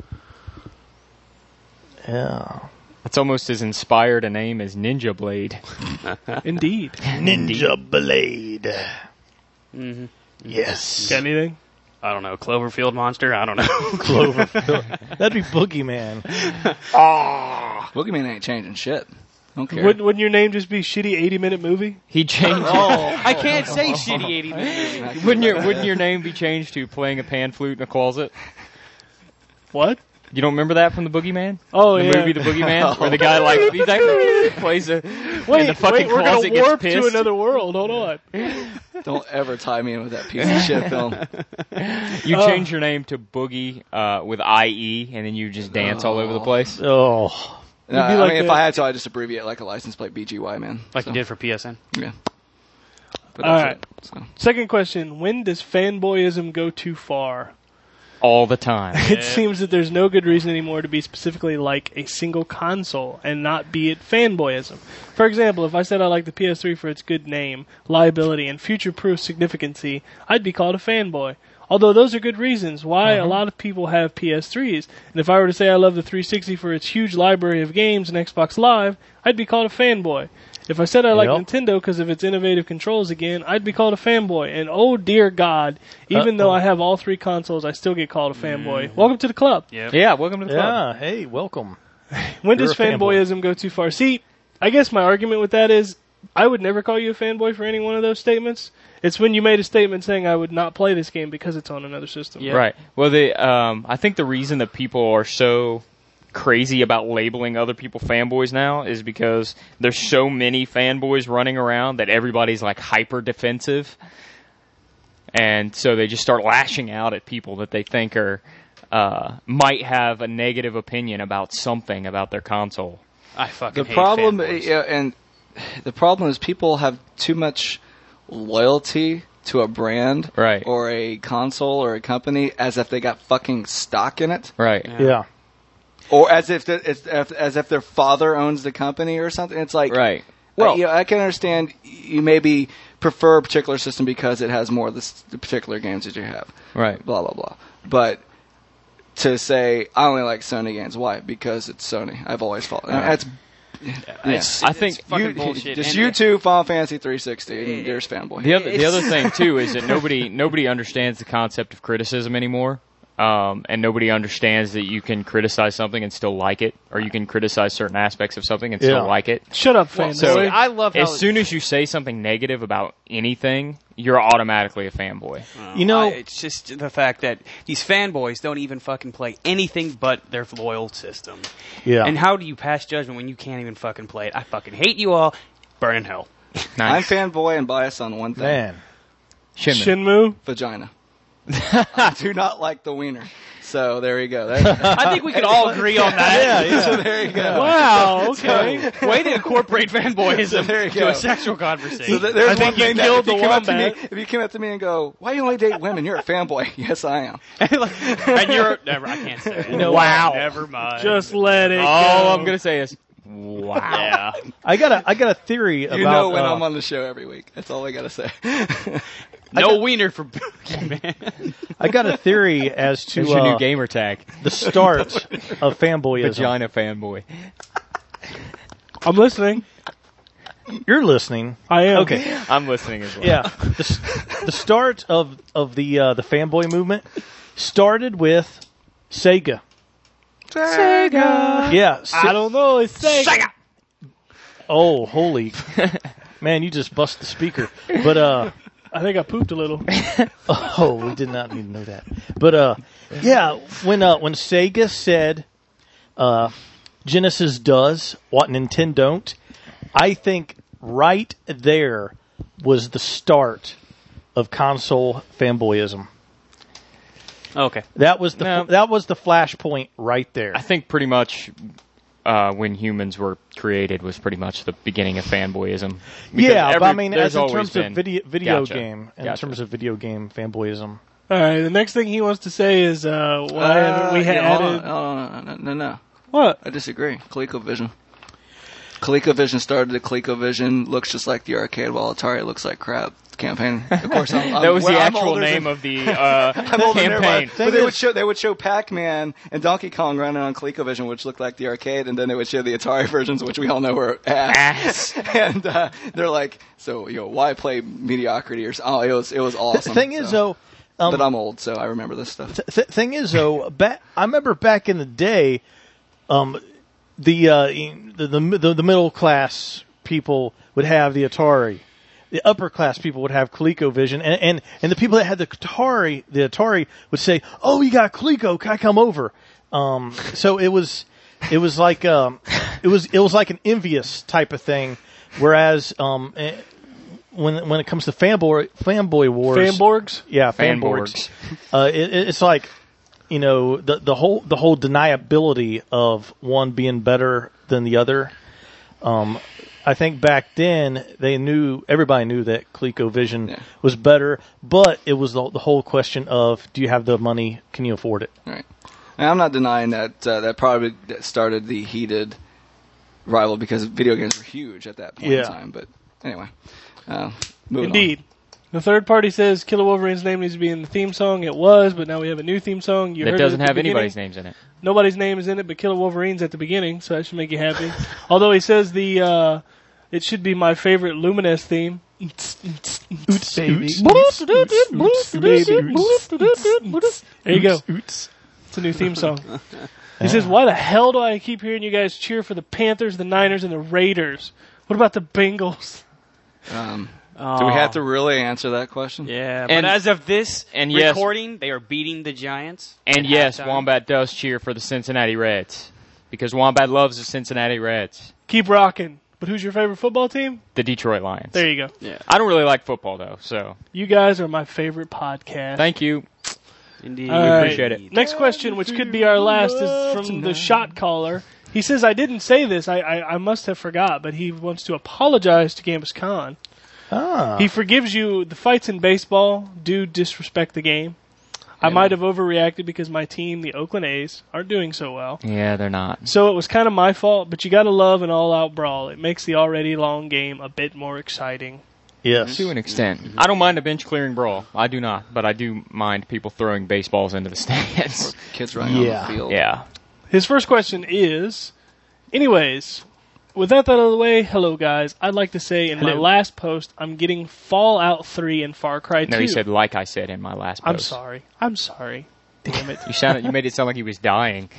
Yeah.
It's almost as inspired a name as Ninja Blade.
Indeed.
Ninja Blade.
Mm-hmm.
Yes.
Got anything?
I don't know. Cloverfield monster? I don't know.
Cloverfield. That'd be Boogeyman.
Boogeyman ain't changing shit. I don't care.
Wouldn't your name just be Shitty 80-Minute Movie?
He changed
I can't say shitty 80 minutes.
it. Wouldn't your name be changed to playing a pan flute in a closet?
What?
You don't remember that from the Boogeyman?
Oh,
the
yeah.
movie The Boogeyman? Where the guy he's actually plays a in the fucking
we're
closet
gonna
gets
warp
pissed.
to another world. Hold on.
Don't ever tie me in with that piece of shit film.
You change your name to Boogie with IE, and then you just dance all over the place.
Oh.
No,
be
I
like
mean, if
the-
I had to, I'd just abbreviate like a license plate BGY, man.
Like
So,
you did for PSN.
Yeah. But
All
that's
right.
it. So.
Second question. When does fanboyism go too far?
All the time.
It seems that there's no good reason anymore to be specifically like a single console and not be it fanboyism. For example, if I said I like the PS3 for its good name, liability, and future-proof significancy, I'd be called a fanboy. Although those are good reasons why a lot of people have PS3s. And if I were to say I love the 360 for its huge library of games and Xbox Live, I'd be called a fanboy. If I said I like
Yep.
Nintendo because of its innovative controls again, I'd be called a fanboy. And oh dear God, even though I have all three consoles, I still get called a fanboy. Welcome to the club.
Yep.
Yeah, welcome to the club.
Yeah. Hey, welcome.
When does
You're a fanboy.
fanboyism go too far? See, I guess my argument with that is I would never call you a fanboy for any one of those statements. It's when you made a statement saying I would not play this game because it's on another system.
Yeah.
Right. Well, I think the reason that people are so crazy about labeling other people fanboys now is because there's so many fanboys running around that everybody's like hyper defensive, and so they just start lashing out at people that they think are might have a negative opinion about something about their console.
I fucking
The
hate
problem,
fanboys.
yeah, and the problem is people have too much loyalty to a brand
Right.
or a console or a company as if they got fucking stock in it,
Right.
Yeah.
or as if as if their father owns the company or something. It's like,
Right.
well, I can understand you maybe prefer a particular system because it has more of the particular games that you have.
Right.
Blah blah blah. But to say I only like Sony games, why? Because it's Sony. I've always felt that's.
It's,
I think
it's fucking bullshit.
Just
And-
you two, Final Fantasy 360, and there's fanboy.
The other thing too is that nobody understands the concept of criticism anymore, and nobody understands that you can criticize something and still like it, or you can criticize certain aspects of something and
Yeah.
still like it.
Shut up, fanboy.
So
I love how
as soon as you say something negative about anything, you're automatically a fanboy.
You know-
it's just the fact that these fanboys don't even fucking play anything but their loyal system.
Yeah.
And how do you pass judgment when you can't even fucking play it? I fucking hate you all. Burn in hell.
I'm fanboy and biased on one thing:
Man.
Shinmu?
vagina. I do not like the wiener. So there you go. There,
I think we could all agree on that.
so there you go.
Wow, okay.
Way to incorporate fanboyism
there you
to
go.
a sexual conversation.
So there's
I think
one
you
thing that
killed
if you
the
come up to me,
wombat.
if you come up to me and go, "Why you only date women? You're a fanboy." Yes, I am.
And you're never. I can't say it.
know
Wow.
Never mind.
Just let it
All
go.
I'm gonna say is, wow.
yeah.
I got a theory
You
about
know when I'm on the show every week. That's all I gotta say.
No wiener for man.
I got a theory as to
That's your new gamer tag.
the start of fanboyism.
Vagina fanboy.
I'm listening.
You're listening.
I am.
Okay.
I'm listening as well.
Yeah. The start of the fanboy movement started with Sega.
Sega.
Yeah.
I don't know. It's Sega.
Oh, holy. Man, you just bust the speaker. But
I think I pooped a little.
oh, we did not need to know that. But yeah, when Sega said Genesis does what Nintendo don't, I think right there was the start of console fanboyism.
Okay.
That was the
No.
that was the flashpoint right there.
I think pretty much when humans were created was pretty much the beginning of fanboyism. Because
Yeah, but I mean,
there's
as in
always
terms
been-
of video
Gotcha.
game, in
Gotcha.
terms of video game fanboyism.
All right, the next thing he wants to say is why haven't we added...
No.
What?
I disagree. ColecoVision. ColecoVision started the ColecoVision. Looks just like the arcade, while Atari looks like crap. Campaign. Of course,
that was the actual name of the
I'm older than everybody.
campaign.
But they would show Pac-Man and Donkey Kong running on ColecoVision, which looked like the arcade, and then they would show the Atari versions, which we all know were ass. And they're like, so why play mediocrity? Or oh, it was awesome.
The thing is, though,
but I'm old, so I remember this stuff.
thing is, though, I remember back in the day, the middle class people would have the Atari. The upper class people would have ColecoVision, and the people that had the Atari would say, "Oh, you got Coleco? Can I come over?" So it was like it was like an envious type of thing. Whereas when it comes to fanboy wars,
Fanborgs?
yeah, fanboys, it's like the whole deniability of one being better than the other. I think back then everybody knew that ColecoVision was better, but it was the whole question of, do you have the money? Can you afford it?
Right. And I'm not denying that that probably started the heated rival because video games were huge at that point in time. But anyway, moving
Indeed. The third party says Killer Wolverine's name needs to be in the theme song. It was, but now we have a new theme song. You
That
heard it
doesn't
at the
have anybody's
beginning.
names in it.
Nobody's name is in it, but Killer Wolverine's at the beginning, so that should make you happy. Although he says it should be my favorite Luminous theme.
Oots, baby.
There you go. It's a new theme song. He says, why the hell do I keep hearing you guys cheer for the Panthers, the Niners, and the Raiders? What about the Bengals?
Do we have to really answer that question?
Yeah,
And-
but as of this
and yes-
recording, they are beating the Giants.
And
at
yes,
halftime.
Wombat does cheer for the Cincinnati Reds because Wombat loves the Cincinnati Reds,
Keep rocking. But who's your favorite football team?
the Detroit Lions.
There you go.
Yeah,
I don't really like football though, so
You guys are my favorite podcast.
thank you.
indeed.
All right.
appreciate it.
Next question, which could be our last, is from the shot caller. He says, I didn't say this. I must have forgot, but he wants to apologize to Gambus Khan. He forgives you. The fights in baseball do disrespect the game. I might have overreacted because my team, the Oakland A's, aren't doing so well.
Yeah, they're not.
So it was kind of my fault, but you got to love an all-out brawl. It makes the already long game a bit more exciting.
Yes.
To an extent. I don't mind a bench clearing brawl. I do not, but I do mind people throwing baseballs into the stands.
Kids running on the field.
Yeah.
His first question is, anyways, with that out of the way, hello guys. I'd like to say in my last post, I'm getting Fallout 3 and Far Cry 2.
No, he said like I said in my last post.
I'm sorry. Damn it.
You made it sound like he was dying.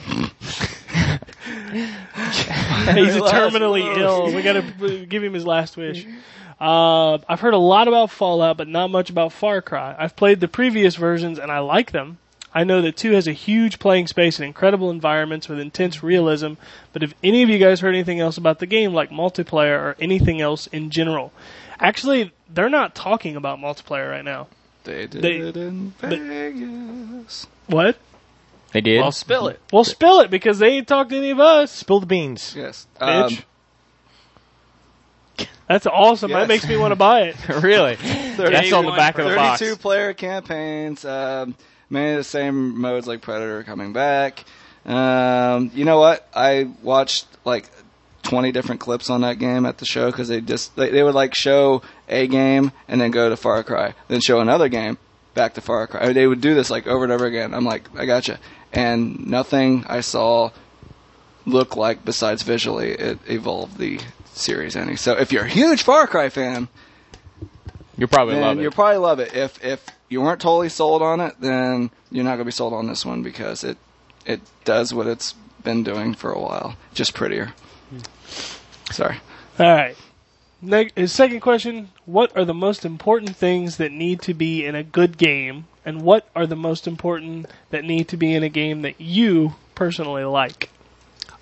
He's terminally ill. We gotta give him his last wish. I've heard a lot about Fallout, but not much about Far Cry. I've played the previous versions and I like them. I know that 2 has a huge playing space and incredible environments with intense realism, but if any of you guys heard anything else about the game, like multiplayer or anything else in general? Actually, they're not talking about multiplayer right now.
They did it in Vegas.
What?
They did?
Well, spill it.
Well, spill it, because they ain't talked to any of us.
Spill the beans.
Yes.
Bitch. That's awesome. That
Yes.
makes me want to buy it.
Really? That's on the back of the box.
32-player campaigns. Many of the same modes like Predator coming back. You know what? I watched like 20 different clips on that game at the show because they would like show a game and then go to Far Cry, then show another game, back to Far Cry. They would do this like over and over again. I'm like, I gotcha. And nothing I saw looked like, besides visually, it evolved the series any. So if you're a huge Far Cry fan,
You'll probably
then
love it.
you'll probably love it. If you weren't totally sold on it, then you're not going to be sold on this one because it does what it's been doing for a while, just prettier. Sorry.
All right. His second question, what are the most important things that need to be in a good game, and what are the most important that need to be in a game that you personally like?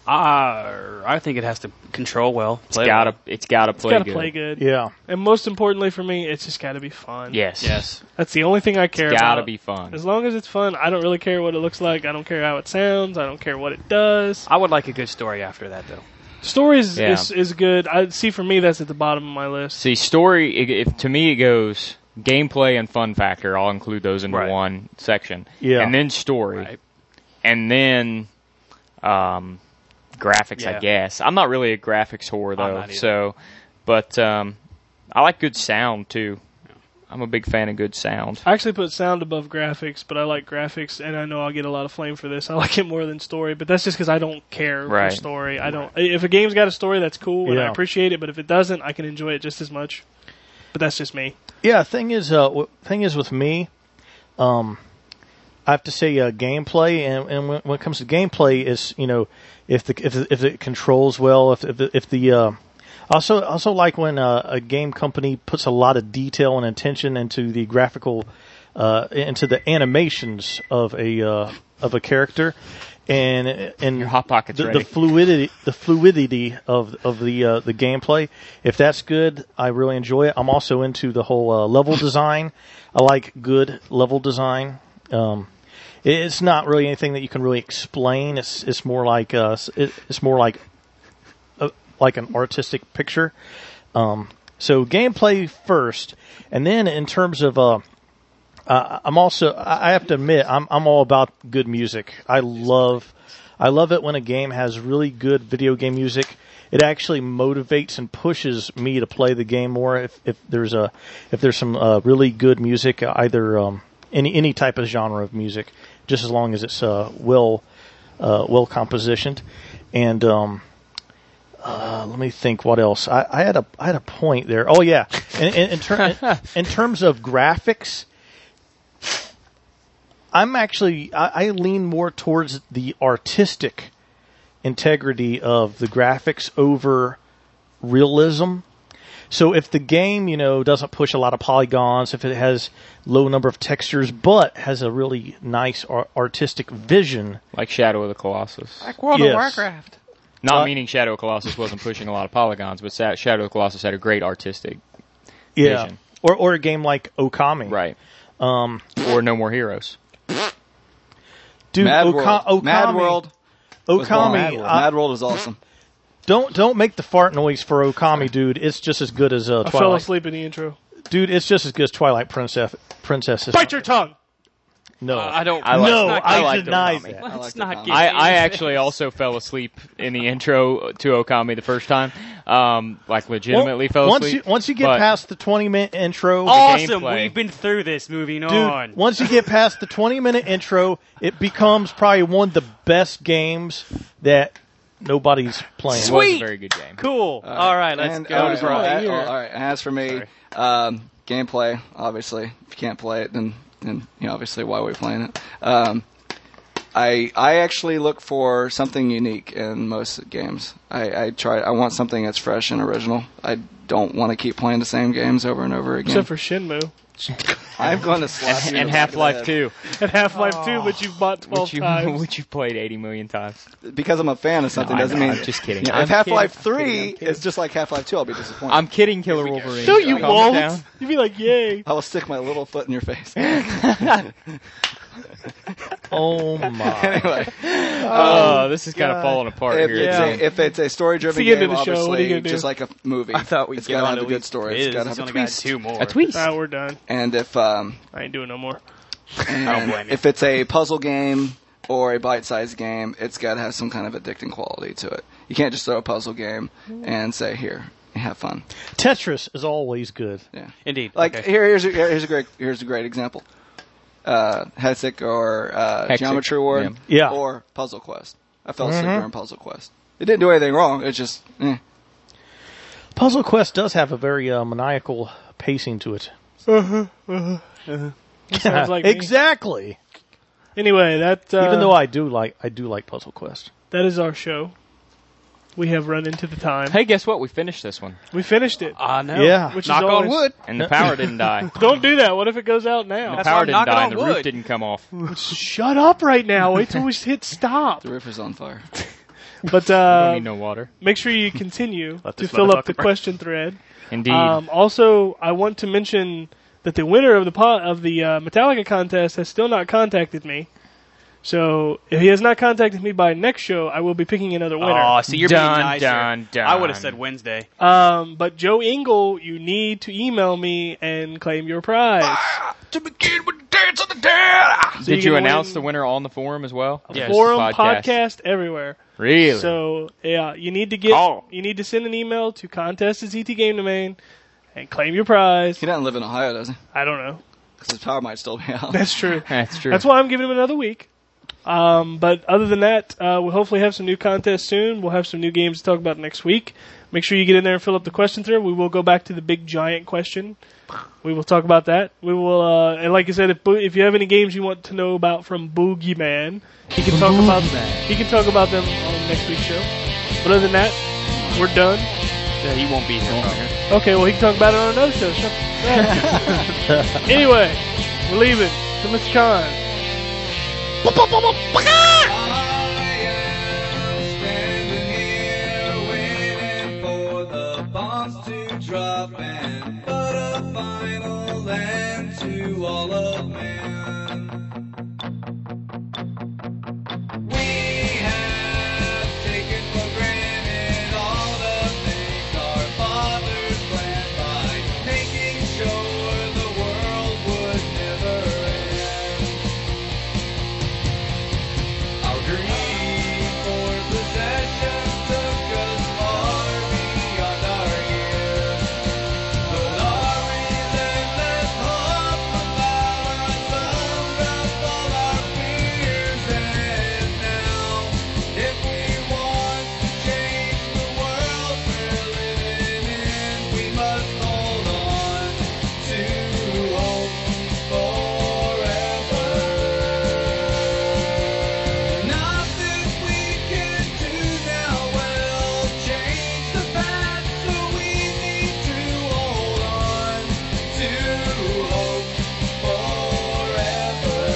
I think it has to control well.
It's gotta play
It's got to
good.
play good.
Yeah.
And most importantly for me, it's just got to be fun.
Yes.
Yes.
That's the only thing I care
It's
about.
gotta be fun.
As long as it's fun, I don't really care what it looks like. I don't care how it sounds. I don't care what it does.
I would like a good story after that, though.
Story
Yeah.
is good. I see. For me, that's at the bottom of my list.
See, story, if to me it goes gameplay and fun factor. I'll include those into
Right.
one section.
Yeah.
And then story.
Right.
And then graphics,
Yeah.
I guess. I'm not really a graphics whore,
I'm
though.
not either.
So, but I like good sound, too. I'm a big fan of good sound.
I actually put sound above graphics, but I like graphics, and I know I'll get a lot of flame for this. I like it more than story, but that's just because I don't care
Right.
for story. I don't. If a game's got a story, that's cool, and I
Yeah.
appreciate it. But if it doesn't, I can enjoy it just as much. But that's just me.
Yeah, thing is with me, I have to say gameplay, and when it comes to gameplay, is if it controls well, if the also like when a game company puts a lot of detail and attention into the graphical, into the animations of a character, and
Your Hot Pocket's ready.
the fluidity of the gameplay. If that's good, I really enjoy it. I'm also into the whole level design. I like good level design. It's not really anything that you can really explain. It's more like like an artistic picture. So gameplay first, and then in terms of I have to admit, I'm all about good music. I love it when a game has really good video game music. It actually motivates and pushes me to play the game more. If there's some really good music, either any type of genre of music, just as long as it's well compositioned. And let me think what else. I had a point there. Oh yeah, in terms of graphics, I lean more towards the artistic integrity of the graphics over realism. So if the game, doesn't push a lot of polygons, if it has low number of textures, but has a really nice artistic vision,
Like Shadow of the Colossus.
Like World
Yes.
of Warcraft.
Not meaning Shadow of the Colossus wasn't pushing a lot of polygons, but Shadow of the Colossus had a great artistic vision.
or a game like Okami,
Right. Or No More Heroes.
Dude,
Mad World.
Okami,
Mad World. was bomb.
Okami,
Mad World is awesome.
don't make the fart noise for Okami, dude. It's just as good as
I
Twilight.
fell asleep in the intro.
Dude, it's just as good as Twilight Princess.
Bite your tongue.
No,
I don't.
I like-
no,
I
I
like
deny
Okami.
that.
I like
Let's
the
not
Okami.
get.
I actually also fell asleep in the intro to Okami the first time. Like legitimately fell asleep.
Once you get
but-
past the 20-minute intro,
Awesome.
gameplay.
We've been through this. Moving
dude,
on.
once you get past the 20-minute intro, it becomes probably one of the best games that nobody's playing.
It was a
Sweet.
very good game.
Cool. All right, let's
And,
go.
all right,
to Brian.
all right. And as for me, gameplay, obviously, if you can't play it, then obviously, why are we playing it? I actually look for something unique in most games. I want something that's fresh and original. I don't want to keep playing the same games over and over again.
Except for Shenmue.
I'm going to slap you in
And
the back of the
Half-Life
head.
2,
And Half-Life 2, which you've bought 12 times.
which you've played 80 million times.
Because I'm a fan of something
No, I
doesn't
know,
mean.
I'm just kidding.
Yeah,
I'm
if Half-Life
kidding, I'm
3
kidding.
is just like Half-Life 2, I'll be disappointed.
I'm kidding, Killer Wolverine.
No, you
Calm
won't.
down.
You'd be like, yay.
I will stick my little foot in your face.
Oh my!
Anyway,
Oh, this is kind of falling apart
if,
here.
if it's a story-driven
It's the end
game,
of the show. What are you
obviously,
gonna do?
just like a movie,
I thought we'd
it's
get
got to
on
have
to
a good story. It's got to have a
only got
twist.
2 more.
A twist.
We're done.
And if
I ain't doing no more.
blame you.
if it's a puzzle game or a bite-sized game, it's got to have some kind of addicting quality to it. You can't just throw a puzzle game and say, "Here, have fun."
Tetris is always good.
Yeah.
Indeed.
Like
Okay.
here's a great example. Hexic or
Hexic,
Geometry Ward
yeah.
or Puzzle Quest. I fell asleep during Puzzle Quest. It didn't do anything wrong. It's just
Puzzle Quest does have a very maniacal pacing to it.
Sounds like me.
Exactly.
Anyway, that
Even though I do like Puzzle Quest.
that is our show. We have run into the time.
Hey, guess what? We finished this one.
We finished it.
I know.
Yeah.
Which
Knock
is
on
always,
wood.
And the power didn't die.
Don't do that. What if it goes out now?
The
That's
power
why I'm
didn't
knocking
die
on
and the
wood.
roof didn't come off.
Shut up right now. Wait till we hit stop.
the roof is on fire.
But
Don't need no water.
make sure you continue
Let
to
this
fill up the
motherfucker burn.
question thread.
Indeed.
Also, I want to mention that the winner of the Metallica contest has still not contacted me. So if he has not contacted me by next show, I will be picking another winner.
Oh, see, you're being
Dun,
nicer.
dun, dun.
I would have said Wednesday.
But Joe Engel, you need to email me and claim your prize.
To begin with the dance of the dead.
So
Did
you
you
can
announce
win
the winner on the forum as well?
Yes.
Forum,
Podcast.
podcast, everywhere.
Really?
So yeah, you need to you need to send an email to contest@ZTGameDomain and claim your prize.
He doesn't live in Ohio, does he?
I don't know.
Because his power might still be out.
That's true.
That's true.
That's why I'm giving him another week. But other than that, we'll hopefully have some new contests soon. We'll have some new games to talk about next week. Make sure you get in there and fill up the question thread. We will go back to the big giant question. We will talk about that. We will, and like I said, if you have any games you want to know about from Boogeyman, he can talk about them on next week's show. But other than that, we're done.
Yeah, he won't be here.
Okay, well he can talk about it on another show. Anyway, we're leaving. So Mr. Khan.
Drop and put a final end to all of man. We have taken for granted all the things our fathers planned by making sure the world would never end. Our greed for possession took us far beyond our years. But our relentless hope from power unsummed up all our fears. And now, if we want to change the world we're living in, we must hold on to hope forever. Nothing we can do now will change the past, so we need to hold on to hope forever.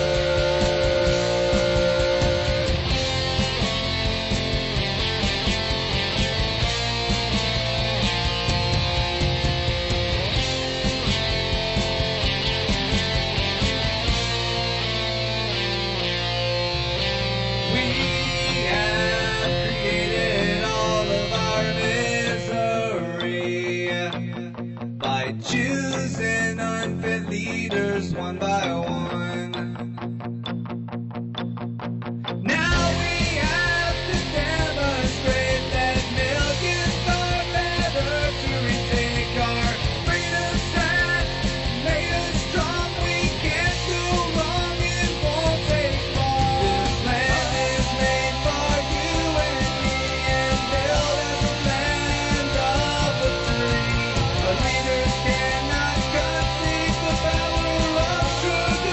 We have created all of our misery by choosing unfit leaders one by one. Now we have to demonstrate that millions are better to retake our freedom stand, make us strong. We can't go wrong, it won't take long. This land is made for you and me, and built as a land of the free. But leaders cannot conceive the power of truth.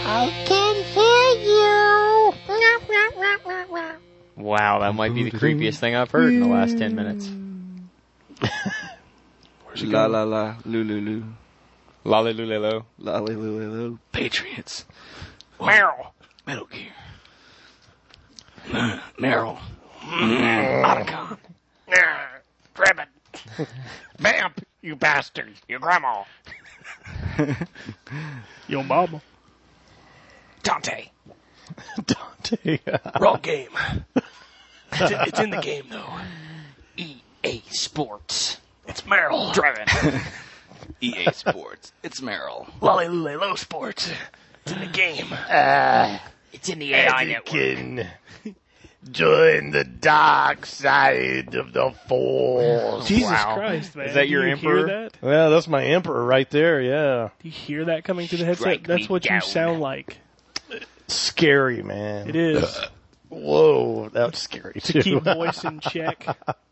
Wow, that might be the creepiest thing I've heard in the last 10 minutes.
La la la, lulu lu,
Lolly-lulelo.
lolly lulu lu. Patriots.
Meryl.
Metal Gear. Meryl. Otacon.
Grab it. Vamp, you bastard. Your grandma.
Yo, mama.
Dante.
Dante.
Wrong game. It's in the game, though.
EA Sports.
It's Meryl.
Driving.
EA Sports. It's Meryl.
Lolly Low Sports. It's in the game.
It's in the AI network.
Anakin, join the dark side of the Force.
Jesus
Wow.
Christ, man.
Is that
Do
your
you
emperor?
Hear that?
Well, that's my emperor right there. Yeah,
Do you hear that coming through the headset?
Strike
That's
me
what
down.
you sound like.
scary, man.
It is.
Whoa, that's scary
To
too.
keep voice in check.